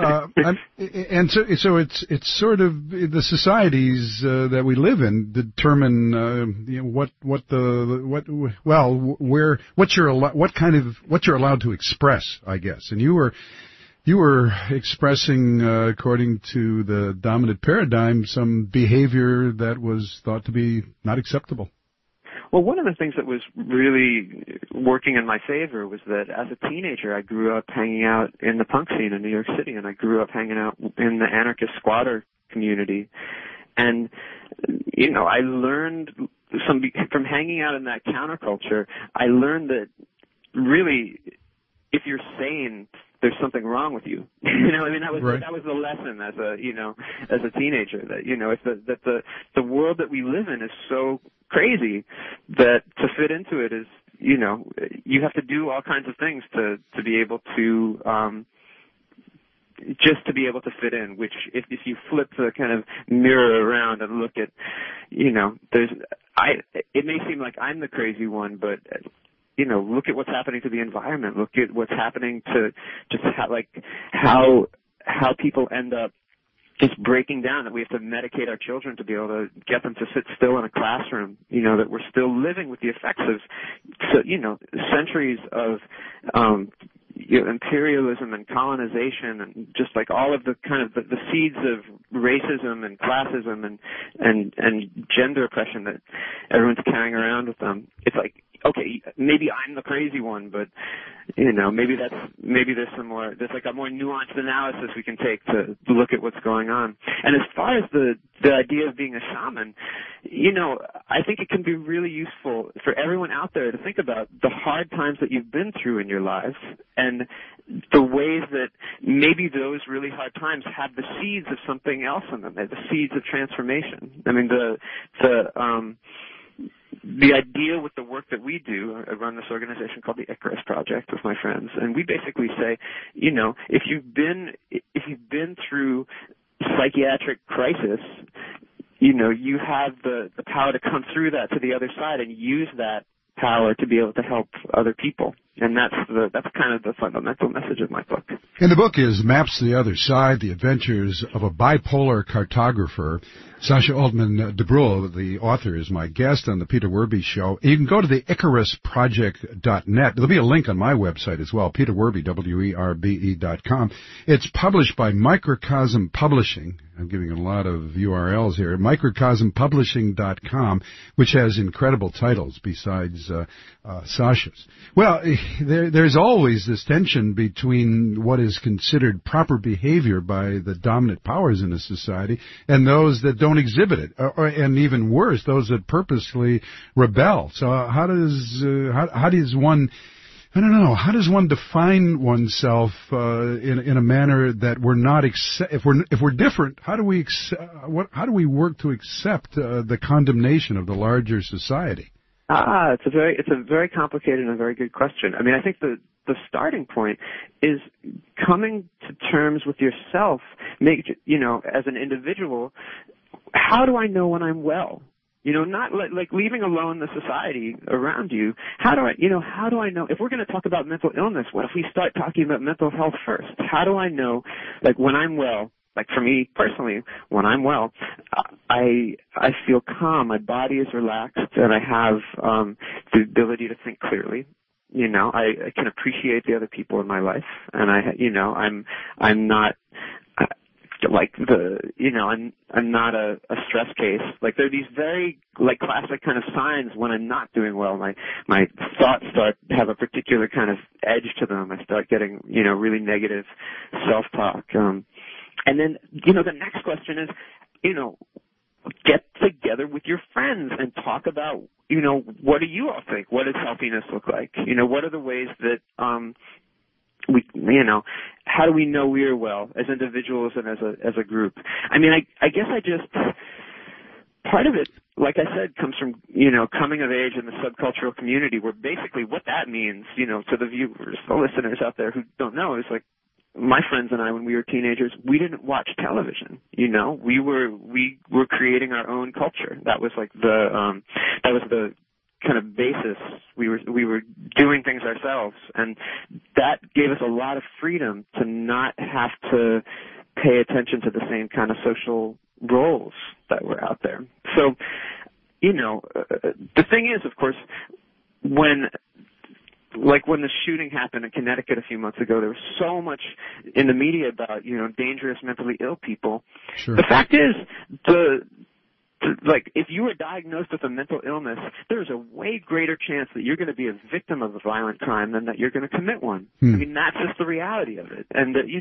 So it's sort of the societies that we live in determine what you're allowed to express, I guess. And you were expressing, according to the dominant paradigm, some behavior that was thought to be not acceptable. Well, one of the things that was really working in my favor was that as a teenager, I grew up hanging out in the punk scene in New York City, and I grew up hanging out in the anarchist squatter community. And, I learned from hanging out in that counterculture, I learned that really, if you're sane, there's something wrong with you. That was the lesson as a teenager, that the world that we live in is so crazy that to fit into it is, you have to do all kinds of things to be able to just to be able to fit in, which if you flip the kind of mirror around and look at, it may seem like I'm the crazy one, but look at what's happening to the environment. Look at what's happening to just how people end up just breaking down, that we have to medicate our children to be able to get them to sit still in a classroom, that we're still living with the effects of, centuries of, imperialism and colonization, and just like all of the kind of the seeds of racism and classism and gender oppression that everyone's carrying around with them. It's like, okay, maybe I'm the crazy one, but maybe there's like a more nuanced analysis we can take to look at what's going on. And as far as the idea of being a shaman, I think it can be really useful for everyone out there to think about the hard times that you've been through in your lives and the ways that maybe those really hard times have the seeds of something else in them, the seeds of transformation. I mean, the idea with the work that we do, I run this organization called the Icarus Project with my friends, and we basically say, if you've been through psychiatric crisis, you have the power to come through that to the other side and use that power to be able to help other people. And that's kind of the fundamental message of my book. And the book is Maps to the Other Side, The Adventures of a Bipolar Cartographer. Sasha Altman DeBrule, the author, is my guest on the Peter Werby Show. You can go to the IcarusProject.net. There'll be a link on my website as well, Peter Werby, WERBE.com. It's published by Microcosm Publishing. I'm giving a lot of URLs here. Microcosmpublishing.com, which has incredible titles besides Sasha's. Well, there's always this tension between what is considered proper behavior by the dominant powers in a society and those that don't exhibit it, and even worse, those that purposely rebel. So how does one define oneself in a manner that we're not if we're different? How do we work to accept the condemnation of the larger society? It's a very complicated and a very good question. I mean, I think the starting point is coming to terms with yourself. As an individual, how do I know when I'm well? Not like leaving alone the society around you. How do I know if we're going to talk about mental illness? What if we start talking about mental health first? How do I know, when I'm well? Like for me personally, when I'm well, I feel calm. My body is relaxed, and I have the ability to think clearly. I can appreciate the other people in my life, and I'm not I'm not a stress case. Like there are these very classic kind of signs when I'm not doing well. My thoughts start to have a particular kind of edge to them. I start getting really negative self-talk. And then, the next question is, get together with your friends and talk about, what do you all think? What does healthiness look like? What are the ways that, how do we know we're well as individuals and as a group? I mean, I guess part of it, like I said, comes from, coming of age in the subcultural community, where basically what that means, to the viewers, the listeners out there who don't know, is like, my friends and I, when we were teenagers, we didn't watch television. We were creating our own culture. That was like the kind of basis. We were doing things ourselves, and that gave us a lot of freedom to not have to pay attention to the same kind of social roles that were out there. So, the thing is, of course, when the shooting happened in Connecticut a few months ago, there was so much in the media about, dangerous mentally ill people. Sure. The fact is, if you were diagnosed with a mental illness, there's a way greater chance that you're going to be a victim of a violent crime than that you're going to commit one. I mean, that's just the reality of it. And that,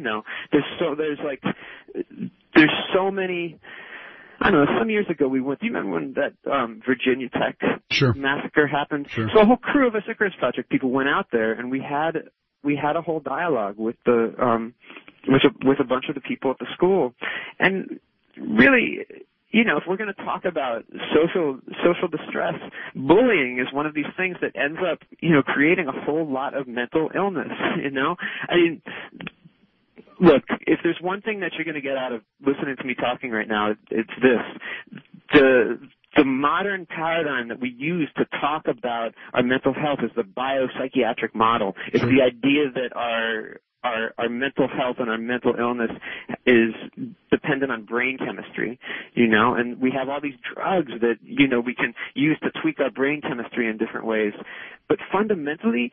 there's so many. I don't know, some years ago do you remember when that Virginia Tech massacre happened? Sure. So a whole crew of us Icarus Project people went out there, and we had a whole dialogue with with a bunch of the people at the school. And really, if we're going to talk about social distress, bullying is one of these things that ends up, creating a whole lot of mental illness, I mean, look, if there's one thing that you're going to get out of listening to me talking right now, it's this. The modern paradigm that we use to talk about our mental health is the biopsychiatric model. It's the idea that our mental health and our mental illness is dependent on brain chemistry, and we have all these drugs that, we can use to tweak our brain chemistry in different ways. But fundamentally,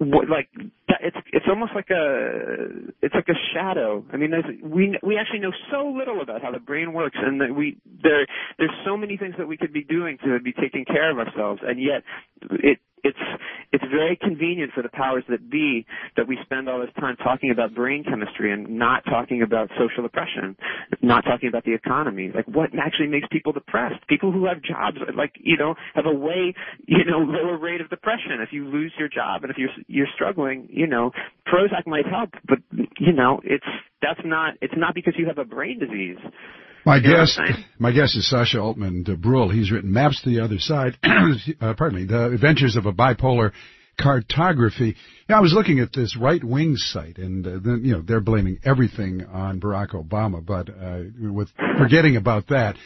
it's almost like a shadow. I mean, we actually know so little about how the brain works, and that there's so many things that we could be doing to be taking care of ourselves, and yet it's very convenient for the powers that be that we spend all this time talking about brain chemistry and not talking about social oppression, not talking about the economy. Like, what actually makes people depressed? People who have jobs, have a way, lower rate of depression. If you lose your job and if you're struggling, Prozac might help, but it's not because you have a brain disease. My guest is Sasha Altman-Bruhl. He's written Maps to the Other Side, The Adventures of a Bipolar Cartography. Yeah, I was looking at this right-wing site, and then, they're blaming everything on Barack Obama, but with forgetting about that,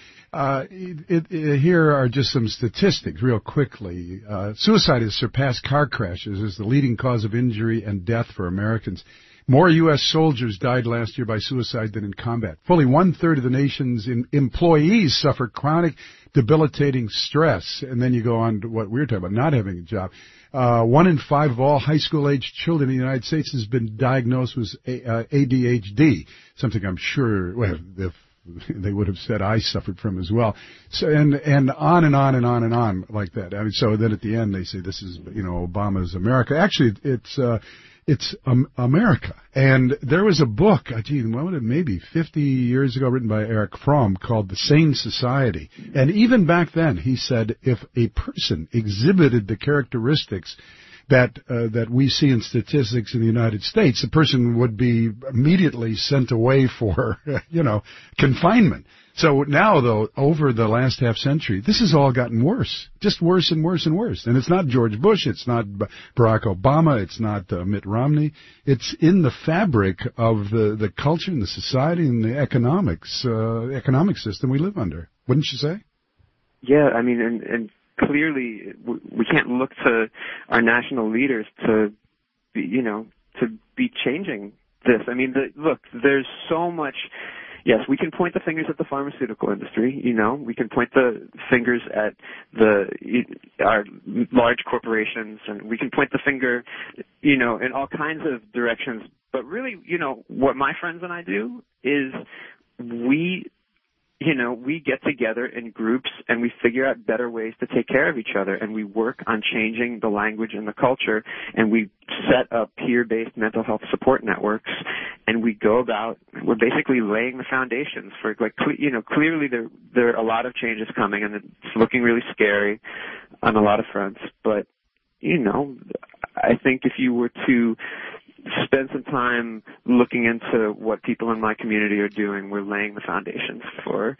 here are just some statistics real quickly. Suicide has surpassed car crashes as the leading cause of injury and death for Americans. More U.S. soldiers died last year by suicide than in combat. Fully one-third of the nation's employees suffer chronic, debilitating stress. And then you go on to what we were talking about, not having a job. 1 in 5 of all high school-aged children in the United States has been diagnosed with ADHD, something I'm sure, if they would have said I suffered from as well. So, and on and on and on and on like that. I mean, so then at the end they say this is, Obama's America. Actually, it's America. And there was a book, maybe 50 years ago, written by Eric Fromm called The Sane Society. And even back then, he said if a person exhibited the characteristics that we see in statistics in the United States, the person would be immediately sent away for, confinement. So now, though, over the last half century, this has all gotten worse, just worse and worse and worse. And it's not George Bush, it's not Barack Obama, it's not Mitt Romney. It's in the fabric of the culture and the society and the economic system we live under. Wouldn't you say? Yeah, I mean, and clearly we can't look to our national leaders to be changing this. I mean, look, there's so much. Yes, we can point the fingers at the pharmaceutical industry, we can point the fingers at our large corporations, and we can point the finger, in all kinds of directions. But really, what my friends and I do is we get together in groups and we figure out better ways to take care of each other, and we work on changing the language and the culture, and we set up peer-based mental health support networks, and we're basically laying the foundations for, clearly there are a lot of changes coming, and it's looking really scary on a lot of fronts. But, I think if you were to spend some time looking into what people in my community are doing, we're laying the foundations for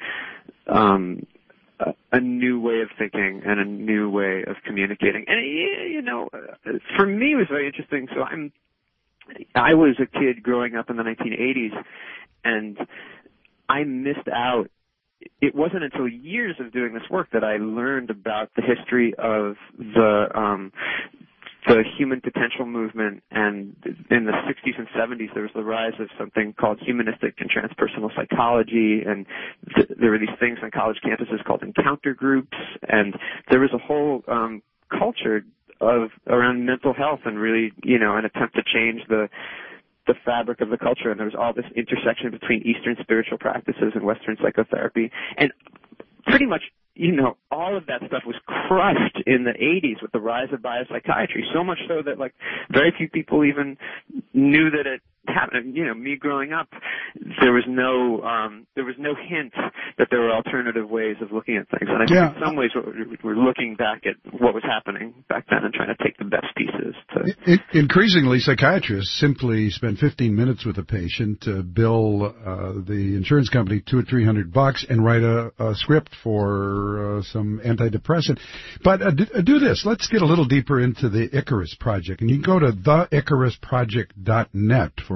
a new way of thinking and a new way of communicating. And, for me, it was very interesting. So I was a kid growing up in the 1980s, and I missed out. It wasn't until years of doing this work that I learned about the history of the human potential movement, and in the 60s and 70s there was the rise of something called humanistic and transpersonal psychology, and there were these things on college campuses called encounter groups, and there was a whole culture around mental health and really, an attempt to change the fabric of the culture, and there was all this intersection between Eastern spiritual practices and Western psychotherapy, and pretty much all of that stuff was crushed in the 80s with the rise of biopsychiatry, so much so that, very few people even knew that it happened. Me growing up, there was no hint that there were alternative ways of looking at things. And I think in some ways we're looking back at what was happening back then and trying to take the best pieces. Increasingly, psychiatrists simply spend 15 minutes with a patient to bill the insurance company $200 or $300 and write a script for some antidepressant. But do this. Let's get a little deeper into the Icarus Project. And you can go to theicarusproject.net for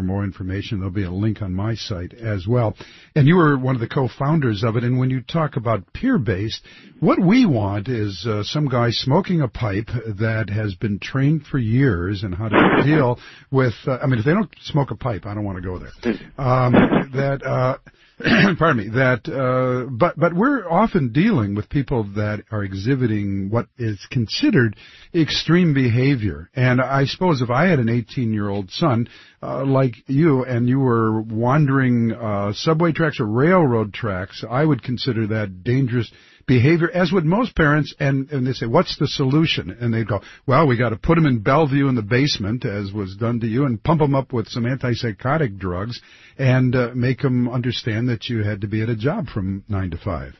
more information. There'll be a link on my site as well. And you were one of the co-founders of it. And when you talk about peer-based, what we want is some guy smoking a pipe that has been trained for years in how to deal with, if they don't smoke a pipe, I don't want to go there. Pardon me, but we're often dealing with people that are exhibiting what is considered extreme behavior. And I suppose if I had an 18-year-old son, like you, and you were wandering, subway tracks or railroad tracks, I would consider that dangerous behavior, as would most parents, and they say, what's the solution? And they'd go, well, we got to put them in Bellevue in the basement, as was done to you, and pump them up with some antipsychotic drugs, and make them understand that you had to be at a job from 9 to 5.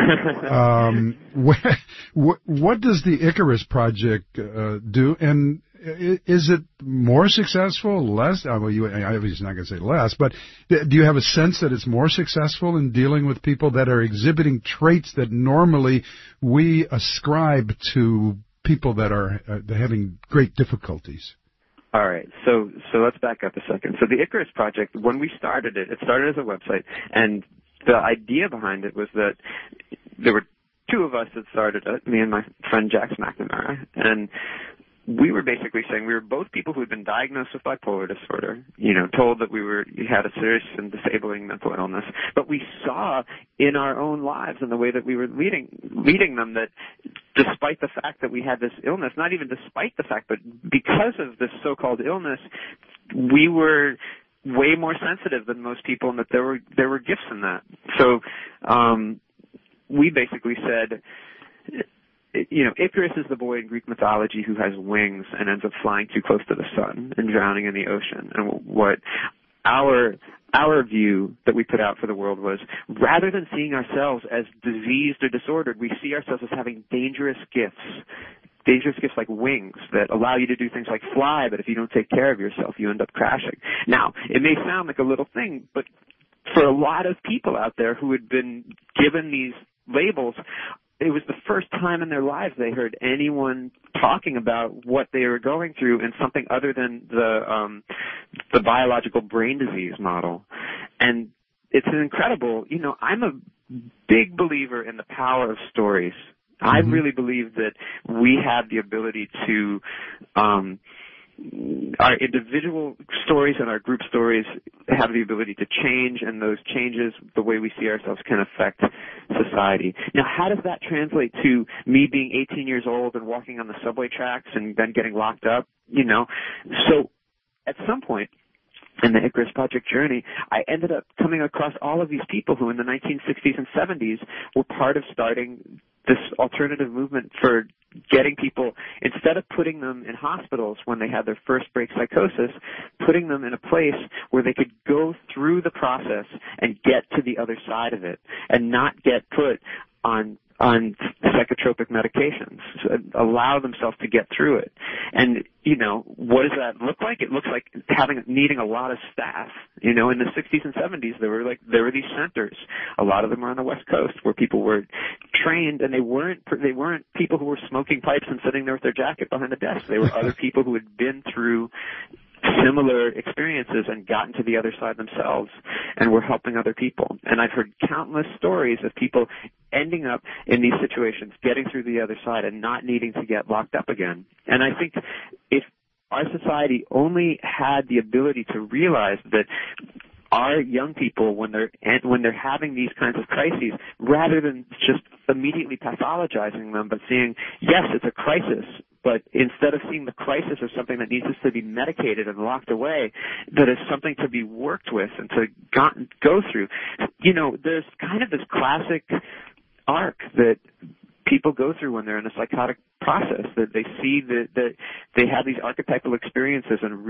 What does the Icarus Project do, and is it more successful, less? Well, I obviously not going to say less, but do you have a sense that it's more successful in dealing with people that are exhibiting traits that normally we ascribe to people that are having great difficulties? All right, so let's back up a second. So the Icarus Project, when we started it started as a website, and the idea behind it was that there were two of us that started it, me and my friend Jax McNamara, and we were basically saying we were both people who had been diagnosed with bipolar disorder, told that we had a serious and disabling mental illness, but we saw in our own lives and the way that we were leading them that despite the fact that we had this illness, not even despite the fact, but because of this so-called illness, we were way more sensitive than most people, and that there were gifts in that. So we basically said, Icarus is the boy in Greek mythology who has wings and ends up flying too close to the sun and drowning in the ocean. And what our view that we put out for the world was, rather than seeing ourselves as diseased or disordered, we see ourselves as having dangerous gifts like wings that allow you to do things like fly, but if you don't take care of yourself, you end up crashing. Now, it may sound like a little thing, but for a lot of people out there who had been given these labels, it was the first time in their lives they heard anyone talking about what they were going through in something other than the biological brain disease model. And it's an incredible, I'm a big believer in the power of stories. I really believe that we have the ability to, our individual stories and our group stories have the ability to change, and those changes, the way we see ourselves, can affect society. Now, how does that translate to me being 18 years old and walking on the subway tracks and then getting locked up? So at some point in the Icarus Project journey, I ended up coming across all of these people who in the 1960s and 70s were part of starting this alternative movement for getting people, instead of putting them in hospitals when they had their first break psychosis, putting them in a place where they could go through the process and get to the other side of it and not get put on psychotropic medications, allow themselves to get through it. And, what does that look like? It looks like needing a lot of staff. In the 60s and 70s, there were these centers. A lot of them were on the West Coast where people were trained, and they weren't people who were smoking pipes and sitting there with their jacket behind the desk. They were other people who had been through similar experiences and gotten to the other side themselves and were helping other people. And I've heard countless stories of people ending up in these situations, getting through the other side and not needing to get locked up again. And I think if our society only had the ability to realize that our young people, when they're having these kinds of crises, rather than just immediately pathologizing them, but seeing, yes, it's a crisis, but instead of seeing the crisis as something that needs to be medicated and locked away, that is something to be worked with and to go through. There's kind of this classic arc that people go through when they're in a psychotic process, that they see that they have these archetypal experiences and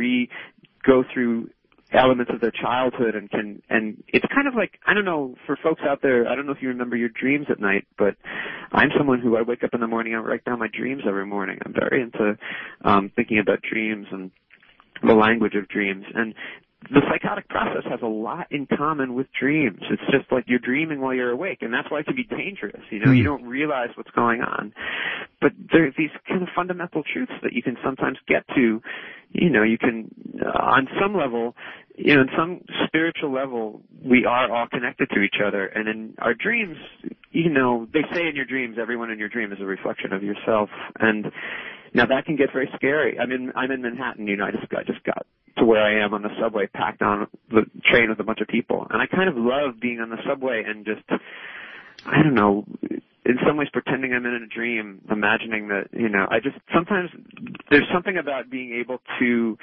go through elements of their childhood and it's kind of like, I don't know, for folks out there, I don't know if you remember your dreams at night, but I'm someone who, I wake up in the morning, I write down my dreams every morning. I'm very into thinking about dreams and the language of dreams. And the psychotic process has a lot in common with dreams. It's just like you're dreaming while you're awake, and that's why it can be dangerous. You don't realize what's going on. But there are these kind of fundamental truths that you can sometimes get to. You can, on some level, you know, in some spiritual level, we are all connected to each other. And in our dreams, you know, they say in your dreams, everyone in your dream is a reflection of yourself. And now that can get very scary. I'm in Manhattan, you know, I just got to where I am on the subway, packed on the train with a bunch of people. And I kind of love being on the subway and just, I don't know, in some ways pretending I'm in a dream, imagining that, you know, sometimes there's something about being able to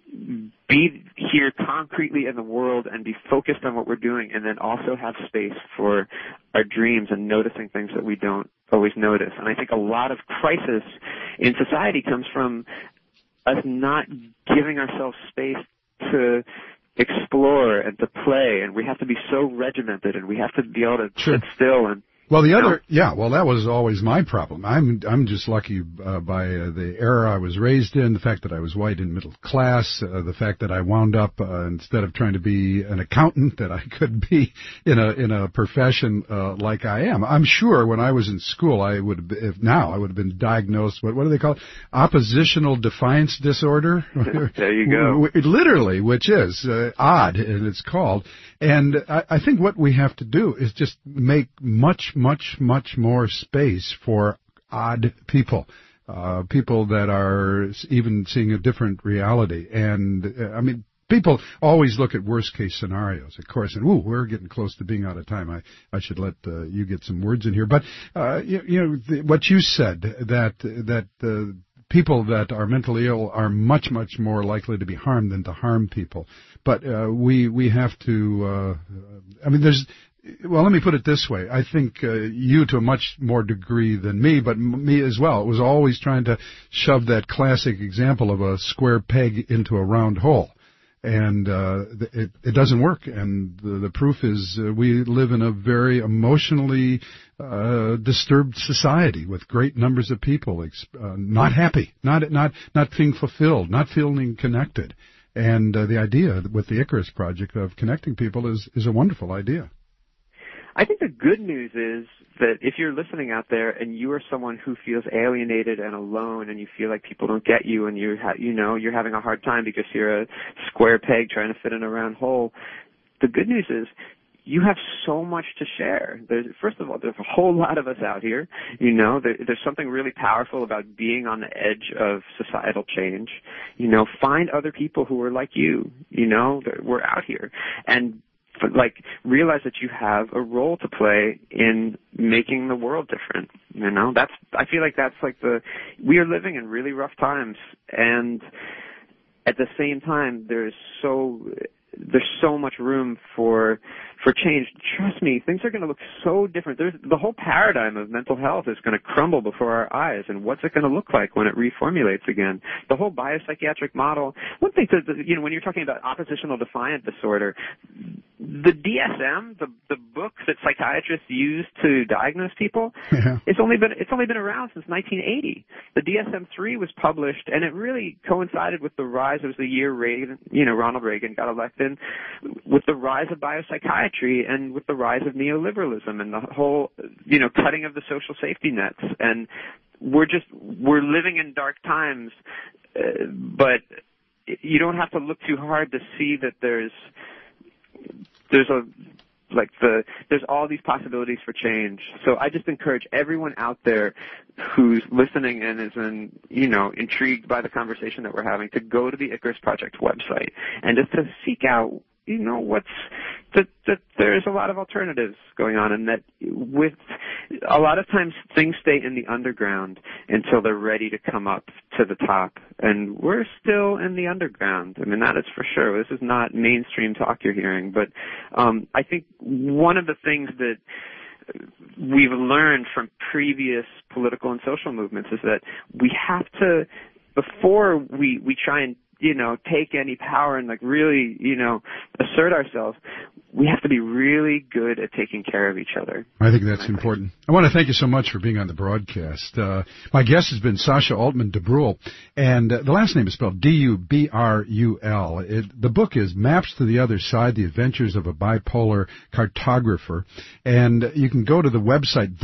be here concretely in the world and be focused on what we're doing, and then also have space for our dreams and noticing things that we don't always notice. And I think a lot of crisis in society comes from us not giving ourselves space to explore and to play, and we have to be so regimented, and we have to be able to sit still and well, that was always my problem. I'm just lucky by the era I was raised in, the fact that I was white and middle class, the fact that I wound up instead of trying to be an accountant, that I could be in a profession like I am. I'm sure when I was in school, I would have been diagnosed with, what do they call it? Oppositional defiance disorder. There you go. Literally, which is odd, and it's called. And I think what we have to do is just make much more space for odd people, people that are even seeing a different reality. And, I mean, people always look at worst-case scenarios, of course, and, we're getting close to being out of time. I should let you get some words in here. But, what you said, that people that are mentally ill are much more likely to be harmed than to harm people. But we have to, well, let me put it this way. I think you to a much more degree than me, but me as well, was always trying to shove that classic example of a square peg into a round hole. And it doesn't work. And the proof is we live in a very emotionally disturbed society with great numbers of people not happy, not feeling fulfilled, not feeling connected. And the idea with the Icarus Project of connecting people is a wonderful idea. I think the good news is that if you're listening out there and you are someone who feels alienated and alone, and you feel like people don't get you, and you're having a hard time because you're a square peg trying to fit in a round hole, the good news is you have so much to share. First of all, there's a whole lot of us out here. There's something really powerful about being on the edge of societal change. Find other people who are like you. We're out here. And realize that you have a role to play in making the world different. I feel like that's we are living in really rough times, and at the same time, there's so much room for change. Trust me, things are going to look so different. The whole paradigm of mental health is going to crumble before our eyes, and what's it going to look like when it reformulates again? The whole biopsychiatric model. One thing when you're talking about oppositional defiant disorder, the DSM, the book that psychiatrists use to diagnose people, it's only been around since 1980. The DSM-3 was published, and it really coincided with the rise. It was the year Ronald Reagan got elected, with the rise of biopsychiatry and with the rise of neoliberalism and the whole, cutting of the social safety nets. And we're living in dark times, but you don't have to look too hard to see that there's all these possibilities for change. So I just encourage everyone out there who's listening and is intrigued by the conversation that we're having to go to the Icarus Project website and just to seek out that there's a lot of alternatives going on, and that with a lot of times things stay in the underground until they're ready to come up to the top. And we're still in the underground. I mean, that is for sure. This is not mainstream talk you're hearing, but I think one of the things that we've learned from previous political and social movements is that we have to, before we try and take any power and really, assert ourselves, we have to be really good at taking care of each other. I think that's important. I want to thank you so much for being on the broadcast. My guest has been Sasha Altman DeBrule, and the last name is spelled D-U-B-R-U-L. The book is Maps to the Other Side, The Adventures of a Bipolar Cartographer, and you can go to the website,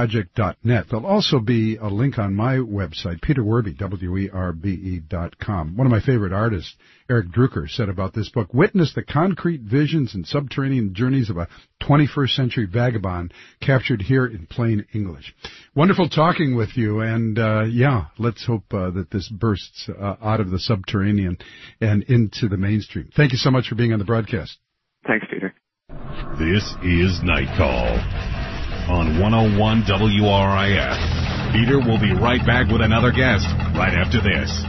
theicarusproject.net. There'll also be a link on my website, peterwerbe, WERBE.com. one of my favorite artists, Eric Drucker, said about this book, witness the concrete visions and subterranean journeys of a 21st century vagabond captured here in plain English. Wonderful talking with you, and let's hope that this bursts out of the subterranean and into the mainstream. Thank you so much for being on the broadcast. Thanks, Peter. This is Night Call on 101 WRIF. Peter will be right back with another guest right after this.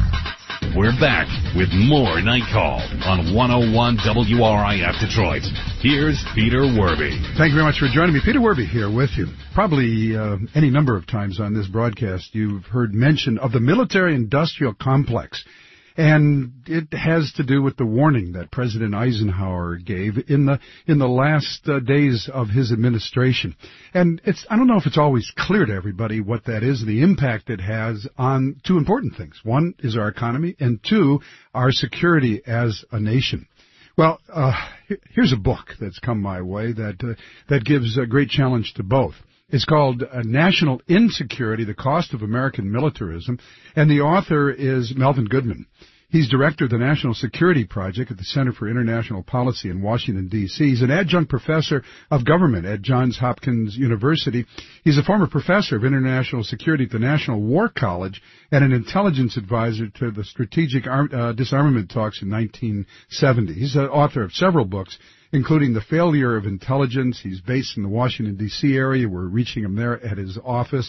We're back with more Night Call on 101 WRIF Detroit. Here's Peter Werby. Thank you very much for joining me. Peter Werby here with you. Probably any number of times on this broadcast you've heard mention of the military-industrial complex. And it has to do with the warning that President Eisenhower gave in the last days of his administration. And I don't know if it's always clear to everybody what that is, the impact it has on two important things. One is our economy, and two, our security as a nation. Well, here's a book that's come my way that gives a great challenge to both. It's called National Insecurity, The Cost of American Militarism, and the author is Melvin Goodman. He's director of the National Security Project at the Center for International Policy in Washington, D.C. He's an adjunct professor of government at Johns Hopkins University. He's a former professor of international security at the National War College and an intelligence advisor to the Strategic Disarmament Talks in 1970. He's the author of several books, including The Failure of Intelligence. He's based in the Washington, D.C. area. We're reaching him there at his office.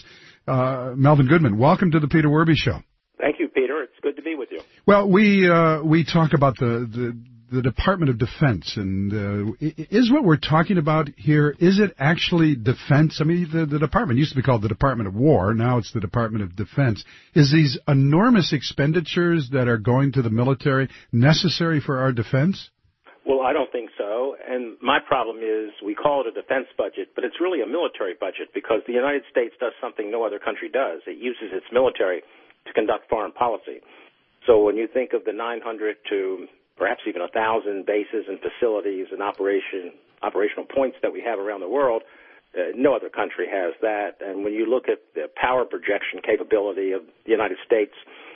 Melvin Goodman, welcome to the Peter Werby Show. Thank you, Peter. It's good to be with you. Well, we talk about the Department of Defense, and is what we're talking about here, is it actually defense? I mean, the department used to be called the Department of War. Now it's the Department of Defense. Is these enormous expenditures that are going to the military necessary for our defense? Well, I don't think so. And my problem is we call it a defense budget, but it's really a military budget because the United States does something no other country does. It uses its military to conduct foreign policy. So when you think of the 900 to perhaps even 1,000 bases and facilities and operational points that we have around the world, no other country has that. And when you look at the power projection capability of the United States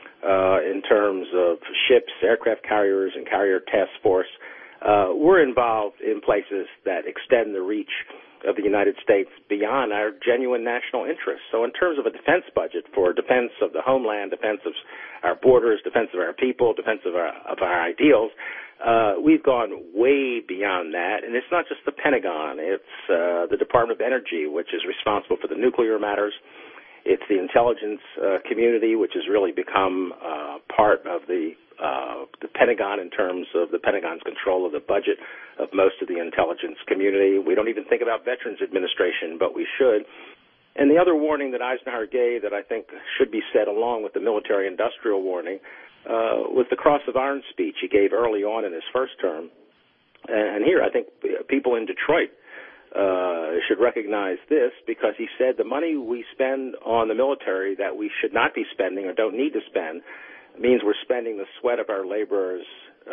in terms of ships, aircraft carriers, and carrier task force, we're involved in places that extend the reach of the United States beyond our genuine national interests. So in terms of a defense budget for defense of the homeland, defense of our borders, defense of our people, defense of our ideals, we've gone way beyond that. And it's not just the Pentagon. It's the Department of Energy, which is responsible for the nuclear matters. It's the intelligence community, which has really become part of the Pentagon in terms of the Pentagon's control of the budget of most of the intelligence community. We don't even think about Veterans Administration, but we should. And the other warning that Eisenhower gave that I think should be said along with the military-industrial warning was the Cross of Iron speech he gave early on in his first term. And here I think people in Detroit should recognize this because he said the money we spend on the military that we should not be spending or don't need to spend means we're spending the sweat of our laborers,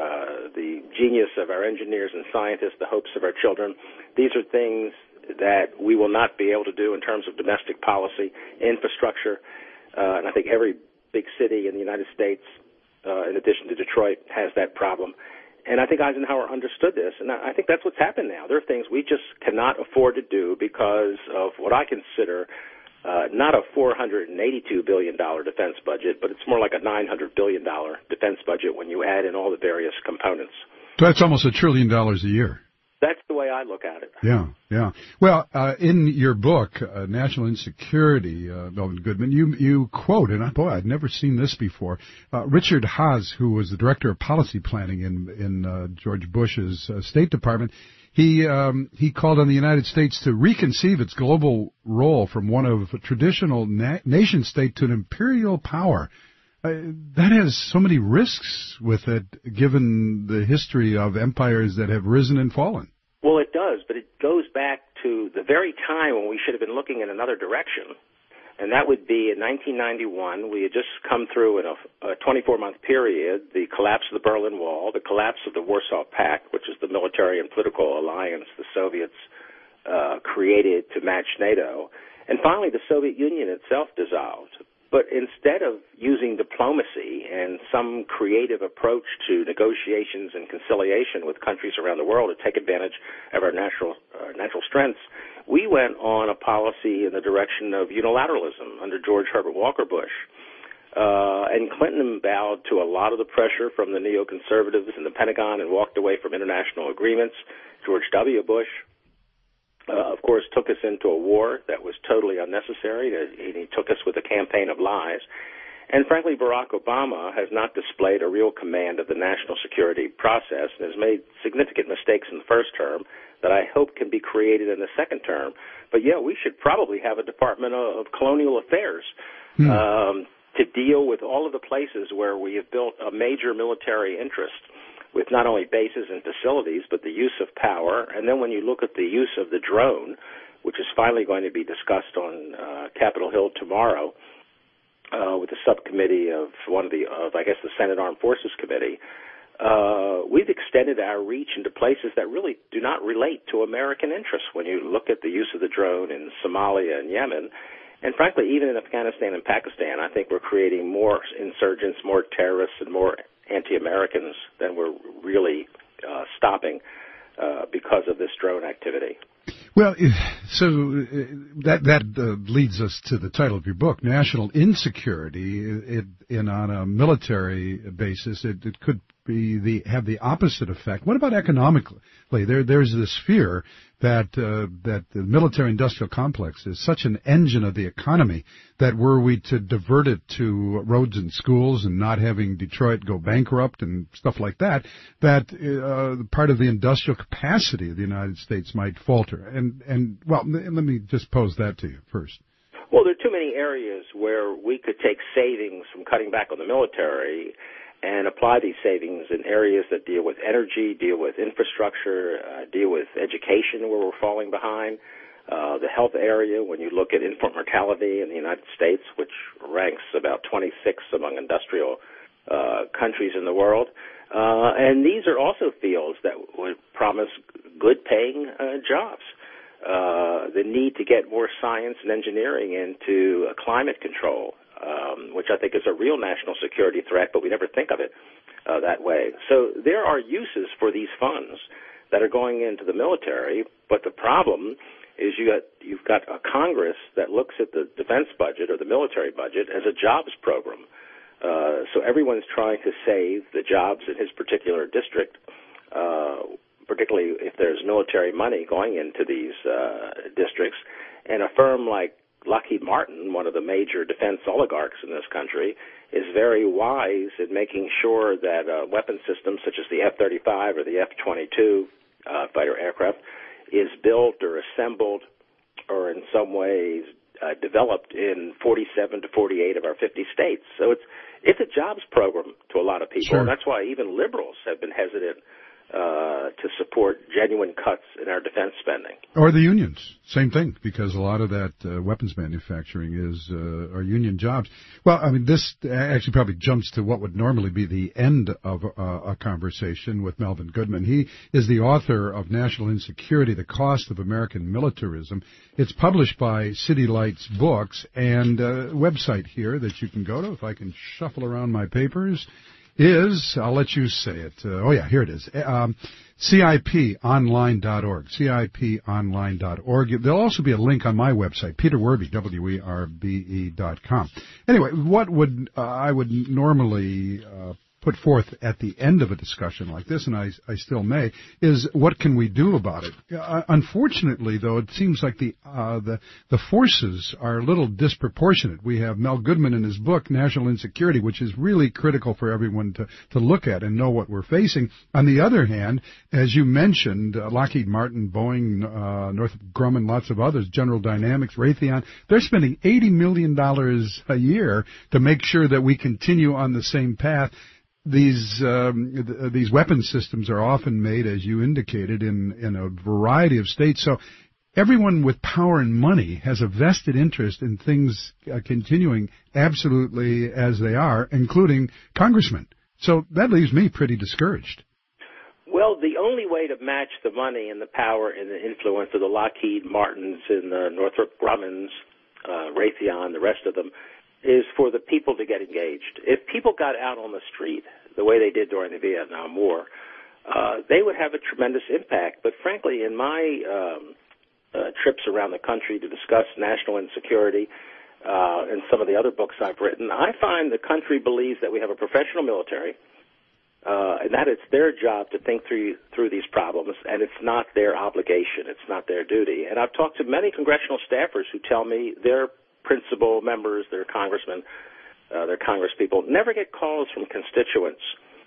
the genius of our engineers and scientists, the hopes of our children. These are things that we will not be able to do in terms of domestic policy, infrastructure, and I think every big city in the United States, in addition to Detroit, has that problem. And I think Eisenhower understood this, and I think that's what's happened now. There are things we just cannot afford to do because of what I consider not a $482 billion defense budget, but it's more like a $900 billion defense budget when you add in all the various components. So that's almost $1 trillion a year. That's the way I look at it. Yeah. Well, in your book, National Insecurity, Melvin Goodman, you quote, and boy, I'd never seen this before, Richard Haas, who was the director of policy planning in George Bush's State Department. He called on the United States to reconceive its global role from one of a traditional nation state to an imperial power. That has so many risks with it, given the history of empires that have risen and fallen. Well, it does, but it goes back to the very time when we should have been looking in another direction, and that would be in 1991. We had just come through in a 24-month period the collapse of the Berlin Wall, the collapse of the Warsaw Pact, which is the military and political alliance the Soviets created to match NATO, and finally the Soviet Union itself dissolved. But instead of using diplomacy and some creative approach to negotiations and conciliation with countries around the world to take advantage of our natural strengths, we went on a policy in the direction of unilateralism under George Herbert Walker Bush. And Clinton bowed to a lot of the pressure from the neoconservatives in the Pentagon and walked away from international agreements. George W. Bush, of course, took us into a war that was totally unnecessary, and he took us with a campaign of lies. And frankly, Barack Obama has not displayed a real command of the national security process and has made significant mistakes in the first term that I hope can be created in the second term. But, yeah, we should probably have a Department of Colonial Affairs to deal with all of the places where we have built a major military interest with not only bases and facilities, but the use of power. And then when you look at the use of the drone, which is finally going to be discussed on Capitol Hill tomorrow with the subcommittee of the Senate Armed Forces Committee, we've extended our reach into places that really do not relate to American interests when you look at the use of the drone in Somalia and Yemen. And frankly, even in Afghanistan and Pakistan, I think we're creating more insurgents, more terrorists, and more anti-Americans than we're really stopping because of this drone activity. Well, so that leads us to the title of your book, National Insecurity. On a military basis, it could have the opposite effect. What about economically? There's this fear that the military-industrial complex is such an engine of the economy that were we to divert it to roads and schools and not having Detroit go bankrupt and stuff like that, part of the industrial capacity of the United States might falter. And well, let me just pose that to you first. Well, there are too many areas where we could take savings from cutting back on the military and apply these savings in areas that deal with energy, deal with infrastructure, deal with education where we're falling behind, the health area when you look at infant mortality in the United States, which ranks about 26th among industrial countries in the world. And these are also fields that would promise good-paying jobs. The need to get more science and engineering into climate control, which I think is a real national security threat, but we never think of it that way. So there are uses for these funds that are going into the military, but the problem is you've got a Congress that looks at the defense budget or the military budget as a jobs program. So everyone's trying to save the jobs in his particular district, particularly if there's military money going into these districts. And a firm like Lockheed Martin, one of the major defense oligarchs in this country, is very wise in making sure that weapon systems such as the F-35 or the F-22 fighter aircraft is built or assembled or in some ways developed in 47 to 48 of our 50 states. So it's a jobs program to a lot of people. Sure. And that's why even liberals have been hesitant to support genuine cuts in our defense spending. Or the unions, same thing, because a lot of that weapons manufacturing are union jobs. Well, I mean, this actually probably jumps to what would normally be the end of a conversation with Melvin Goodman. He is the author of National Insecurity, The Cost of American Militarism. It's published by City Lights Books, and a website here that you can go to, if I can shuffle around my papers, I'll let you say it. Here it is. CIPonline.org. CIPonline.org. There'll also be a link on my website, Peter Werbe, WERBE.com. Anyway, what I would normally put forth at the end of a discussion like this, and I still may, is what can we do about it? Unfortunately, though, it seems like the forces are a little disproportionate. We have Mel Goodman in his book, National Insecurity, which is really critical for everyone to look at and know what we're facing. On the other hand, as you mentioned, Lockheed Martin, Boeing, Northrop Grumman, lots of others, General Dynamics, Raytheon, they're spending $80 million a year to make sure that we continue on the same path. These weapon systems are often made, as you indicated, in a variety of states. So everyone with power and money has a vested interest in things continuing absolutely as they are, including congressmen. So that leaves me pretty discouraged. Well, the only way to match the money and the power and the influence of the Lockheed Martins and the Northrop Grummans, Raytheon, the rest of them, is for the people to get engaged. If people got out on the street the way they did during the Vietnam War, they would have a tremendous impact. But frankly, in my trips around the country to discuss national insecurity and some of the other books I've written, I find the country believes that we have a professional military, and that it's their job to think through these problems, and it's not their obligation, it's not their duty. And I've talked to many congressional staffers who tell me their principal members, their congressmen, their congresspeople, never get calls from constituents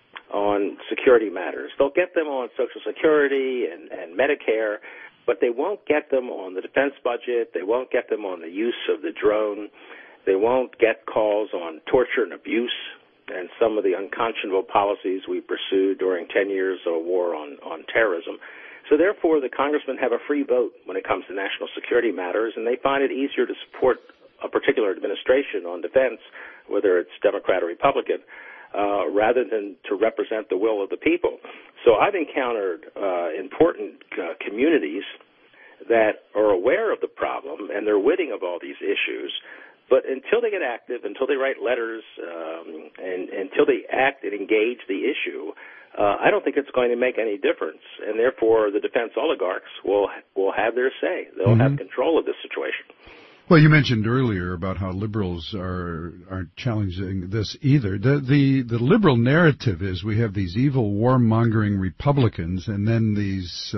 on security matters. They'll get them on Social Security and Medicare, but they won't get them on the defense budget. They won't get them on the use of the drone. They won't get calls on torture and abuse and some of the unconscionable policies we pursued during 10 years of a war on terrorism. So therefore, the congressmen have a free vote when it comes to national security matters, and they find it easier to support a particular administration on defense, whether it's Democrat or Republican, rather than to represent the will of the people. So I've encountered important communities that are aware of the problem and they're witting of all these issues, but until they get active, until they write letters, and until they act and engage the issue, I don't think it's going to make any difference. And therefore, the defense oligarchs will have their say. They'll have control of this situation. Well, you mentioned earlier about how liberals aren't challenging this either. The liberal narrative is we have these evil warmongering Republicans and then these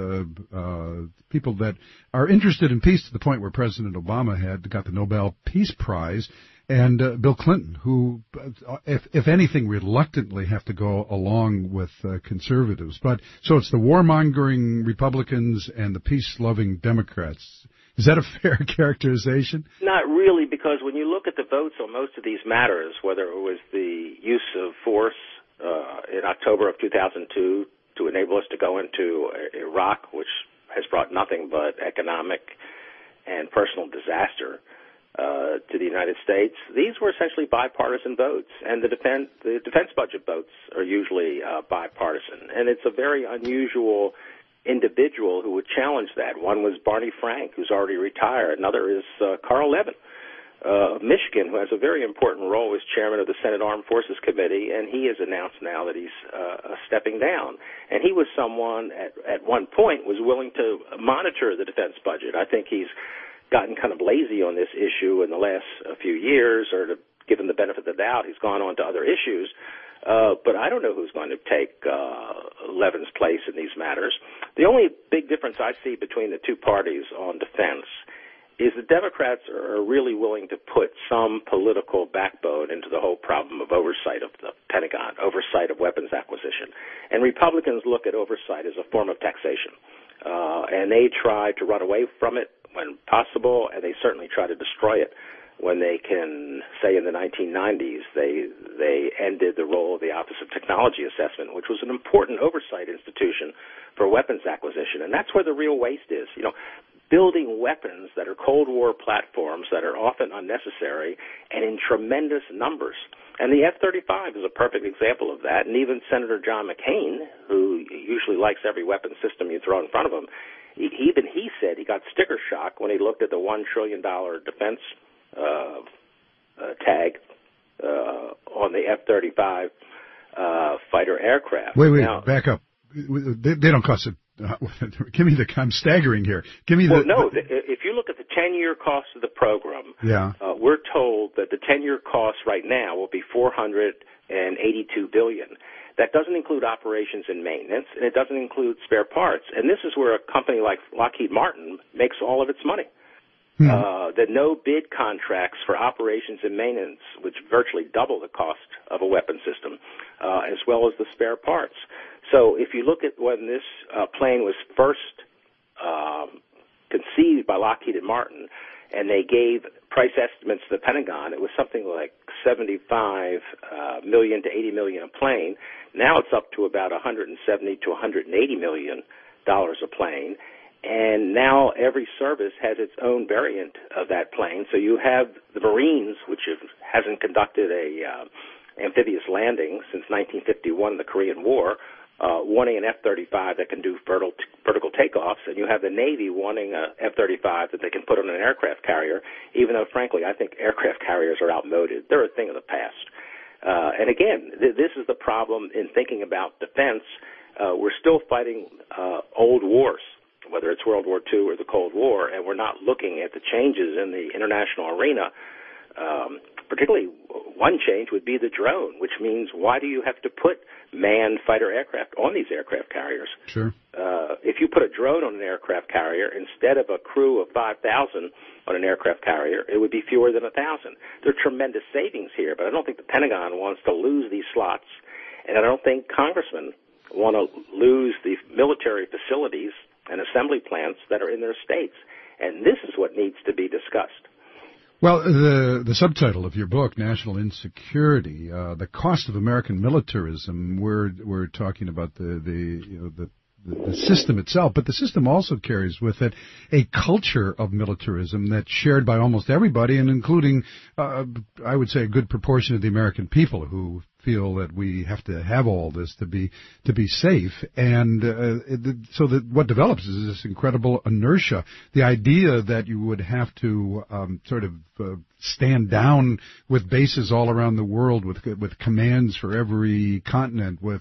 people that are interested in peace to the point where President Obama got the Nobel Peace Prize, and Bill Clinton, who, if anything, reluctantly have to go along with conservatives. But so it's the warmongering Republicans and the peace-loving Democrats. Is that a fair characterization? Not really, because when you look at the votes on most of these matters, whether it was the use of force in October of 2002 to enable us to go into Iraq, which has brought nothing but economic and personal disaster to the United States, these were essentially bipartisan votes, and the defense budget votes are usually bipartisan, and it's a very unusual individual who would challenge that. One was Barney Frank, who's already retired. Another is Carl Levin of Michigan, who has a very important role as chairman of the Senate Armed Forces Committee, and he has announced now that he's stepping down. And he was someone at one point was willing to monitor the defense budget. I think he's gotten kind of lazy on this issue in the last few years, or to give him the benefit of the doubt, he's gone on to other issues. But I don't know who's going to take Levin's place in these matters. The only big difference I see between the two parties on defense is the Democrats are really willing to put some political backbone into the whole problem of oversight of the Pentagon, oversight of weapons acquisition. And Republicans look at oversight as a form of taxation. And they try to run away from it when possible, and they certainly try to destroy it when they can. Say in the 1990s, they ended the role of the Office of Technology Assessment, which was an important oversight institution for weapons acquisition. And that's where the real waste is. You know, building weapons that are Cold War platforms that are often unnecessary and in tremendous numbers. And the F-35 is a perfect example of that. And even Senator John McCain, who usually likes every weapon system you throw in front of him, even he said he got sticker shock when he looked at the $1 trillion defense tag on the F-35 fighter aircraft. Wait, now, back up. They don't cost it. Give me I'm staggering here. Give me if you look at the 10-year cost of the program, we're told that the 10-year cost right now will be $482 billion. That doesn't include operations and maintenance, and it doesn't include spare parts. And this is where a company like Lockheed Martin makes all of its money. The no-bid contracts for operations and maintenance, which virtually double the cost of a weapon system, as well as the spare parts. So if you look at when this plane was first conceived by Lockheed Martin, and they gave price estimates to the Pentagon, it was something like $75 million to $80 million a plane. Now it's up to about $170 to $180 million a plane. And now every service has its own variant of that plane. So you have the Marines, which hasn't conducted a amphibious landing since 1951, the Korean War, wanting an F-35 that can do vertical takeoffs, and you have the Navy wanting a F-35 that they can put on an aircraft carrier, even though, frankly, I think aircraft carriers are outmoded. They're a thing of the past. And again, this is the problem in thinking about defense. We're still fighting old wars, whether it's World War II or the Cold War, and we're not looking at the changes in the international arena. Particularly, one change would be the drone, which means why do you have to put manned fighter aircraft on these aircraft carriers? Sure. If you put a drone on an aircraft carrier, instead of a crew of 5,000 on an aircraft carrier, it would be fewer than 1,000. There are tremendous savings here, but I don't think the Pentagon wants to lose these slots, and I don't think congressmen want to lose the military facilities and assembly plants that are in their states. And this is what needs to be discussed. Well, the subtitle of your book, National Insecurity, the cost of American militarism. We're talking about the system itself, but the system also carries with it a culture of militarism that's shared by almost everybody, and including, I would say, a good proportion of the American people who feel that we have to have all this to be safe, and so that what develops is this incredible inertia. The idea that you would have to sort of stand down with bases all around the world, with commands for every continent, with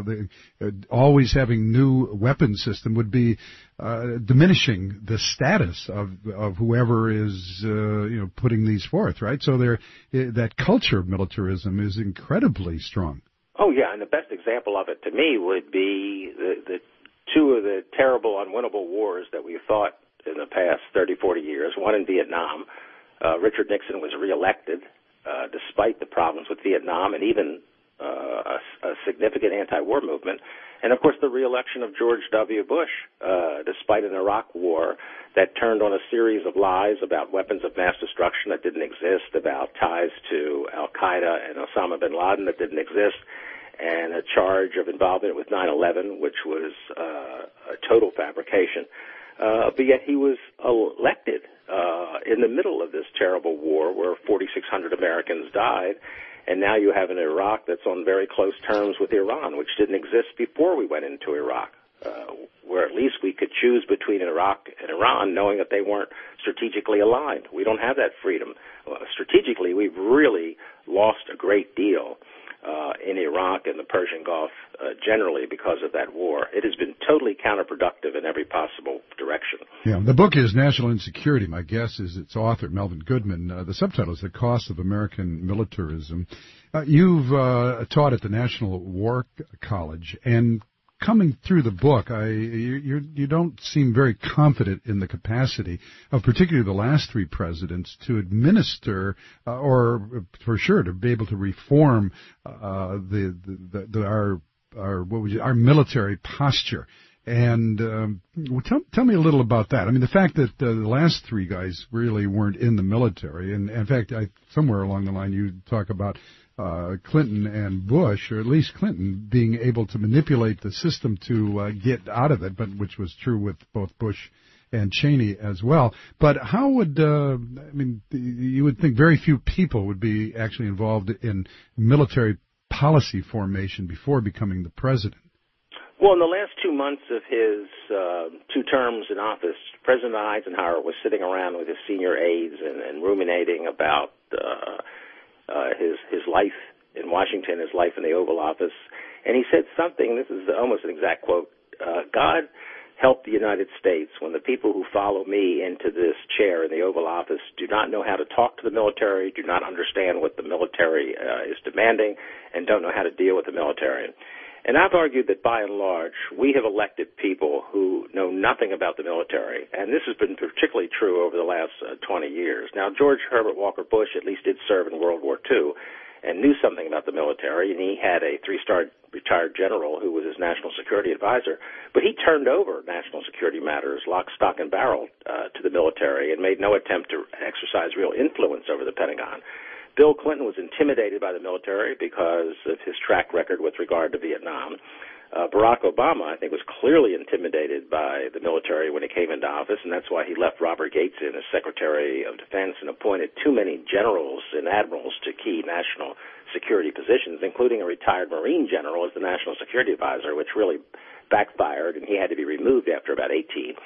always having new weapon system would be diminishing the status of whoever is putting these forth, right? So that culture of militarism is incredibly strong. Oh yeah, and the best example of it to me would be the two of the terrible, unwinnable wars that we've fought in the past 30, 40 years. One in Vietnam. Richard Nixon was reelected despite the problems with Vietnam and even a significant anti-war movement. And, of course, the reelection of George W. Bush, despite an Iraq war that turned on a series of lies about weapons of mass destruction that didn't exist, about ties to al-Qaeda and Osama bin Laden that didn't exist, and a charge of involvement with 9/11, which was a total fabrication. But yet he was elected in the middle of this terrible war where 4,600 Americans died. And now you have an Iraq that's on very close terms with Iran, which didn't exist before we went into Iraq, where at least we could choose between Iraq and Iran, knowing that they weren't strategically aligned. We don't have that freedom. Strategically, we've really lost a great deal in Iraq and the Persian Gulf generally because of that war. It has been totally counterproductive in every possible direction. Yeah, the book is National Insecurity. My guess is its author, Melvin Goodman. The subtitle is The Cost of American Militarism. You've taught at the National War College, and coming through the book, you don't seem very confident in the capacity of particularly the last three presidents to administer, or for sure to be able to reform our military posture. And tell me a little about that. I mean, the fact that the last three guys really weren't in the military, and in fact, somewhere along the line you talk about Clinton and Bush, or at least Clinton, being able to manipulate the system to get out of it, but which was true with both Bush and Cheney as well. But how would, you would think very few people would be actually involved in military policy formation before becoming the president. Well, in the last 2 months of his 2 terms in office, President Eisenhower was sitting around with his senior aides and ruminating about his life in Washington, his life in the Oval Office, and he said something, this is almost an exact quote, God help the United States when the people who follow me into this chair in the Oval Office do not know how to talk to the military, do not understand what the military is demanding, and don't know how to deal with the military. And I've argued that by and large, we have elected people who know nothing about the military, and this has been particularly true over the last 20 years. Now, George Herbert Walker Bush at least did serve in World War II and knew something about the military, and he had a 3-star retired general who was his national security advisor, but he turned over national security matters, lock, stock, and barrel to the military and made no attempt to exercise real influence over the Pentagon. Bill Clinton was intimidated by the military because of his track record with regard to Vietnam. Barack Obama, I think, was clearly intimidated by the military when he came into office, and that's why he left Robert Gates in as Secretary of Defense and appointed too many generals and admirals to key national security positions, including a retired Marine general as the National Security Advisor, which really backfired, and he had to be removed after about 20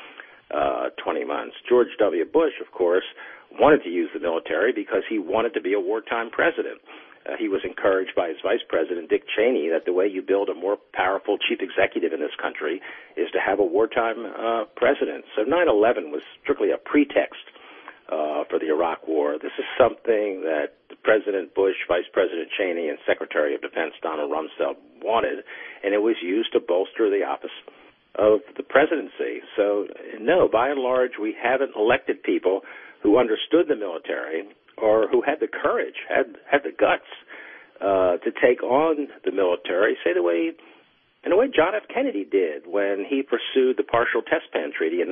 months. George W. Bush, of course, wanted to use the military because he wanted to be a wartime president. He was encouraged by his Vice President, Dick Cheney, that the way you build a more powerful chief executive in this country is to have a wartime president. So 9/11 was strictly a pretext for the Iraq War. This is something that President Bush, Vice President Cheney, and Secretary of Defense Donald Rumsfeld wanted, and it was used to bolster the office of the presidency. So, no, by and large, we haven't elected people who understood the military or who had the courage, had the guts to take on the military, in the way John F. Kennedy did when he pursued the Partial Test Ban Treaty in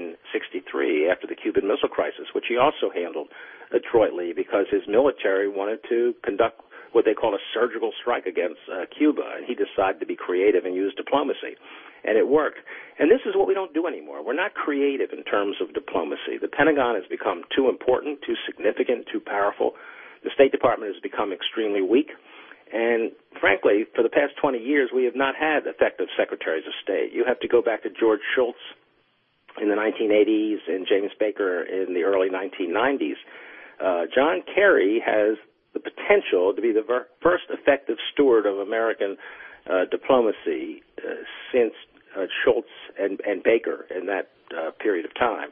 1963 after the Cuban Missile Crisis, which he also handled adroitly because his military wanted to conduct what they call a surgical strike against Cuba, and he decided to be creative and use diplomacy. And it worked. And this is what we don't do anymore. We're not creative in terms of diplomacy. The Pentagon has become too important, too significant, too powerful. The State Department has become extremely weak. And frankly, for the past 20 years, we have not had effective secretaries of state. You have to go back to George Shultz in the 1980s and James Baker in the early 1990s. John Kerry has the potential to be the first effective steward of American diplomacy since Shultz and Baker in that period of time.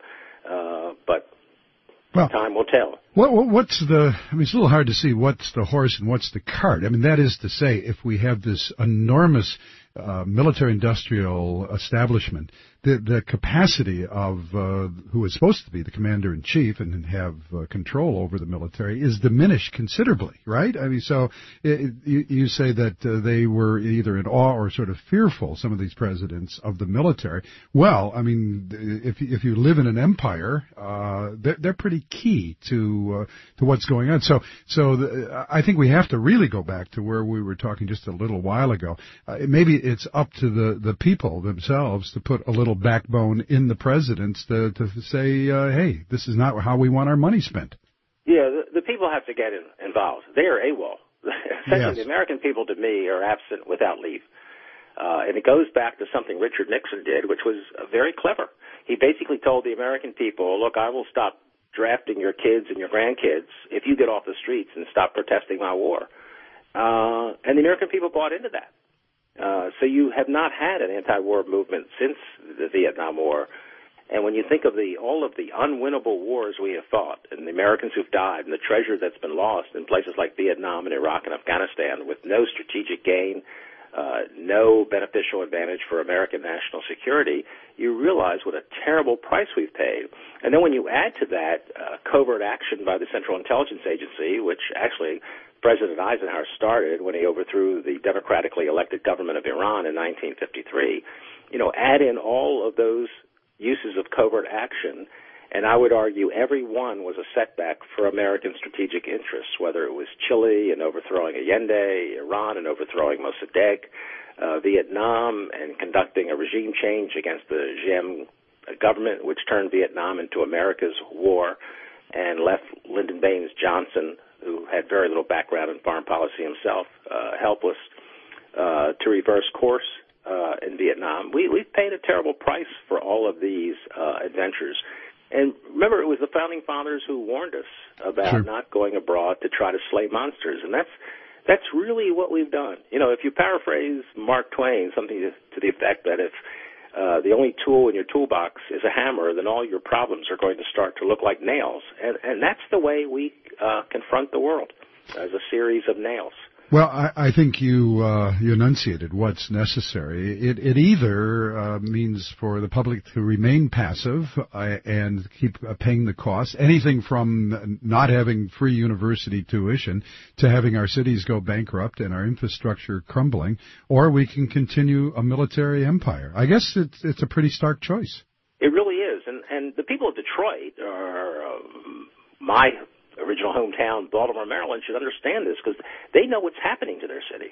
But time will tell. What's it's a little hard to see what's the horse and what's the cart. I mean, that is to say, if we have this enormous military-industrial establishment, the capacity of who is supposed to be the commander-in-chief and have control over the military is diminished considerably, right? I mean, so you say that they were either in awe or sort of fearful, some of these presidents, of the military. Well, I mean, if you live in an empire, they're pretty key to what's going on. So I think we have to really go back to where we were talking just a little while ago. Maybe it's up to the people themselves to put a little backbone in the presidents to say, hey, this is not how we want our money spent. Yeah, the people have to get involved. They are AWOL. Essentially, Yes. The American people, to me, are absent without leave. And it goes back to something Richard Nixon did, which was very clever. He basically told the American people, look, I will stop drafting your kids and your grandkids if you get off the streets and stop protesting my war. And the American people bought into that. So you have not had an anti-war movement since the Vietnam War. And when you think of all of the unwinnable wars we have fought and the Americans who've died and the treasure that's been lost in places like Vietnam and Iraq and Afghanistan with no strategic gain, no beneficial advantage for American national security, you realize what a terrible price we've paid. And then when you add to that covert action by the Central Intelligence Agency, which actually President Eisenhower started when he overthrew the democratically elected government of Iran in 1953, add in all of those uses of covert action, and I would argue every one was a setback for American strategic interests, whether it was Chile and overthrowing Allende, Iran and overthrowing Mossadegh, Vietnam and conducting a regime change against the Diem government, which turned Vietnam into America's war and left Lyndon Baines Johnson, who had very little background in foreign policy himself, helpless to reverse course in Vietnam. We've paid a terrible price for all of these adventures. And remember, it was the Founding Fathers who warned us about not going abroad to try to slay monsters. And that's really what we've done. If you paraphrase Mark Twain, something to the effect that if the only tool in your toolbox is a hammer, then all your problems are going to start to look like nails. And that's the way we confront the world, as a series of nails. Well, I think you enunciated what's necessary. It either means for the public to remain passive and keep paying the cost, anything from not having free university tuition to having our cities go bankrupt and our infrastructure crumbling, or we can continue a military empire. I guess it's a pretty stark choice. It really is. And the people of Detroit are my original hometown, Baltimore, Maryland, should understand this because they know what's happening to their cities.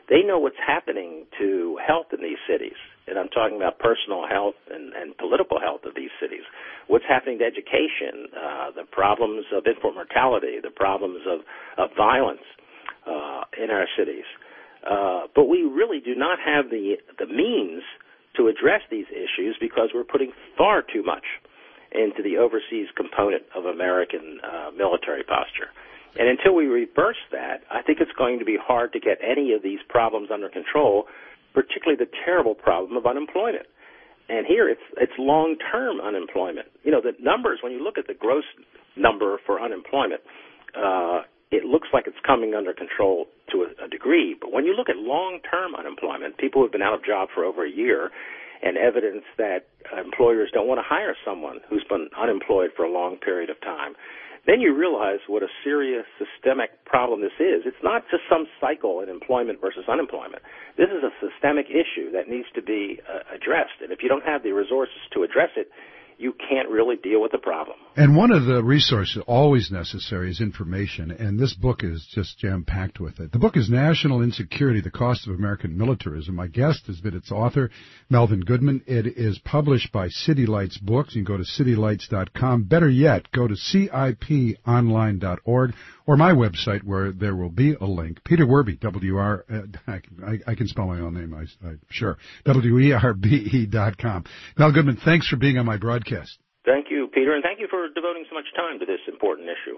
They know what's happening to health in these cities, and I'm talking about personal health and political health of these cities. What's happening to education, the problems of infant mortality, the problems of violence in our cities. But we really do not have the means to address these issues because we're putting far too much into the overseas component of American military posture. And until we reverse that, I think it's going to be hard to get any of these problems under control, particularly the terrible problem of unemployment. And here it's long-term unemployment. You know, the numbers, when you look at the gross number for unemployment, it looks like it's coming under control to a degree. But when you look at long-term unemployment, people who have been out of job for over a year, and evidence that employers don't want to hire someone who's been unemployed for a long period of time, then you realize what a serious systemic problem this is. It's not just some cycle in employment versus unemployment. This is a systemic issue that needs to be addressed. And if you don't have the resources to address it, you can't really deal with the problem. And one of the resources always necessary is information, and this book is just jam-packed with it. The book is National Insecurity, The Cost of American Militarism. My guest has been its author, Melvin Goodman. It is published by City Lights Books. You can go to citylights.com. Better yet, go to ciponline.org or my website where there will be a link. Peter Werbe, I can spell my own name, I'm sure, WERBE.com. Mel Goodman, thanks for being on my broadcast. Thank you, Peter, and thank you for devoting so much time to this important issue.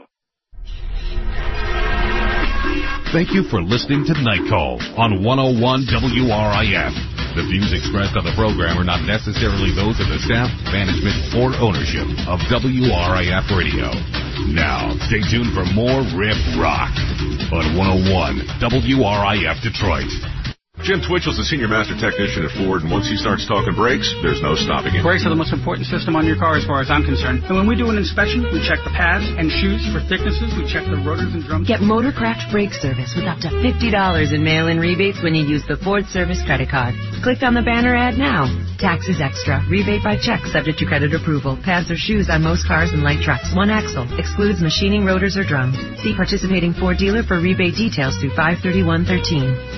Thank you for listening to Night Call on 101 WRIF. The views expressed on the program are not necessarily those of the staff, management, or ownership of WRIF Radio. Now, stay tuned for more Riff Rock on 101 WRIF Detroit. Jim Twitchell's the senior master technician at Ford, and once he starts talking brakes, there's no stopping him. Brakes are the most important system on your car as far as I'm concerned. And when we do an inspection, we check the pads and shoes for thicknesses. We check the rotors and drums. Get Motorcraft brake service with up to $50 in mail-in rebates when you use the Ford Service credit card. Click on the banner ad now. Taxes extra. Rebate by check subject to credit approval. Pads or shoes on most cars and light trucks. One axle. Excludes machining, rotors, or drums. See participating Ford dealer for rebate details through 5/31/13.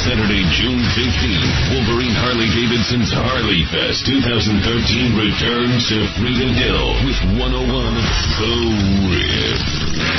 Saturday, June 15th, Wolverine Harley-Davidson's Harley Fest 2013 returns to Freedom Hill with 101 The Rip.